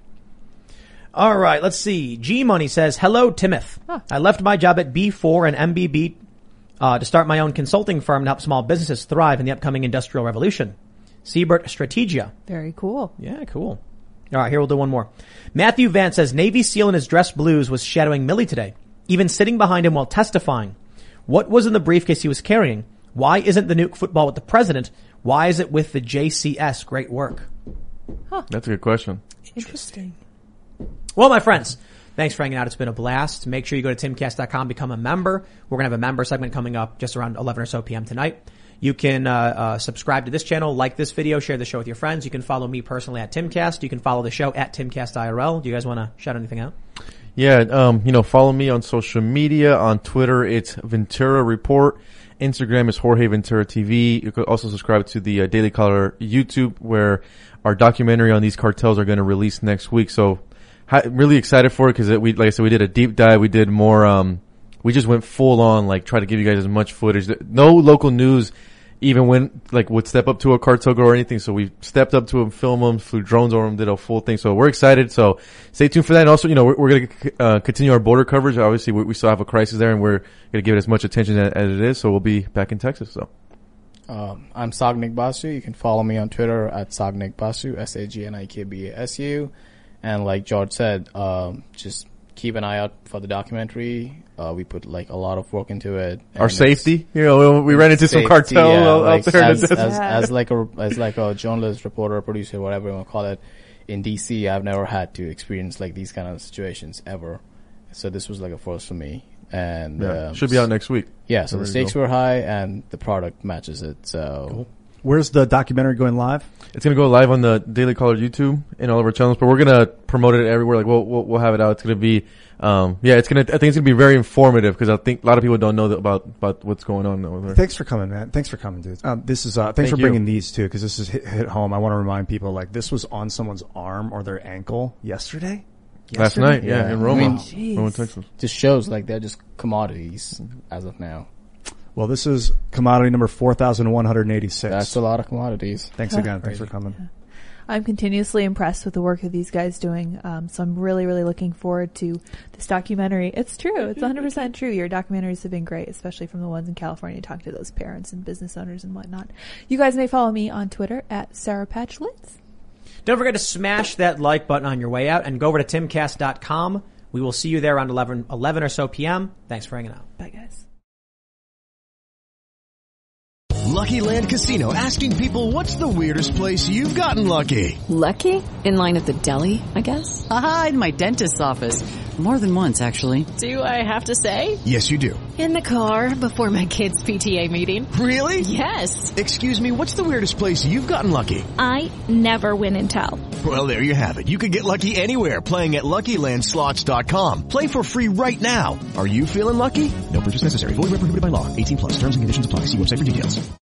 All right, let's see. G Money says, hello, Timoth. I left my job at B4 and MBB to start my own consulting firm to help small businesses thrive in the upcoming industrial revolution. Siebert Strategia. Very cool. Yeah, cool. All right, here we'll do one more. Matthew Vance says, Navy SEAL in his dress blues was shadowing Milley today, even sitting behind him while testifying. What was in the briefcase he was carrying? Why isn't the nuke football with the president? Why is it with the JCS? Great work. That's a good question. Interesting. Well, my friends, thanks for hanging out. It's been a blast. Make sure you go to timcast.com, become a member. We're going to have a member segment coming up just around 11 or so p.m. tonight. You can subscribe to this channel, like this video, share the show with your friends. You can follow me personally at Timcast. You can follow the show at TimcastIRL. Do you guys want to shout anything out? Yeah, follow me on social media. On Twitter, it's Ventura Report. Instagram is Jorge Ventura TV. You could also subscribe to the Daily Caller YouTube, where our documentary on these cartels are going to release next week. So, really excited for it because we did a deep dive. We did more. We just went full on, like, try to give you guys as much footage. No local news even would step up to a cartel or anything. So we stepped up to them, film them, flew drones over them, did a full thing. So we're excited. So stay tuned for that. And also, we're going to continue our border coverage. Obviously, we still have a crisis there, and we're going to give it as much attention as it is. So we'll be back in Texas. So. I'm Sagnik Basu. You can follow me on Twitter at Sagnik Basu, SAGNIKBASU. And like George said, just keep an eye out for the documentary. We put a lot of work into it. Our safety, we ran into some cartel out there. As like a journalist, reporter, producer, whatever you want to call it, in DC, I've never had to experience these kind of situations ever. So this was a first for me. And should be out next week. Yeah, so the stakes were high and the product matches it. So cool. Where's the documentary going live? It's going to go live on the Daily Caller YouTube and all of our channels, but we're going to promote it everywhere. We'll have it out. It's going to be, I think it's going to be very informative because I think a lot of people don't know about what's going on over there. Thanks for coming, man. Thanks for coming, dude. Thanks for bringing these too, because this is hit home. I want to remind people this was on someone's arm or their ankle yesterday. Last night, in Roma, Roma, Texas. Just shows they're just commodities as of now. Well, this is commodity number 4,186. That's a lot of commodities. Thanks again. Thanks for coming. I'm continuously impressed with the work that these guys doing. So I'm really, really looking forward to this documentary. It's true. It's 100% true. Your documentaries have been great, especially from the ones in California, talking to those parents and business owners and whatnot. You guys may follow me on Twitter at Sarah Patchlitz. Don't forget to smash that like button on your way out and go over to timcast.com. We will see you there around 11 or so p.m. Thanks for hanging out. Bye, guys. Lucky Land Casino, asking people, what's the weirdest place you've gotten lucky? Lucky? In line at the deli, I guess? Aha, in my dentist's office. More than once, actually. Do I have to say? Yes, you do. In the car before my kids' PTA meeting. Really? Yes. Excuse me, what's the weirdest place you've gotten lucky? I never win and tell. Well, there you have it. You can get lucky anywhere, playing at LuckyLandSlots.com. Play for free right now. Are you feeling lucky? No purchase necessary. Void where prohibited by law. 18+. Terms and conditions apply. See website for details.